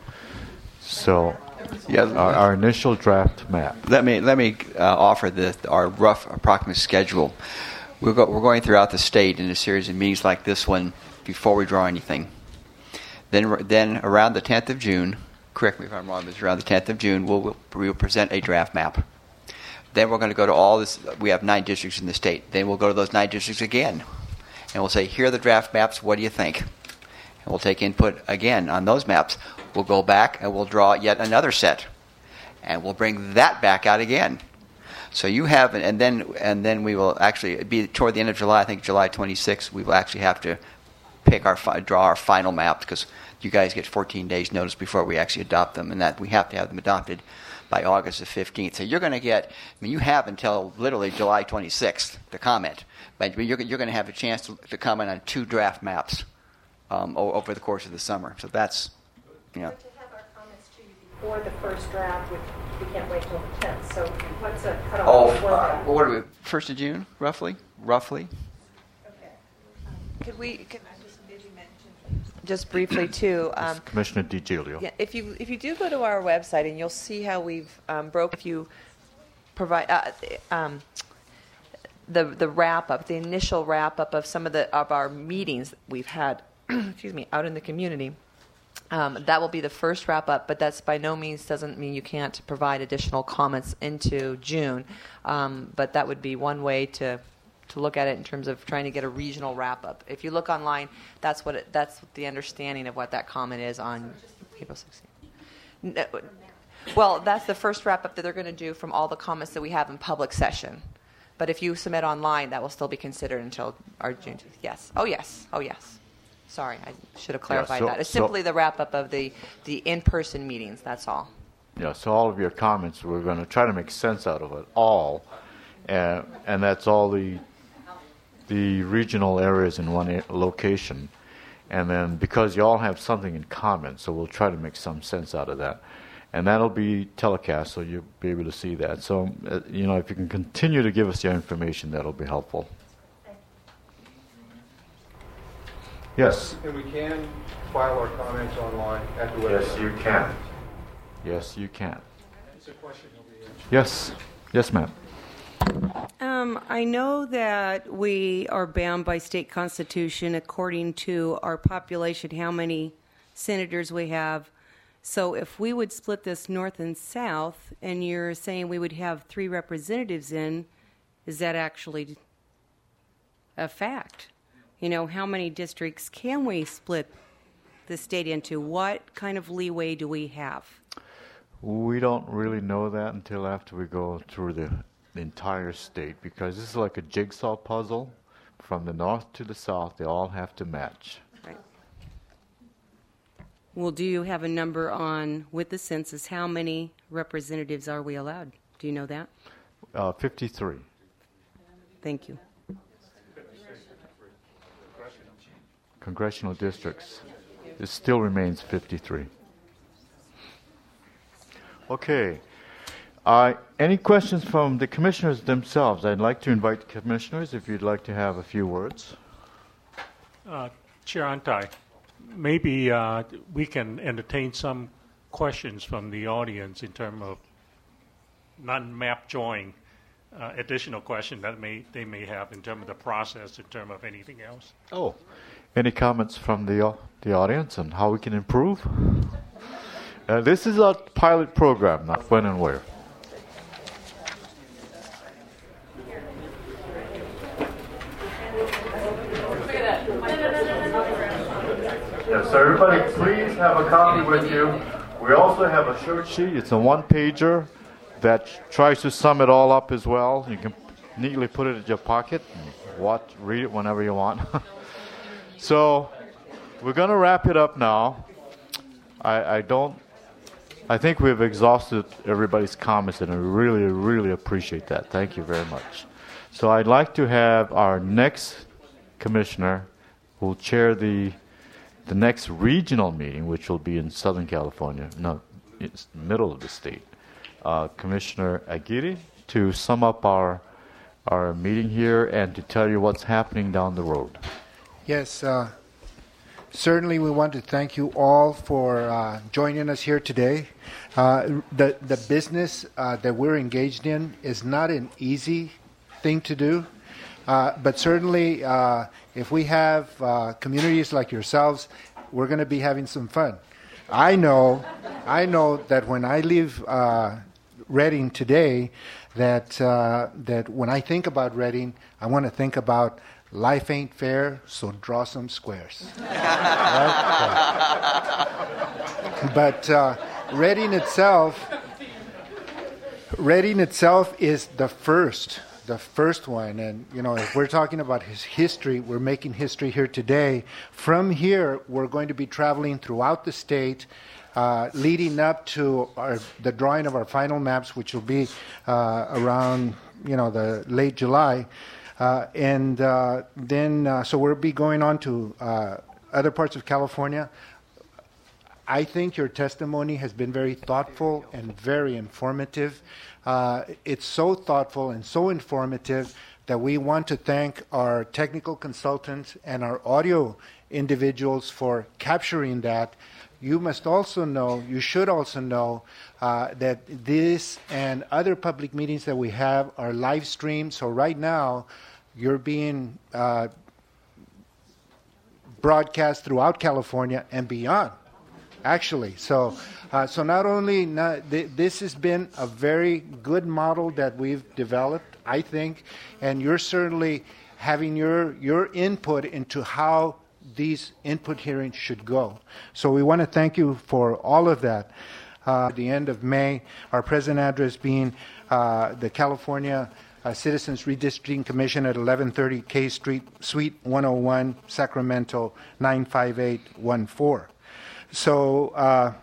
So, Yeah. our, our initial draft map. Let me let me uh, offer the our rough approximate schedule. We're go, we're going throughout the state in a series of meetings like this one before we draw anything. Then then around the tenth of June, correct me if I'm wrong, but around the tenth of June, we'll, we'll we will present a draft map. Then we're going to go to all this. We have nine districts in the state. Then we'll go to those nine districts again. And we'll say, here are the draft maps, what do you think? And we'll take input again on those maps. We'll go back and we'll draw yet another set. And we'll bring that back out again. So you have, and then and then we will actually, be toward the end of July, I think July twenty-sixth, we will actually have to pick our, draw our final map, because you guys get fourteen days notice before we actually adopt them, and that we have to have them adopted by August the fifteenth. So you're going to get, I mean, you have until literally July twenty-sixth to comment. But you're, you're going to have a chance to, to comment on two draft maps um, over the course of the summer. So that's, you know. But to have our comments to you before the first draft, we, we can't wait till the tenth. So what's a cutoff Oh, before uh, that? what are we, first of June, roughly? Roughly? Could we could I just maybe mention just briefly too? Um, Commissioner DiGiulio. Yeah, if you if you do go to our website and you'll see how we've um, broke. If you provide uh, um, the the wrap up, the initial wrap up of some of the of our meetings we've had, excuse me, out in the community. Um, that will be the first wrap up, but that's by no means doesn't mean you can't provide additional comments into June. Um, but that would be one way to to look at it in terms of trying to get a regional wrap up. If you look online, that's what it, that's the understanding of what that comment is on April sixteenth. No, well, that's the first wrap up that they're going to do from all the comments that we have in public session. But if you submit online, that will still be considered until our June. Yes. Oh yes. Oh yes. Sorry, I should have clarified yeah, so, that. It's so simply the wrap up of the the in-person meetings. That's all. Yeah. So all of your comments, we're going to try to make sense out of it all, and and that's all the the regional areas in one a- location, and then because you all have something in common, so we'll try to make some sense out of that, and that'll be telecast, so you'll be able to see that. So uh, you know, if you can continue to give us your information, that'll be helpful. Yes. And we can file our comments online at the website. Yes, you can. Yes, you can. Yes. Yes, ma'am. Um, I know that we are bound by state constitution according to our population, how many senators we have. So if we would split this north and south, and you're saying we would have three representatives in, is that actually a fact? You know, how many districts can we split the state into? What kind of leeway do we have? We don't really know that until after we go through the, the entire state, because this is like a jigsaw puzzle. From the north to the south, they all have to match. Right. Well, do you have a number on, with the census, how many representatives are we allowed? Do you know that? Uh, fifty-three. Thank you. Congressional districts. It still remains fifty-three. Okay. Uh, any questions from the commissioners themselves? I'd like to invite the commissioners if you'd like to have a few words. Uh, Chair Antai, maybe uh, we can entertain some questions from the audience in terms of non-map drawing, uh, additional question that may they may have in terms of the process, in terms of anything else. Oh, any comments from the uh, the audience on how we can improve? Uh, this is a pilot program, not when and where. Yes, so everybody, please have a copy with you. We also have a short sheet. It's a one-pager that tries to sum it all up as well. You can neatly put it in your pocket and watch, read it whenever you want. So we're going to wrap it up now. I, I don't. I think we've exhausted everybody's comments, and I really, really appreciate that. Thank you very much. So I'd like to have our next commissioner, who will chair the the next regional meeting, which will be in Southern California, no, it's the middle of the state, uh, Commissioner Aguirre, to sum up our our meeting here and to tell you what's happening down the road. Yes, uh, certainly we want to thank you all for uh, joining us here today. Uh, the, the business uh, that we're engaged in is not an easy thing to do, uh, but certainly uh, if we have uh, communities like yourselves, we're going to be having some fun. I know, I know that when I leave uh, Redding today, that uh, that when I think about Redding, I want to think about life ain't fair, so draw some squares. Right? But uh, Redding itself, Redding itself is the first. The first one, and you know, if we're talking about his history, we're making history here today. From here, we're going to be traveling throughout the state, uh, leading up to our, the drawing of our final maps, which will be uh, around, you know, the late July, uh, and uh, then uh, so we'll be going on to uh, other parts of California. I think your testimony has been very thoughtful and very informative. Uh, it's so thoughtful and so informative that we want to thank our technical consultants and our audio individuals for capturing that. You must also know, you should also know, uh, that this and other public meetings that we have are live streamed. So right now, you're being uh, broadcast throughout California and beyond. Actually, so uh, so not only not, th- this has been a very good model that we've developed, I think, and you're certainly having your your input into how these input hearings should go. So we want to thank you for all of that. Uh, at the end of May, our present address being uh, the California uh, Citizens Redistricting Commission at eleven thirty K Street, Suite one oh one, Sacramento nine five eight one four. So uh,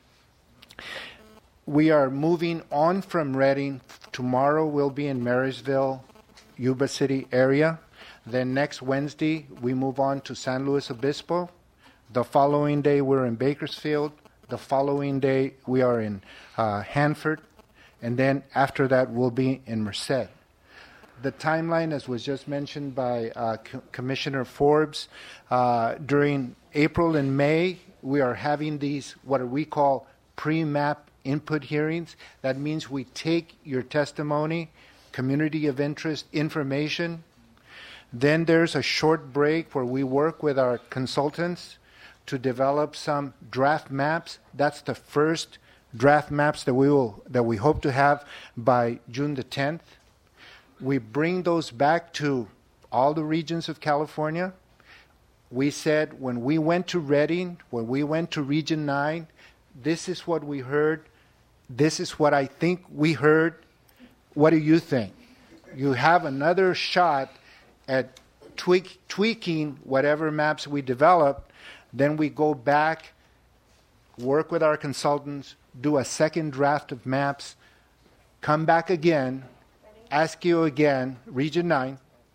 we are moving on from Redding. Tomorrow we'll be in Marysville, Yuba City area. Then next Wednesday we move on to San Luis Obispo. The following day we're in Bakersfield. The following day we are in uh, Hanford. And then after that we'll be in Merced. The timeline, as was just mentioned by uh, C- Commissioner Forbes, uh, during April and May, we are having these, what we call pre-map input hearings. That means we take your testimony, community of interest information. Then there's a short break where we work with our consultants to develop some draft maps. That's the first draft maps that we will that we hope to have by June the tenth. We bring those back to all the regions of California. We said when we went to Redding, when we went to Region nine, this is what we heard. This is what I think we heard. What do you think? You have another shot at tweak, tweaking whatever maps we developed. Then we go back, work with our consultants, do a second draft of maps, come back again, ask you again, Region nine,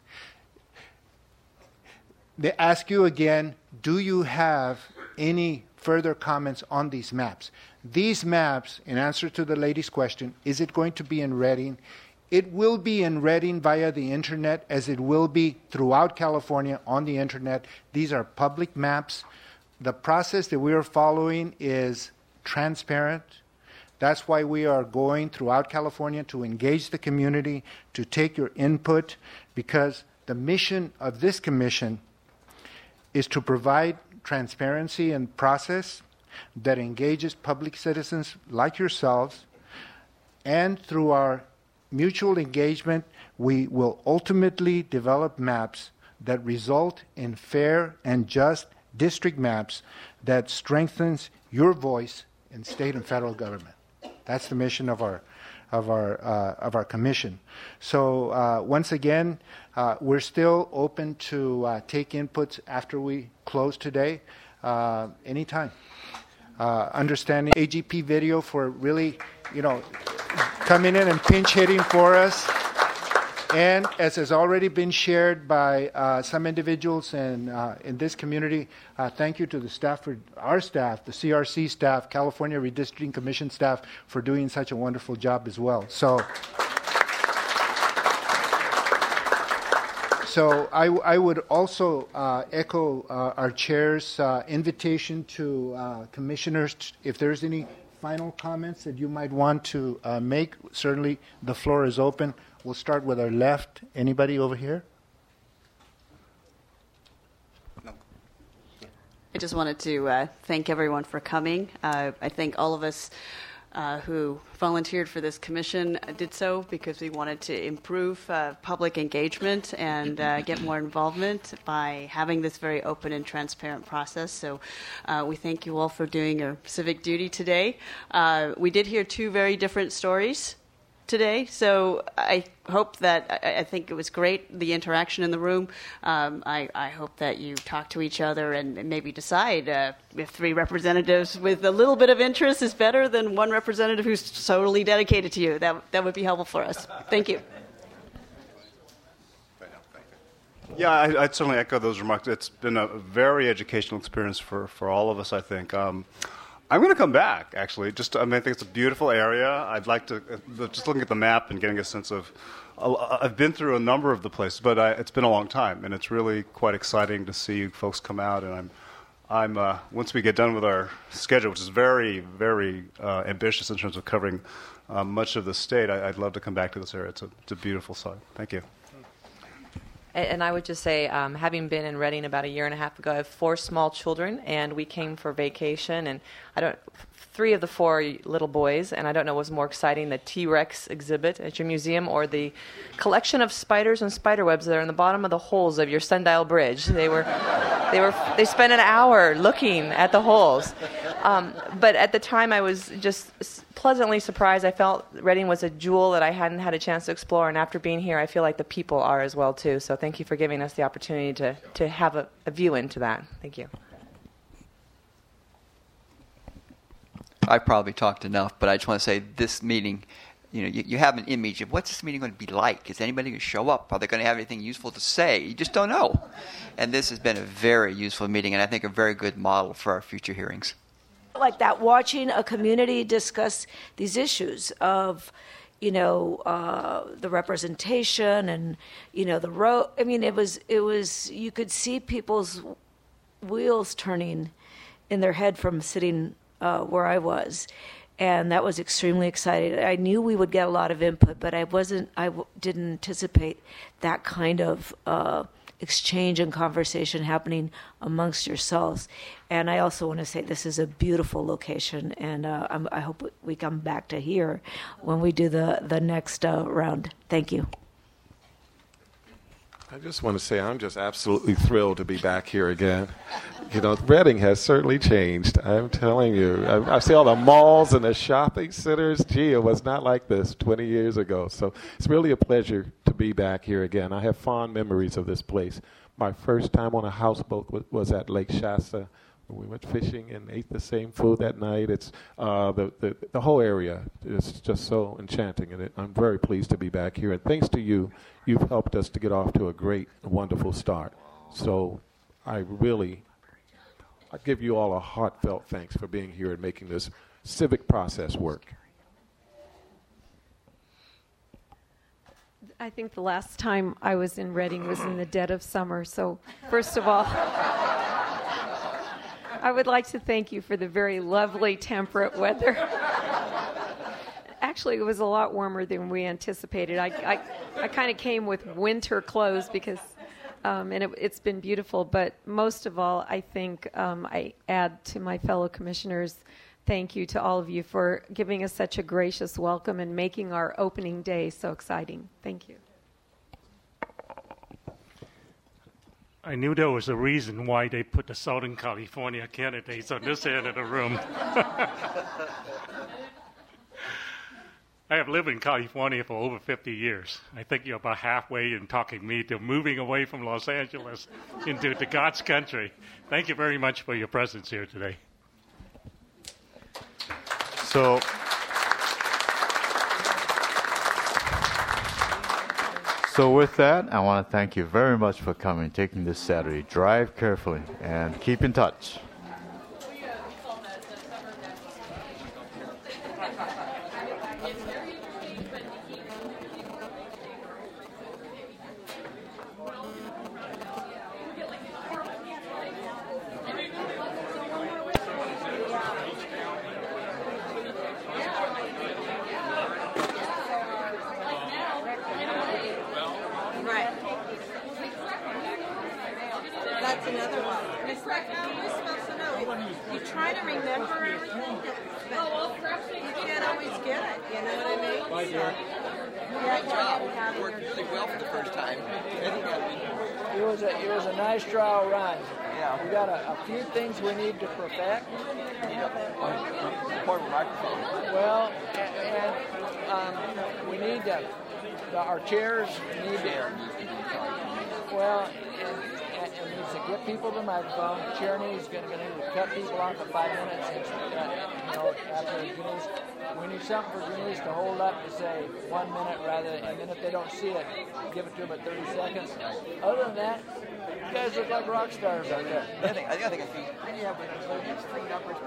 they ask you again, do you have any further comments on these maps? These maps, in answer to the lady's question, is it going to be in Redding? It will be in Redding via the internet, as it will be throughout California on the internet. These are public maps. The process that we are following is transparent. That's why we are going throughout California to engage the community, to take your input, because the mission of this commission is to provide transparency and process that engages public citizens like yourselves, and through our mutual engagement, we will ultimately develop maps that result in fair and just district maps that strengthens your voice in state and federal government. That's the mission of our of our uh, of our commission. So uh, once again, uh, we're still open to uh, take inputs after we close today, uh, anytime. Uh, understanding A G P Video for really, you know, coming in and pinch hitting for us. And as has already been shared by uh, some individuals in uh, in this community, uh, thank you to the staff, for our staff, the C R C staff, California Redistricting Commission staff, for doing such a wonderful job as well. So, so I, I would also uh, echo uh, our chair's uh, invitation to uh, commissioners. If there's any final comments that you might want to uh, make, certainly the floor is open. We'll start with our left. Anybody over here? I just wanted to uh, thank everyone for coming. Uh, I think all of us uh, who volunteered for this commission did so because we wanted to improve uh, public engagement and uh, get more involvement by having this very open and transparent process. So uh, we thank you all for doing your civic duty today. Uh, we did hear two very different stories today, so I hope that, I, I think it was great, the interaction in the room. Um, I, I hope that you talk to each other and maybe decide uh, if three representatives with a little bit of interest is better than one representative who's totally dedicated to you. That, that would be helpful for us. Thank you. Yeah, I, I'd certainly echo those remarks. It's been a very educational experience for, for all of us, I think. Um, I'm going to come back, actually. Just, I mean, I think it's a beautiful area. I'd like to, uh, just looking at the map and getting a sense of, uh, I've been through a number of the places, but I, it's been a long time, and it's really quite exciting to see you folks come out. And I'm, I'm uh, once we get done with our schedule, which is very, very uh, ambitious in terms of covering uh, much of the state, I, I'd love to come back to this area. It's a, it's a beautiful site. Thank you. And I would just say, um, having been in Redding about a year and a half ago, I have four small children, and we came for vacation. And I don't, three of the four are little boys, and I don't know what's more exciting: the T-Rex exhibit at your museum, or the collection of spiders and spider webs that are in the bottom of the holes of your Sundial Bridge. They were, they were, they spent an hour looking at the holes. Um, but at the time, I was just pleasantly surprised. I felt Redding was a jewel that I hadn't had a chance to explore, and after being here, I feel like the people are as well too. So thank you for giving us the opportunity to, to have a, a view into that. Thank you. I probably talked enough, but I just want to say this meeting, you know, you, you have an image of what's this meeting going to be like? Is anybody going to show up? Are they going to have anything useful to say? You just don't know. And this has been a very useful meeting, and I think a very good model for our future hearings. Like that, watching a community discuss these issues of, you know, uh, the representation and, you know, the road. I mean, it was, it was, you could see people's wheels turning in their head from sitting uh, where I was. And that was extremely exciting. I knew we would get a lot of input, but I wasn't, I w- didn't anticipate that kind of uh, exchange and conversation happening amongst yourselves. And I also want to say this is a beautiful location, and uh, I'm, I hope we come back to here when we do the, the next uh, round. Thank you. I just want to say I'm just absolutely thrilled to be back here again. You know, Reading has certainly changed. I'm telling you. I, I see all the malls and the shopping centers. Gee, it was not like this twenty years ago. So it's really a pleasure to be back here again. I have fond memories of this place. My first time on a houseboat was, was at Lake Shasta. We went fishing and ate the same food that night. It's uh, the, the the whole area is just so enchanting, and it, I'm very pleased to be back here. And thanks to you, you've helped us to get off to a great, wonderful start. So I really, I give you all a heartfelt thanks for being here and making this civic process work. I think the last time I was in Reading was in the dead of summer. So first of all, I would like to thank you for the very lovely temperate weather. Actually, it was a lot warmer than we anticipated. I, I, I kind of came with winter clothes because, um, and it, it's been beautiful. But most of all, I think um, I add to my fellow commissioners, thank you to all of you for giving us such a gracious welcome and making our opening day so exciting. Thank you. I knew there was a reason why they put the Southern California candidates on this end of the room. I have lived in California for over fifty years. I think you're about halfway in talking me to moving away from Los Angeles into the God's country. Thank you very much for your presence here today. So, so with that, I want to thank you very much for coming, taking this Saturday. Drive carefully and keep in touch. That's another one. Miss Beck, how are we supposed to know? You try to remember everything, but you can't always get it. You know what I mean? Bye, dear. Great job. Worked really well for the first time. It was a it was a nice trial run. Yeah. We got a, a few things we need to perfect. Important microphone. Well, and, and um, we need to. The, our chairs need to. Well, and, and it needs to get people the microphone. Chair needs going to need to cut people off at five minutes. And, uh, you know, after Denise, we need something for Denise to hold up to say one minute rather, and then if they don't see it, give it to them at thirty seconds. Other than that, you guys look like rock stars out there. I think I think I think I see. Yeah, but it's three numbers.